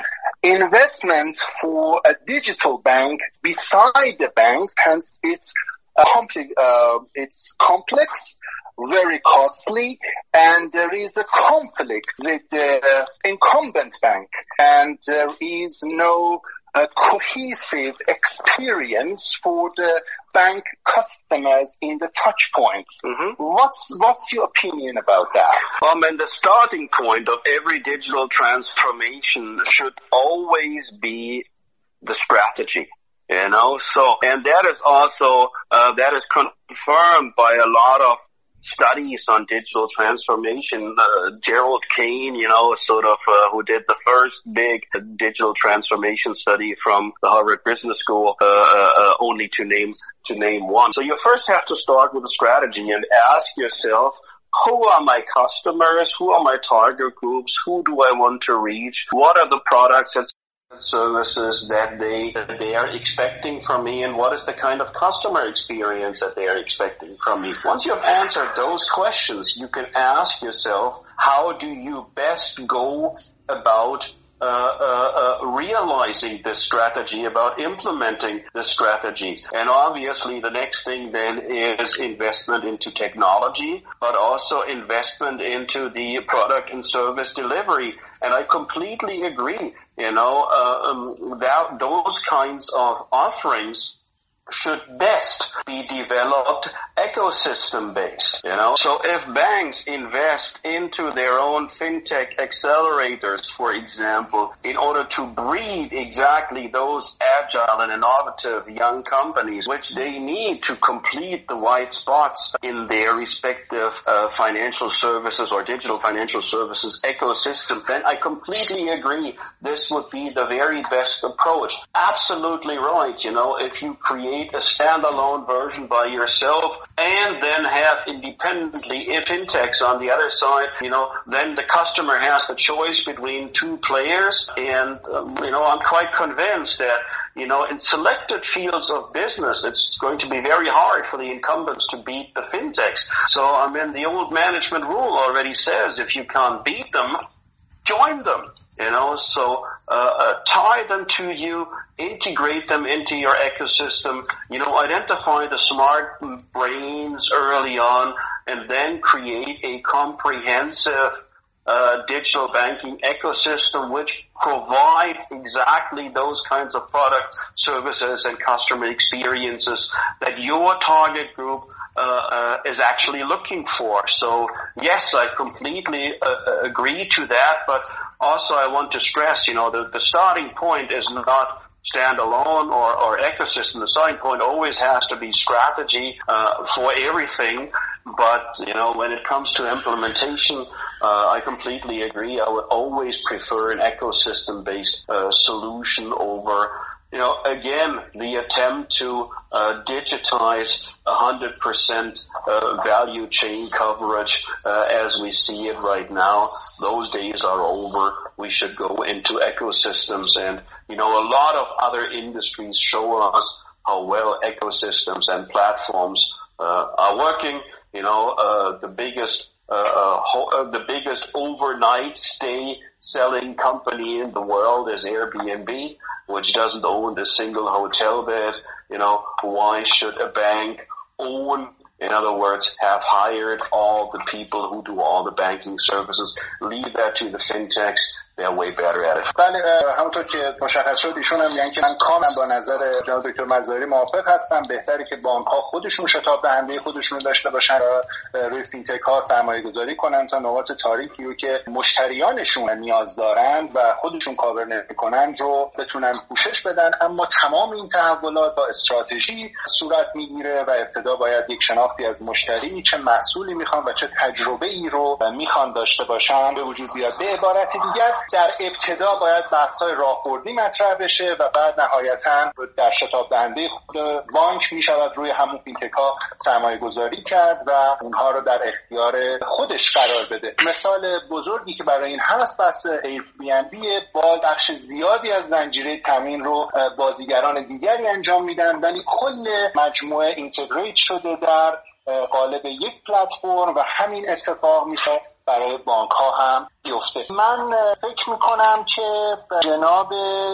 investment for a digital bank beside the banks has is uh, compli- uh, it's complex, very costly, and there is a conflict with the incumbent bank, and there is no uh, cohesive experience for the bank customers in the touch points. Mm-hmm. What's, what's your opinion about that? Well, I mean, the starting point of every digital transformation should always be the strategy. You know, so, and that is also, uh, that is confirmed by a lot of studies on digital transformation. Uh, Gerald Kane, you know, sort of, uh, who did the first big digital transformation study from the Harvard Business School, uh, uh, only to name, to name one. So you first have to start with a strategy and ask yourself, who are my customers? Who are my target groups? Who do I want to reach? What are the products and services that they that they are expecting from me, and what is the kind of customer experience that they are expecting from me? Once you have answered those questions, you can ask yourself, how do you best go about uh, uh, uh realizing this strategy, about implementing this strategy? And obviously the next thing then is investment into technology, but also investment into the product and service delivery. And I completely agree, you know, uh, um, that those kinds of offerings should best be developed ecosystem-based, you know. So if banks invest into their own fintech accelerators, for example, in order to breed exactly those agile and innovative young companies, which they need to complete the white spots in their respective uh, financial services or digital financial services ecosystem, then I completely agree this would be the very best approach. Absolutely right, you know, if you create a standalone version by yourself and then have independently fintechs on the other side, you know, then the customer has the choice between two players. And, um, you know, I'm quite convinced that, you know, in selected fields of business, it's going to be very hard for the incumbents to beat the fintechs. So, I mean, the old management rule already says if you can't beat them, join them. You know, so uh, uh tie them to you, integrate them into your ecosystem, you know, identify the smart brains early on, and then create a comprehensive uh digital banking ecosystem which provides exactly those kinds of product, services, and customer experiences that your target group Uh, uh, is actually looking for. So yes, I completely uh, agree to that, but also I want to stress, you know, the, the starting point is not standalone or, or ecosystem. The starting point always has to be strategy uh, for everything. But, you know, when it comes to implementation, uh, I completely agree. I would always prefer an ecosystem-based uh, solution over, you know, again, the attempt to uh, digitize one hundred percent uh, value chain coverage uh, as we see it right now. Those days are over. We should go into ecosystems, and, you know, a lot of other industries show us how well ecosystems and platforms uh, are working. You know, uh, the biggest Uh, uh, ho- uh, the biggest overnight stay selling company in the world is Airbnb, which doesn't own a single hotel bed. You know, why should a bank own, in other words, have hired all the people who do all the banking services? Leave that to the fintechs. They're way better at it. بله، همونطور که مشخص شد ایشون هم میگن که من کاملا با نظر جناب دکتر مزاری موافق هستم. بهتره که بانک ها خودشون شتاب دهنده خودشون داشته باشن، روی فینتک ها سرمایه گذاری کنن تا نقاط تاریکی رو که مشتریانشون نیاز دارن و خودشون کاور نمیکنن رو بتونن پوشش بدن. اما تمام این تحولات با استراتژی صورت میگیره و ابتدا باید یک شناختی از مشتری، چه محصولی میخوان و چه تجربه ای رو میخوان داشته باشن به وجود بیاد. به عبارت دیگر در ابتدا باید بحث‌های راهبردی مطرح بشه و بعد نهایتاً در شتاب دهنده خود بانک میشود روی همون فینتک‌ها سرمایه گذاری کرد و اونها رو در اختیار خودش قرار بده. مثال بزرگی که برای این هست بحث ایربی‌ان‌بی. با بخش زیادی از زنجیره تامین رو بازیگران دیگری انجام میدن، ولی کل مجموعه اینتگریت شده در قالب یک پلتفرم و همین اتفاق میشه برای بانک ها هم بیفته. من فکر میکنم که جناب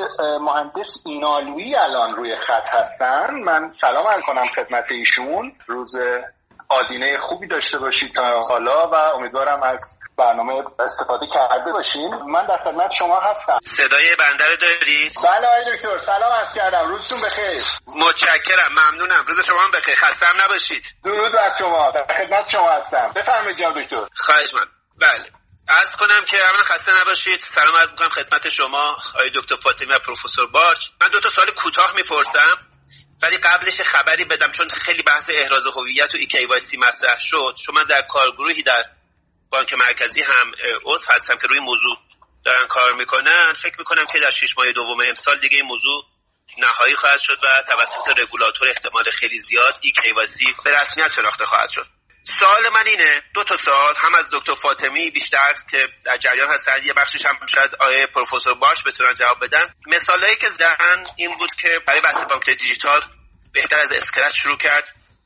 مهندس اینالویی الان روی خط هستن. من سلام عرض کنم خدمت ایشون. روز آدینه خوبی داشته باشید تا حالا و امیدوارم از برنامه استفاده کرده باشیم. من در خدمت شما هستم. صدای بنده رو دارید؟ بله آقای دکتر، سلام عرض کردم. روزتون بخیر. متشکرم، ممنونم. روز شما هم بخیر. خسته هم نباشید. درود بر شما. در خدمت شما هستم. بفرمایید جناب دکتر. خواهش من. بله. عرض کنم که اولا خسته نباشید. سلام عرض می‌کنم خدمت شما آقای دکتر فاطمی و پروفسور بارچ. من دو تا سوال کوتاه میپرسم ولی قبلش خبری بدم، چون خیلی بحث احراز هویت و ای کی وای سی مطرح شد. چون من در کارگروهی در بانک مرکزی هم عضو هستم که روی موضوع دارن کار میکنن. فکر میکنم که در شش ماه دوم امسال دیگه این موضوع نهایی خواهد شد و توسط رگولاتور احتمال خیلی زیاد ای کی وای سی به رسمیت شناخته خواهد شد. سوال من اینه، دو تا سوال، هم از دکتر فاطمی بیشتر که در جریان هستن، یه بخشش هم شاید آقای پروفسور باش بتونن جواب بدن. مثالایی که زدن این بود که برای بحث بانک دیجیتال بهتر از اسکرچ شروع کرد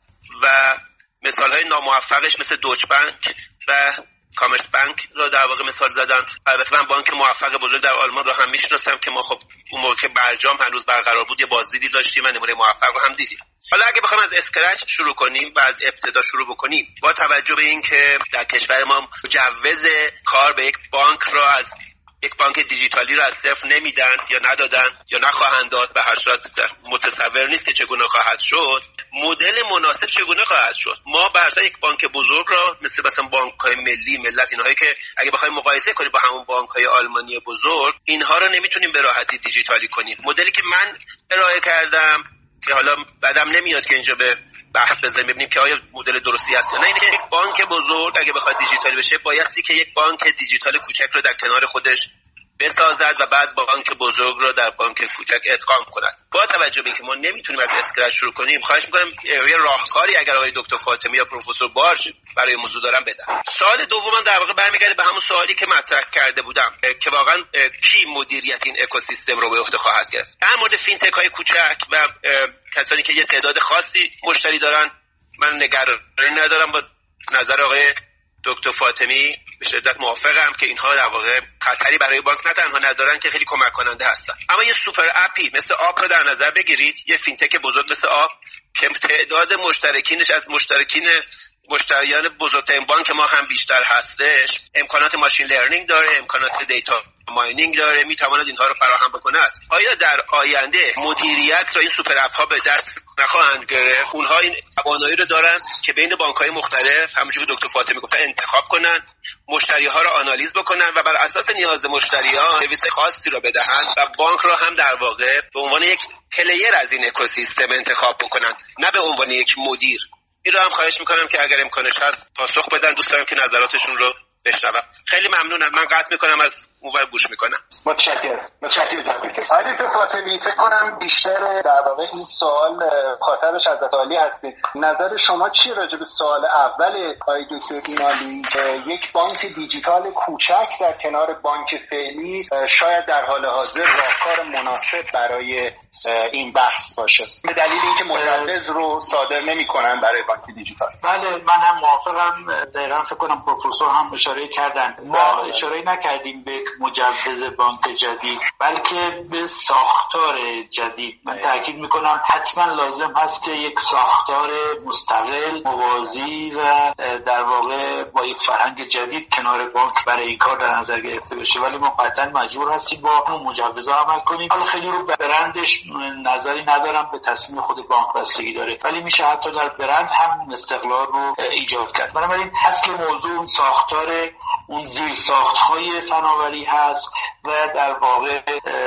و مثالهای ناموفقش مثل دوچ بانک و کامرس بانک رو در واقع مثال زدن. البته من بانک موفق بزرگ در آلمان رو هم میشناسم که ما خب اون موقع که برجام هنوز برقرار بود یه بازدیدی داشتیم و نمونه موفق رو هم دیدیم. حالا اگه بخوایم از اسکرچ شروع کنیم و از ابتدا شروع بکنیم، با توجه به این که در کشور ما مجوز کار به یک بانک را از یک بانک دیجیتالی را از صفر نمیدن یا ندادن یا نخواهند داد، به هر صورت متصور نیست که چگونه خواهد شد، مدل مناسب چگونه خواهد شد. ما برای یک بانک بزرگ را مثل مثلا بانک‌های ملی ملت، اینهایی که اگه بخوایم مقایسه کنیم با همون بانک‌های آلمانی بزرگ، اینها را نمیتونیم به راحتی دیجیتالی کنیم. مدلی که من ارائه کردم که حالا بعدم نمیاد که اینجا به بحث بزنیم ببینیم که آیا مدل درستی هست یا نه، اینه یک بانک بزرگ اگه بخواد دیجیتالی بشه بایستی که یک بانک دیجیتال کوچک رو در کنار خودش بسازد و بعد بانک بزرگ رو در بانک کوچک ادغام کند. با توجه به اینکه ما نمیتونیم از اسکرچ شروع کنیم، خواهش میکنم یه راهکاری اگر آقای دکتر فاطمی یا پروفسور بارچ برای موضوع دارن بدن. سوال دومم در واقع برمیگرده به همون سوالی که مطرح کرده بودم که واقعا کی مدیریت این اکوسیستم رو به عهده خواهد گرفت. در مورد فینتک های کوچک و کسانی که یه تعداد خاصی مشتری دارن، من نگرانی ندارم. با نظر آقای دکتر فاطمی به شدت موافقم که اینها در واقع خطری برای بانک نه تنها ندارن که خیلی کمک کننده هستن. اما یه سوپر اپی مثل آپ رو در نظر بگیرید، یه فینتک بزرگ مثل آپ که تعداد مشترکینش از مشترکین مشتریان بزرگترین بانک ما هم بیشتر هستش، امکانات ماشین لرنینگ داره، امکانات دیتا ماینینگ داره، میتواند اینها رو فراهم بکند. آیا در آینده مدیریت را این سوپر اپ ها به دست نخواهند گرفت؟ اونها این توانایی رو دارن که بین بانک های مختلف، همونجوری که دکتر فاطمی گفت، انتخاب کنن، مشتری ها رو آنالیز بکنن و بر اساس نیاز مشتری ها سرویس خاصی رو بدهند و بانک رو هم در واقع به عنوان یک پلیر از این اکوسیستم انتخاب بکنن، نه به عنوان یک مدیر. این رو هم خواهش میکنم که اگر امکانش هست پاسخ بدن. دوست دارم که نظراتشون رو بشنوم. خیلی ممنونم. من قطع میکنم، از اونور گوش میکنم. متشکرم. متشکرم. آقای دکتر فاطمی، فکر کنم بیشتر در واقع این سوال خاطرش حضرت عالی هستید. نظر شما چیه راجع به سوال اول آقای دکتر اینالویی که یک بانک دیجیتال کوچک در کنار بانک فعلی شاید در حال حاضر راهکار مناسب برای این بحث باشه، به دلیل اینکه مجوز رو صادر نمی‌کنن برای بانک دیجیتال؟ بله، من هم موافقم. دقیقاً فکر کنم پروفسور هم اشاره کردن. ما اشاره نکردیم به مجوز بانک جدید، بلکه به ساختار جدید. من تاکید میکنم حتما لازم هست که یک ساختار مستقل، موازی و در واقع با یک فرهنگ جدید کنار بانک برای این کار در نظر گرفته بشه، ولی ما قطعا مجبور هستیم با اون مجوزها عمل کنیم. حالا خیلی رو برندش نظری ندارم، به تصمیم خود بانک بستگی داره، ولی میشه حتی در برند هم استقلال رو ایجاد کرد. بنابراین اصل موضوع ساختار اون زیر ساخت‌های فناوری هست و در واقع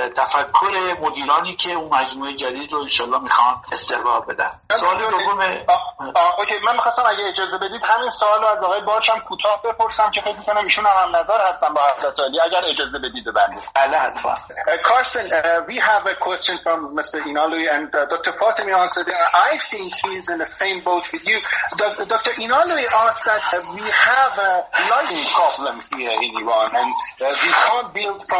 تفکر مدیرانی که اون مجموعه جدید رو انشالله میخوان استقرار بدن. سوال دوم اوکی، من می‌خواستم اگه اجازه بدید همین سوال رو از آقای بارچ هم کوتاه بپرسم که فکر می‌کنم ایشون هم نظر هستن با حضرت عالی، اگر اجازه بدید ببندید. بله حتما. Carsten, uh, we have a question from Mister Inalui, and uh, Doctor Fatemi answered. I think he's in the same boat with you. Doctor Inalui asked that uh, we have a lighting problem here in Iran, and uh, we can't build from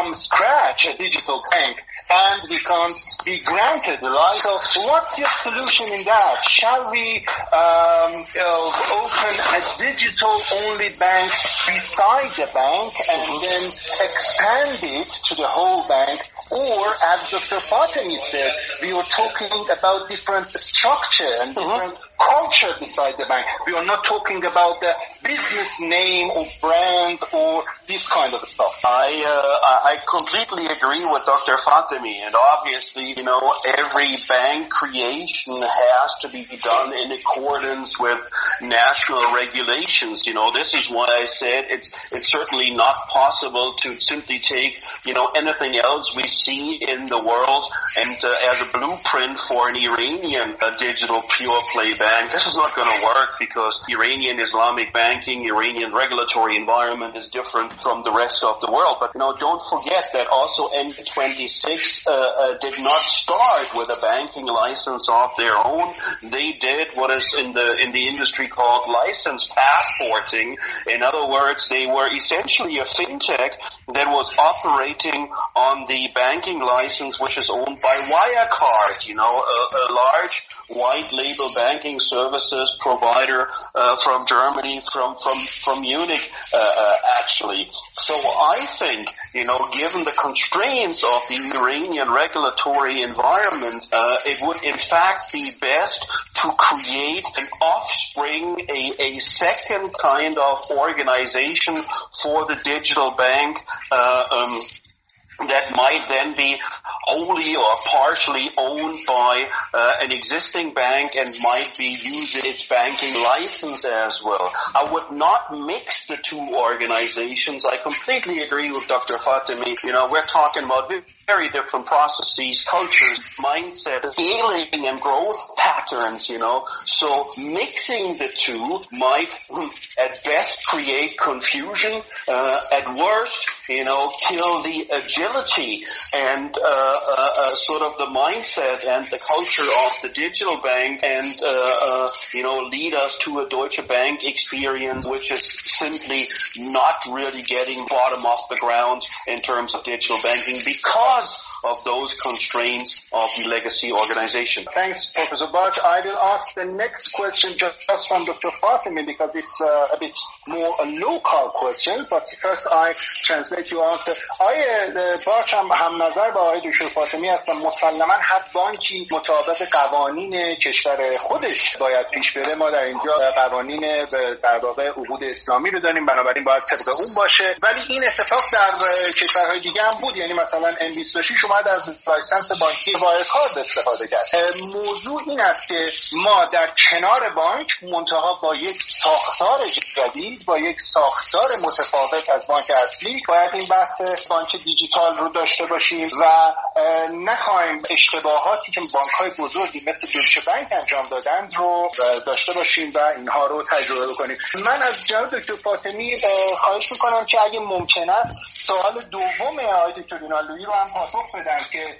from scratch a digital bank and we can't be granted, right? So what's your solution in that? Shall we um, uh, open a digital-only bank beside the bank and then expand it to the whole bank? Or, as Doctor Fatemi said, we are talking about different structure and different mm-hmm. culture beside the bank. We are not talking about the business name or brand or this kind of stuff. I uh, I completely agree with Doctor Fatemi, and obviously, you know, every bank creation has to be done in accordance with national regulations. You know, this is why I said it's it's certainly not possible to simply take, you know, anything else we see in the world and uh, as a blueprint for an Iranian uh, digital pure play bank. This is not going to work because Iranian Islamic banking, Iranian regulatory environment is different from the rest of the world. But, you know, don't forget that also N twenty-six uh, uh, did not start with a banking license of their own. They did what is in the in the industry called license passporting. In other words, they were essentially a fintech that was operating on the banking license which is owned by Wirecard, you know, a, a large white label banking services provider uh, from Germany, from from from Munich, uh, uh, actually. So I think, you know, given the constraints of the Iranian regulatory environment, uh, it would in fact be best to create an offspring, a, a second kind of organization for the digital bank, uh, um, that might then be wholly or partially owned by uh, an existing bank and might be using its banking license as well. I would not mix the two organizations. I completely agree with Doctor Fatemi. You know, we're talking about very different processes, cultures, mindset, scaling and growth patterns, you know. So mixing the two might at best create confusion, uh, at worst, you know, kill the agility and uh, uh, uh, sort of the mindset and the culture of the digital bank and, uh, uh, you know, lead us to a Deutsche Bank experience which is simply not really getting bottom off the ground in terms of digital banking because of those constraints of the legacy organization. Thanks, Professor Barch. I will ask the next question just, just from Doctor Fatemi because it's uh, a bit more a local question, but first I translate your answer. آیه بارچ هم هم نظر با آقای دکتر فاطمی هستم. مسلما هر بانکی مطابق قوانین کشور خودش باید پیش بره. ما در اینجا قوانین در واقع عقود اسلامی رو داریم، بنابراین باید طبق اون باشه. ولی این اتفاق در کشورهای دیگه هم بود، یعنی مثلا ام بیست و شش اومد از لایسنس بانکی وایرکارد استفاده کرد. موضوع این است که ما در کنار بانک منتها با یک ساختار جدید، با یک ساختار متفاوت از بانک اصلی باید این بحث بانک دیجیتال رو داشته باشیم و نخواهیم اشتباهاتی که بانک‌های بزرگی مثل دویچه بانک انجام دادند رو داشته باشیم و اینها رو تجربه بکنیم. من از جناب دکتر فاطمی خواهش میکنم که اگه ممکن است سوال دوم آقای دکتر رینالدویی رو هم پاسخ بدن که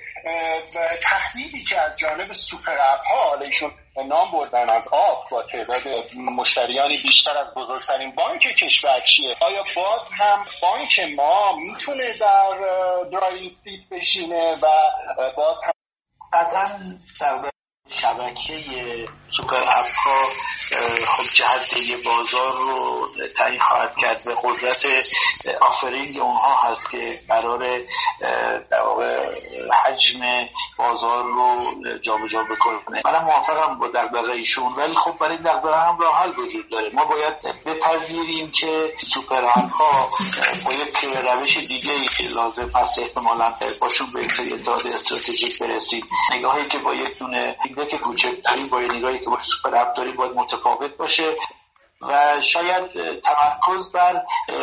تهدیدی که از جانب سوپر اپ ها، حالا ایشون نام بردن از آب با تعداد مشتریانی بیشتر از بزرگترین بانک کشور چیه؟ آیا باز هم بانک ما میتونه در درایوینگ سیت بشینه و باز هم قطعا در شبکه سوپر اپ ها خب جهت بازار رو تعیین خواهد کرد به قدرت آفرینگ اونها هست که قرار در واقع حجم بازار رو جابجا بکنه. منم موافقم با دغدغه ایشون، ولی خب برای دغدغه هم راه حل وجود داره. ما باید بپذیریم که سوپر اپ ها با یک روش دیگه که لازم هست احتمالاً باشون به یک سری اتحاد استراتژیک برسید. نگاهی که با یک دونه که کوچکتری با نگاهی که با سوپر اپ داریم باید متفاوت باشه و شاید تمرکز بر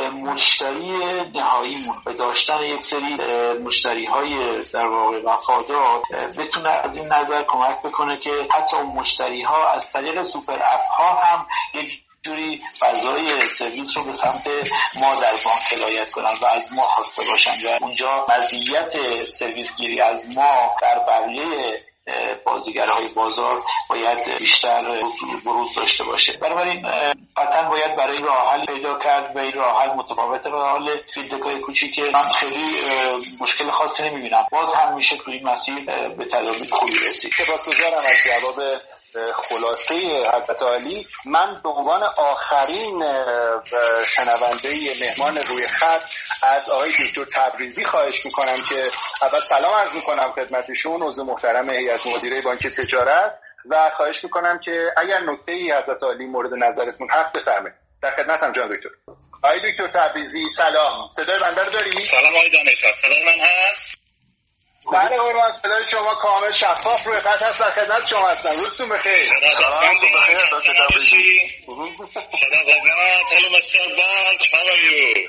مشتری نهاییمون به داشتن یک سری مشتری های در واقع وفادار بتونه از این نظر کمک بکنه که حتی اون مشتری ها از طریق سوپر اپ ها هم یک جوری فضای سرویس رو به سمت ما در بانک هدایت کنن و از ما خواسته باشن و اونجا مزیت سرویس گیری از ما در بقیه بازیگرهای بازار باید بیشتر بروز داشته باشه. بنابراین قطعا باید برای راه حل پیدا کرد و این راه حل متفاوت راه حل فینتک‌های کوچیک من خیلی خاصی نمیبینم. باز هم میشه توی این مسیر به تدابیر خوبی رسید. سپاسگزارم از جواب خلاصه حضرت عالی. من به عنوان آخرین شنونده مهمان روی خط از آقای دکتر تبریزی خواهش میکنم که اول سلام عرض میکنم خدمتشون، عضو محترم هیئت مدیره بانک تجارت، و خواهش میکنم که اگر نکته‌ای حضرت عالی مورد نظرتون هست بفرمایید. در خدمتم جناب دکتر. آقای دکتر تبریزی سلام، صدای بنده رو داری؟ سلام آقای دانشور، صدای من هست؟ بله قربان، صدای شما کامل شفاف روی خط هست، در خدمت شما هستم. روزتون بخیر. سلامتون بخیر دکتر تبریزی. خدا قدرت. Hello Mister Barch, how are you?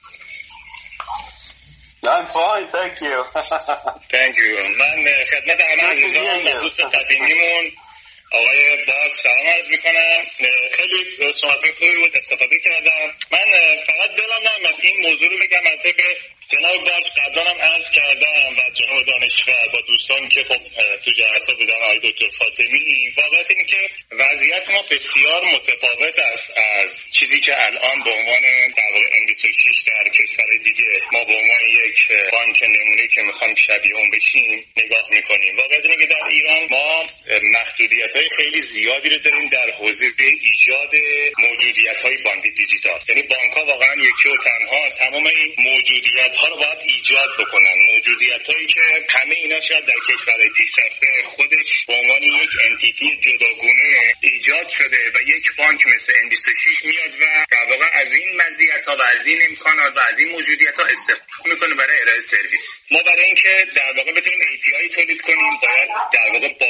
I'm fine, thank you. Thank you. من خدمت همه عزیزان و دوست قدیمیمون آقای باز سلام عرض میکنم. خیلی صحبت خوبی بود، استفاده کردم. من فقط دلم نمیاد این موضوع رو بگم، البته به جناب باز قبلا هم عرض کردم و جناب دانشور با دوستان که خب تو جلسه بودن، آقای دکتر فاطمی، واقعیت اینه که وضعیت ما بسیار متفاوت است از چیزی که الان به عنوان در واقع ام بیست و شش در کشور دیگه ما به عنوان یک بانک نمونه که میخوایم شبیه اون بشیم نگاه میکنیم. واقعیت اینه که در ایران ما محدودیت‌های خیلی زیادی رو داریم در حوزه ایجاد موجودیت‌های بانک دیجیتال. یعنی بانک‌ها واقعا یکی و تنها تمام این موجودیت‌ها رو باید ایجاد بکنن، موجودیت‌هایی که همه اینا شاید در کشورهای پیشرفته خودش به عنوان یک انتیتی جداگونه ایجاد شده و یک بانک مثل ام بیست و شش میاد و در واقع از این مزیت‌ها و از این امکانات و از این موجودیت‌ها استفاده میکنه برای ارائه سرویس. ما برای اینکه در واقع بتونیم ای پی آی تولید کنیم باید در واقع با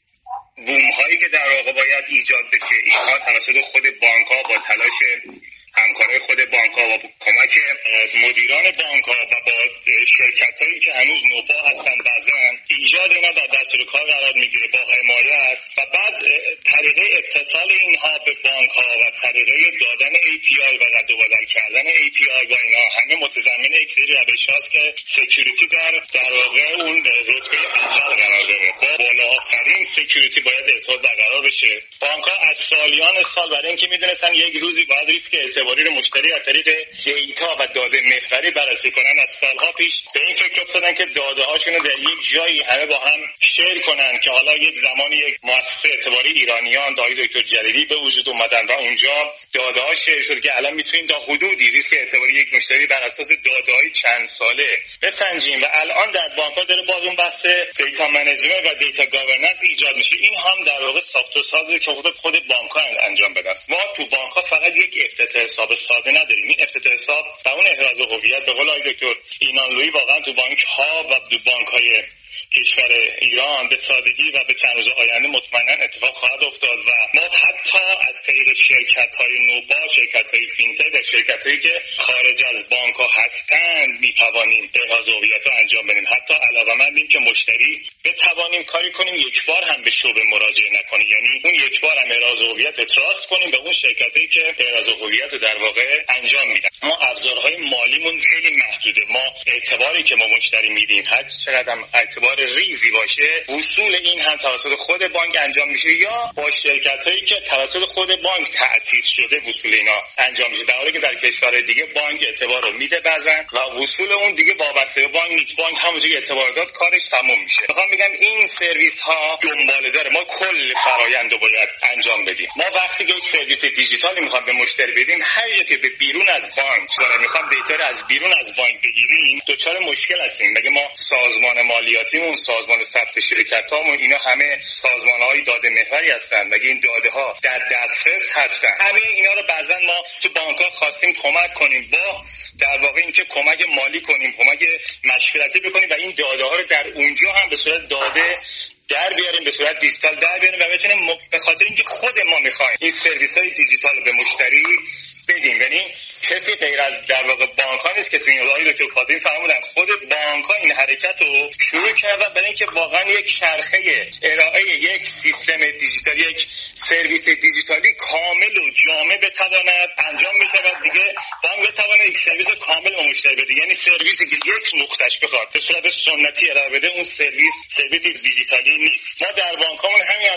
بوم هایی که در واقع باید ایجاد بشه، اینها توسط خود بانک ها با تلاش همکارای خود بانک ها و کمک مدیران بانک ها و با شرکت هایی که هنوز نوپا هستن بعضن ایجاد اینا در دستور کار قرار میگیره با حمایت و بعد طریقه اتصال اینها به بانک ها و طریقه دادن ای پی آی و رد و بدل کردن ای پی آی با اینا همه متضمن یک سری روش هاست که سکیوریتی در در واقع اون رتبه اول قرار داره. با بالاترین سکیوریتی باید ارتباط برقرار بشه. بانک ها از سالیان سال برای اینکه میدونستن یک روزی باید ریسک اعتباری رو مشتری از طریق دیتا و داده محوری بررسی کنن، از سالها پیش به این فکر افتادن که داده هاشون رو در یک جایی همه با هم شیر کنن که حالا یک زمانی یک مؤسسه اعتباری ایرانیان دایی دکتر جلیلی به وجود اومدن و اونجا داده ها شیر شد که الان میتونیم تا حدودی ریسک اعتباری یک مشتری بر اساس داده های چند ساله بسنجیم و الان در بانک ها داره باز اون بحث دیتا منیجمنت و دیتا گاورننس ایجاد میشه. این هم در واقع ساخت و سازی که خود خود بانک ها انجام بدن. ما تو بانک ها فقط یک افتتاح حساب ساده نداریم. این افتتاح حساب و اون احراز هویت به قول آقای دکتر اینانلویی واقعا تو بانک ها و تو بانک های کشور ایران به سادگی و به چند روز آینده مطمئنا اتفاق خواهد افتاد و ما حتی از طریق شرکت‌های نوپا، شرکت‌های فینتک و شرکت‌هایی که خارج از بانک‌ها هستند می‌توانیم احراز هویت رو انجام بدیم. حتی علاوه‌مندیم که مشتری بتوانیم کاری کنیم یک بار هم به شعبه مراجعه نکنیم، یعنی اون یک بار هم احراز هویت رو تراست کنیم به اون شرکت‌هایی که احراز هویت رو در واقع انجام میدن. ما ابزارهای مالیمون خیلی محدوده. ما اعتباری که ما مشتری میدیم هر چقدر هم اعتبار ریزی باشه وصول این هم توسط خود بانک انجام میشه یا با شرکتایی که توسط خود بانک تأسیس شده وصول اینا انجام میشه، در حالی که در کشور دیگه بانک اعتبار رو میده بعضن و وصول اون دیگه وابسته به بانک نیست. بانک همونجوری اعتبار داد کارش تموم میشه. میخوام بگم این سرویس ها دنباله داره. ما کل فرآیند رو باید انجام بدیم. ما وقتی که یک سرویس دیجیتالی میخوام به مشتری بدیم، هر جا که به بیرون از بانک داره میخوام دیتا رو از بیرون از بانک بگیریم دچار مشکل هستیم. مگه ما سازمان مالیاتیمون، سازمان ثبت شرکتامون، اینا همه سازمان‌های داده محوری هستن. مگه این داده ها در دسترس هستن؟ همه اینا رو بعضا ما تو بانک‌ها خواستیم کمک کنیم، با در واقع اینکه کمک مالی کنیم، کمک مشورتی بکنیم و این داده ها رو در اونجا هم به صورت داده در بیاریم، به صورت دیجیتال در بیاریم و بتونیم به خاطر اینکه خود ما می‌خوایم این سرویس‌های دیجیتال به مشتری بدیم. یعنی کسی غیر از در واقع بانک ها نیست که تو این راهی که فاطمی فرمودن، خود بانک ها این حرکت رو شروع کردن برای اینکه واقعا یک چرخه ارائه یک سیستم دیجیتالی، یک سرویس دیجیتالی کامل و جامع بتواند انجام بشه و دیگه بانک بتواند یک سرویس کامل به مشتری بده. یعنی سرویسی که یک نقطهش بخواد به صورت سنتی ارائه بده، اون سرویس سرویس دیجیتالی نیست. ما در بانک هامون همین الان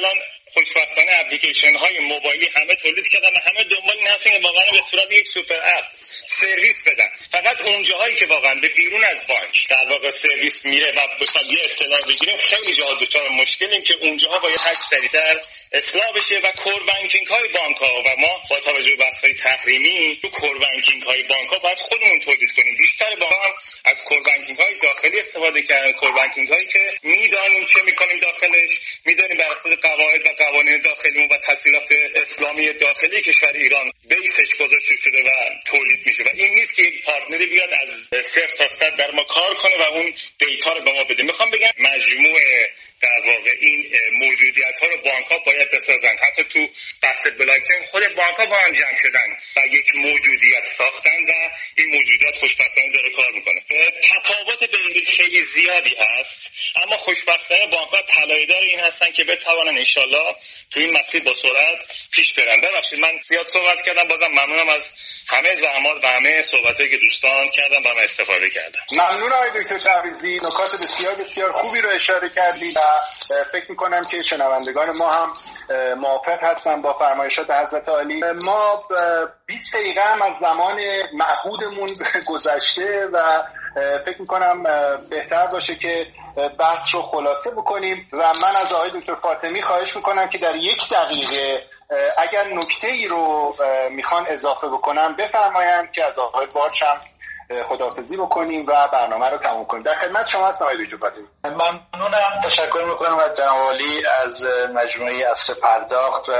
خوشبختانه اپلیکیشن های موبایلی همه تولید کردن و همه دنبال این هستن که واقعا به صورت یک سوپر اپ سرویس بدن. فقط اونجاهایی که واقعا به بیرون از بانک در واقع سرویس میره و بخواد یه اطلاع بگیریم، خیلی جاها دچار مشکلیم که اونجاها باید هر سریعتر اصلاح بشه و کور بانکینگ های بانک ها و ما با توجه به بحث های تحریمی تو کور بانکینگ های بانک ها باید خودمون تولید کنیم. بیشتر با هم از کور بانکینگ های داخلی استفاده کردن، کور بانکینگ هایی که میدانیم چه میکنیم داخلش، میدونیم بر اساس قواعد و قوانین داخلیمون و تسهیلات اسلامی داخلی کشور ایران بیسش گذاشته شده و تولید میشه و این نیست که یک پارتنری بیاد از صفر تا صد در ما کار کنه و اون دیتا رو به ما بده. میخوام بگم مجموعه در واقع این موجودیت ها رو بانک ها باید بسازن. حتی تو بحث بلاکچین خود بانک ها با هم جمع شدن و یک موجودیت ساختن و این موجودیت خوشبختانه داره کار میکنه. تفاوت بین خیلی زیادی هست، اما خوشبختانه بانک ها طلایه‌دار این هستن که بتوانن انشالله تو این مسیر با سرعت پیش برن. ببخشید من زیاد صحبت کردم، بازم ممنونم از همه زحمات و همه صحبتایی که دوستان کردن و من استفاده کردم. ممنون آقای دکتر شهریزی، نکات بسیار بسیار خوبی رو اشاره کردید و فکر میکنم که شنوندگان ما هم موافق هستن با فرمایشات حضرت عالی. ما بیست دقیقه هم از زمان معهودمون گذشته و فکر میکنم بهتر باشه که بحث رو خلاصه بکنیم و من از آقای دکتر فاطمی خواهش میکنم که در یک دقیقه اگر نکته‌ای رو میخوان اضافه بکنم بفرمایند که از آقای بارچ هم خداحافظی بکنیم و برنامه رو تموم کنیم. در خدمت شما هستم آقای دکتر فاطمی. ممنونم، تشکر میکنم از جناب عالی از مجموعه عصر پرداخت و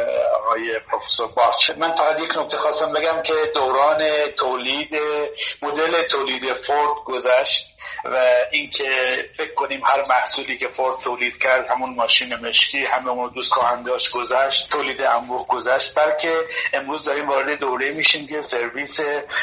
آقای پروفسور بارچ. من فقط یک نکته خواستم بگم که دوران تولید مدل تولید فورد گذشت و اینکه فکر کنیم هر محصولی که فورد تولید کرد همون ماشین مشکی هممون دوست خواهند داشت گذشت، تولید انبوه گذشت، بلکه امروز داریم وارد دوره میشیم که سرویس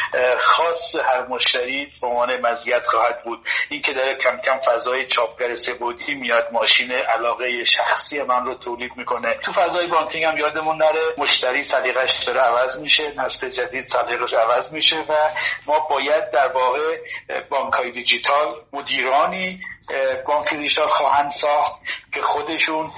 خاص هر مشتری به عنوان مزیت خواهد بود. این که داره کم کم فضای چاپگر سه‌بعدی میاد، ماشین علاقه شخصی من رو تولید میکنه. تو فضای بانکینگ هم یادمون نره مشتری سلیقه‌اش داره عوض میشه، نسل جدید سلیقه‌اش عوض میشه و ما باید در واقع بانک‌های دیجیتال مدیرانی بانک دیجیتال خواهند ساخت که خودشون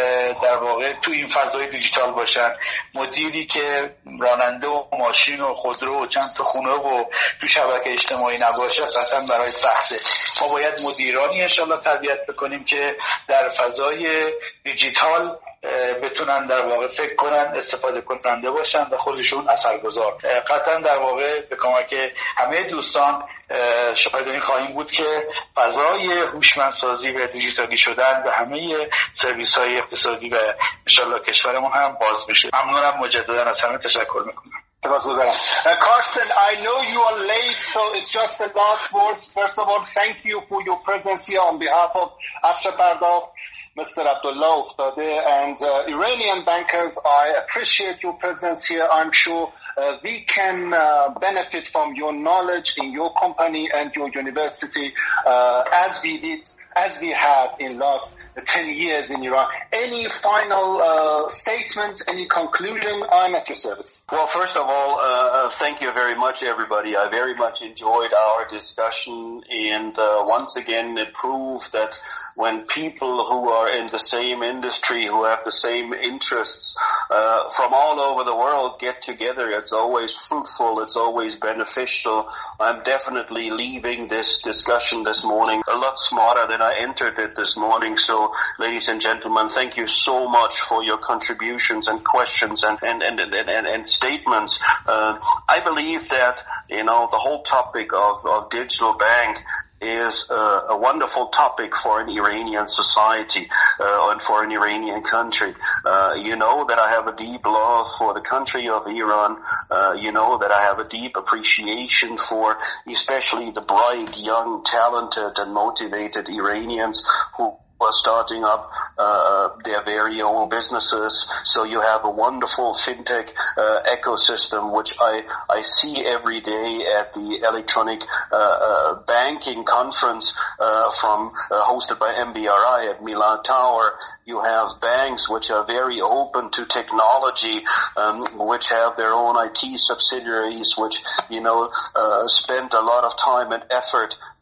در واقع تو این فضای دیجیتال باشن. مدیری که راننده و ماشین و خودرو و چند تا خونه و تو شبکه اجتماعی نباشه قطعا برای سخته. ما باید مدیرانی انشالله تربیت بکنیم که در فضای دیجیتال بتونن در واقع فکر کنن، استفاده کننده باشن و خودشون اثرگذار. قطعا در واقع به کمک همه دوستان شاهد این خواهیم بود که فضای هوشمندسازی و دیجیتالی شدن و همه سرویس های اقتصادی و انشالله کشورمون هم باز بشه. ممنونم، مجددا از همه تشکر میکنم. Uh, Carsten, I know you are late, so it's just the last word. First of all, thank you for your presence here on behalf of Asra Pardakht, Mister Abdullah Uftade, and uh, Iranian bankers. I appreciate your presence here. I'm sure uh, we can uh, benefit from your knowledge in your company and your university uh, as we did, as we have in last ten years in Iran. Any final uh, statements, any conclusion? I'm at your service. Well, first of all, uh, thank you very much, everybody. I very much enjoyed our discussion, and uh, once again, it proved that when people who are in the same industry, who have the same interests uh, from all over the world get together, it's always fruitful, it's always beneficial. I'm definitely leaving this discussion this morning a lot smarter than I entered it this morning. So, ladies and gentlemen, thank you so much for your contributions and questions and and and and, and, and statements. Uh, I believe that, you know, the whole topic of, of digital bank is uh, a wonderful topic for an Iranian society uh, and for an Iranian country. Uh, you know that I have a deep love for the country of Iran. Uh, you know that I have a deep appreciation for especially the bright, young, talented and motivated Iranians who are starting up uh, their very own businesses. So you have a wonderful fintech uh, ecosystem, which I, I see every day at the electronic uh, uh, banking conference uh, from uh, hosted by M B R I at Milan Tower. You have banks which are very open to technology, um, which have their own I T subsidiaries, which, you know, uh, spend a lot of time and effort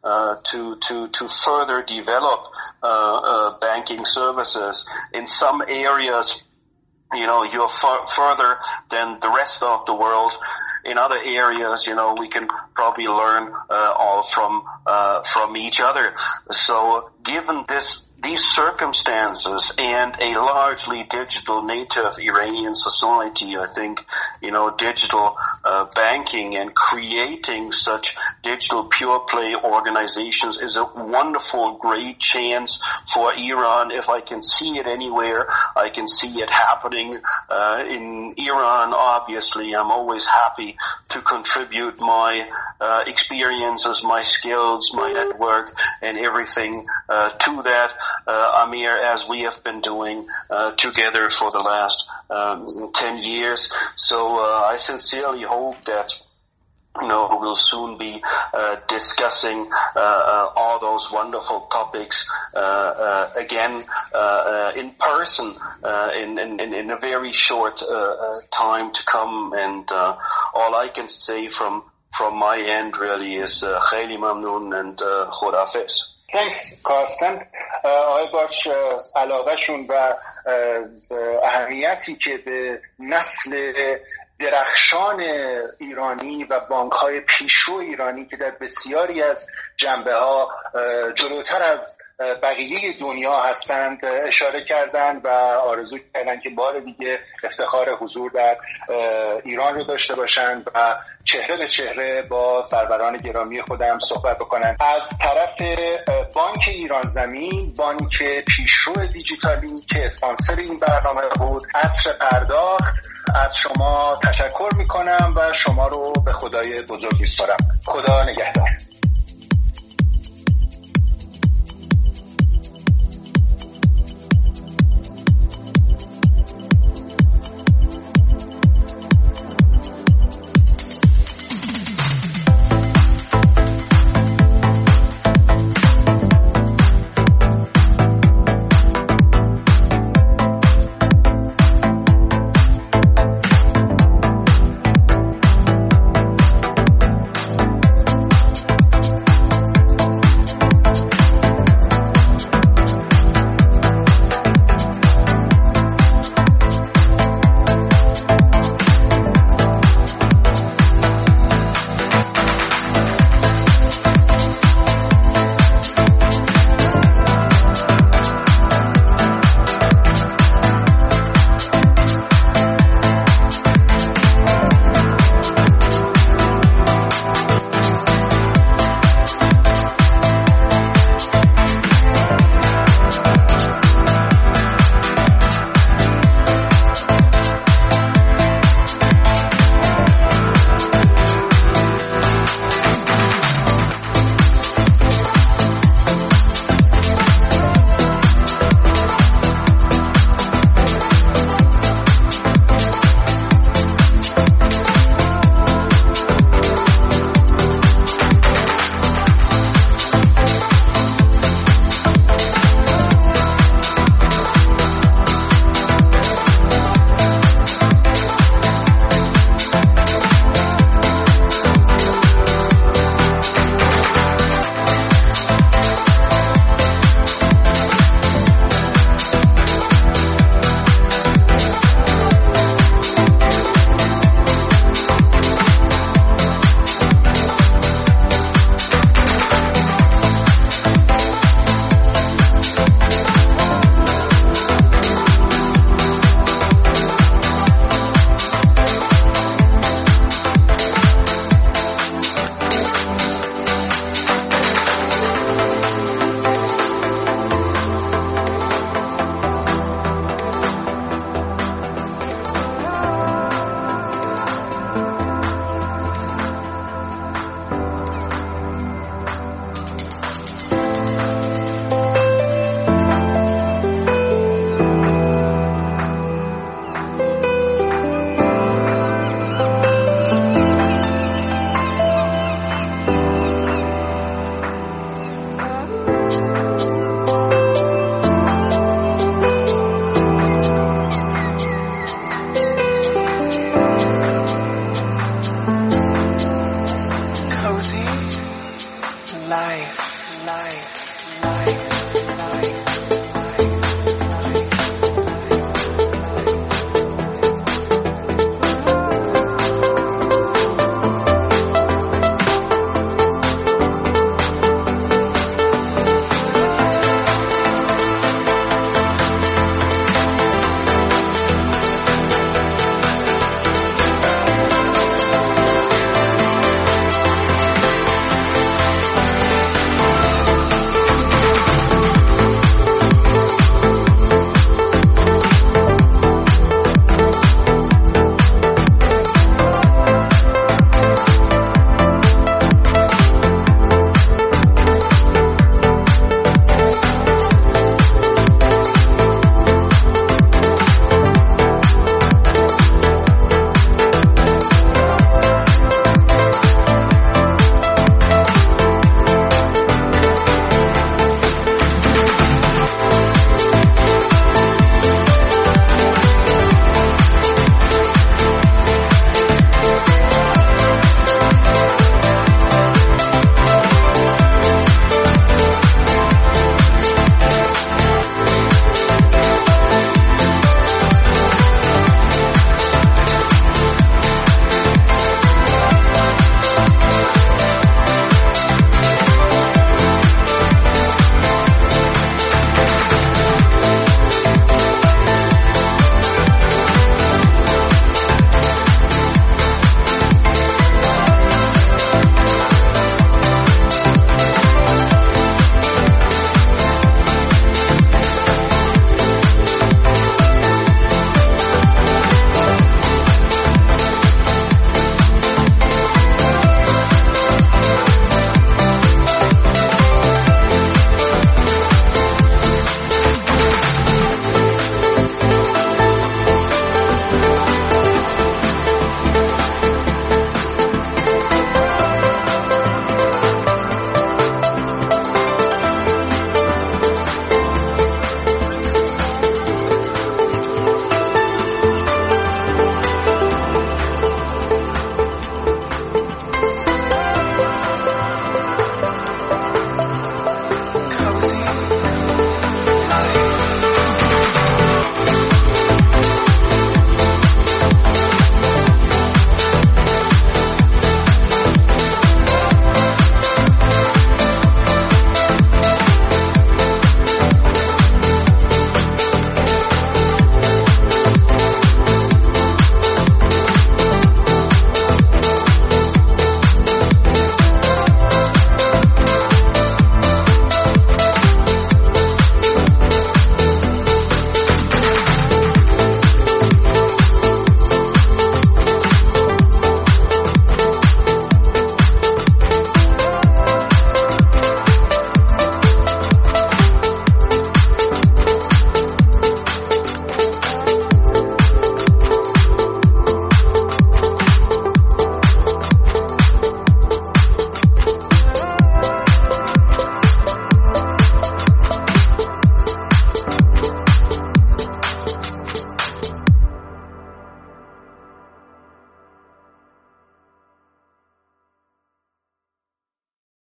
uh, to to to further develop uh, uh, banking services. In some areas, you know, you're far further than the rest of the world. In other areas, you know, we can probably learn uh, all from uh, from each other. So, given this. These circumstances and a largely digital native Iranian society, I think, you know, digital uh, banking and creating such digital pure play organizations is a wonderful, great chance for Iran. If I can see it anywhere, I can see it happening uh, in Iran. Obviously, I'm always happy to contribute my uh, experiences, my skills, my network, and everything uh, to that. Uh, Amir, as we have been doing uh, together for the last um, ten years. So uh, I sincerely hope that, you know, we'll soon be uh, discussing uh, uh, all those wonderful topics uh, uh, again uh, uh, in person uh, in, in, in a very short uh, uh, time to come. And uh, all I can say from from my end really is uh, khayli mamnoon and uh, khudafis. Thanks, Carsten. آقای باچ علاقهشون و اهمیتی که به نسل درخشان ایرانی و بانک‌های پیشرو ایرانی که در بسیاری از جنبه‌ها جلوتر از بقیه دنیا هستند اشاره کردند و آرزو کردند که بار دیگه افتخار حضور در ایران رو داشته باشند و چهره به چهره با سروران گرامی خودم صحبت بکنند. از طرف بانک ایران زمین، بانک پیشرو دیجیتالی که اسپانسر این برنامه بود، عصر پرداخت، از شما تشکر میکنم و شما رو به خدای بزرگ میسپارم. خدا نگهدار.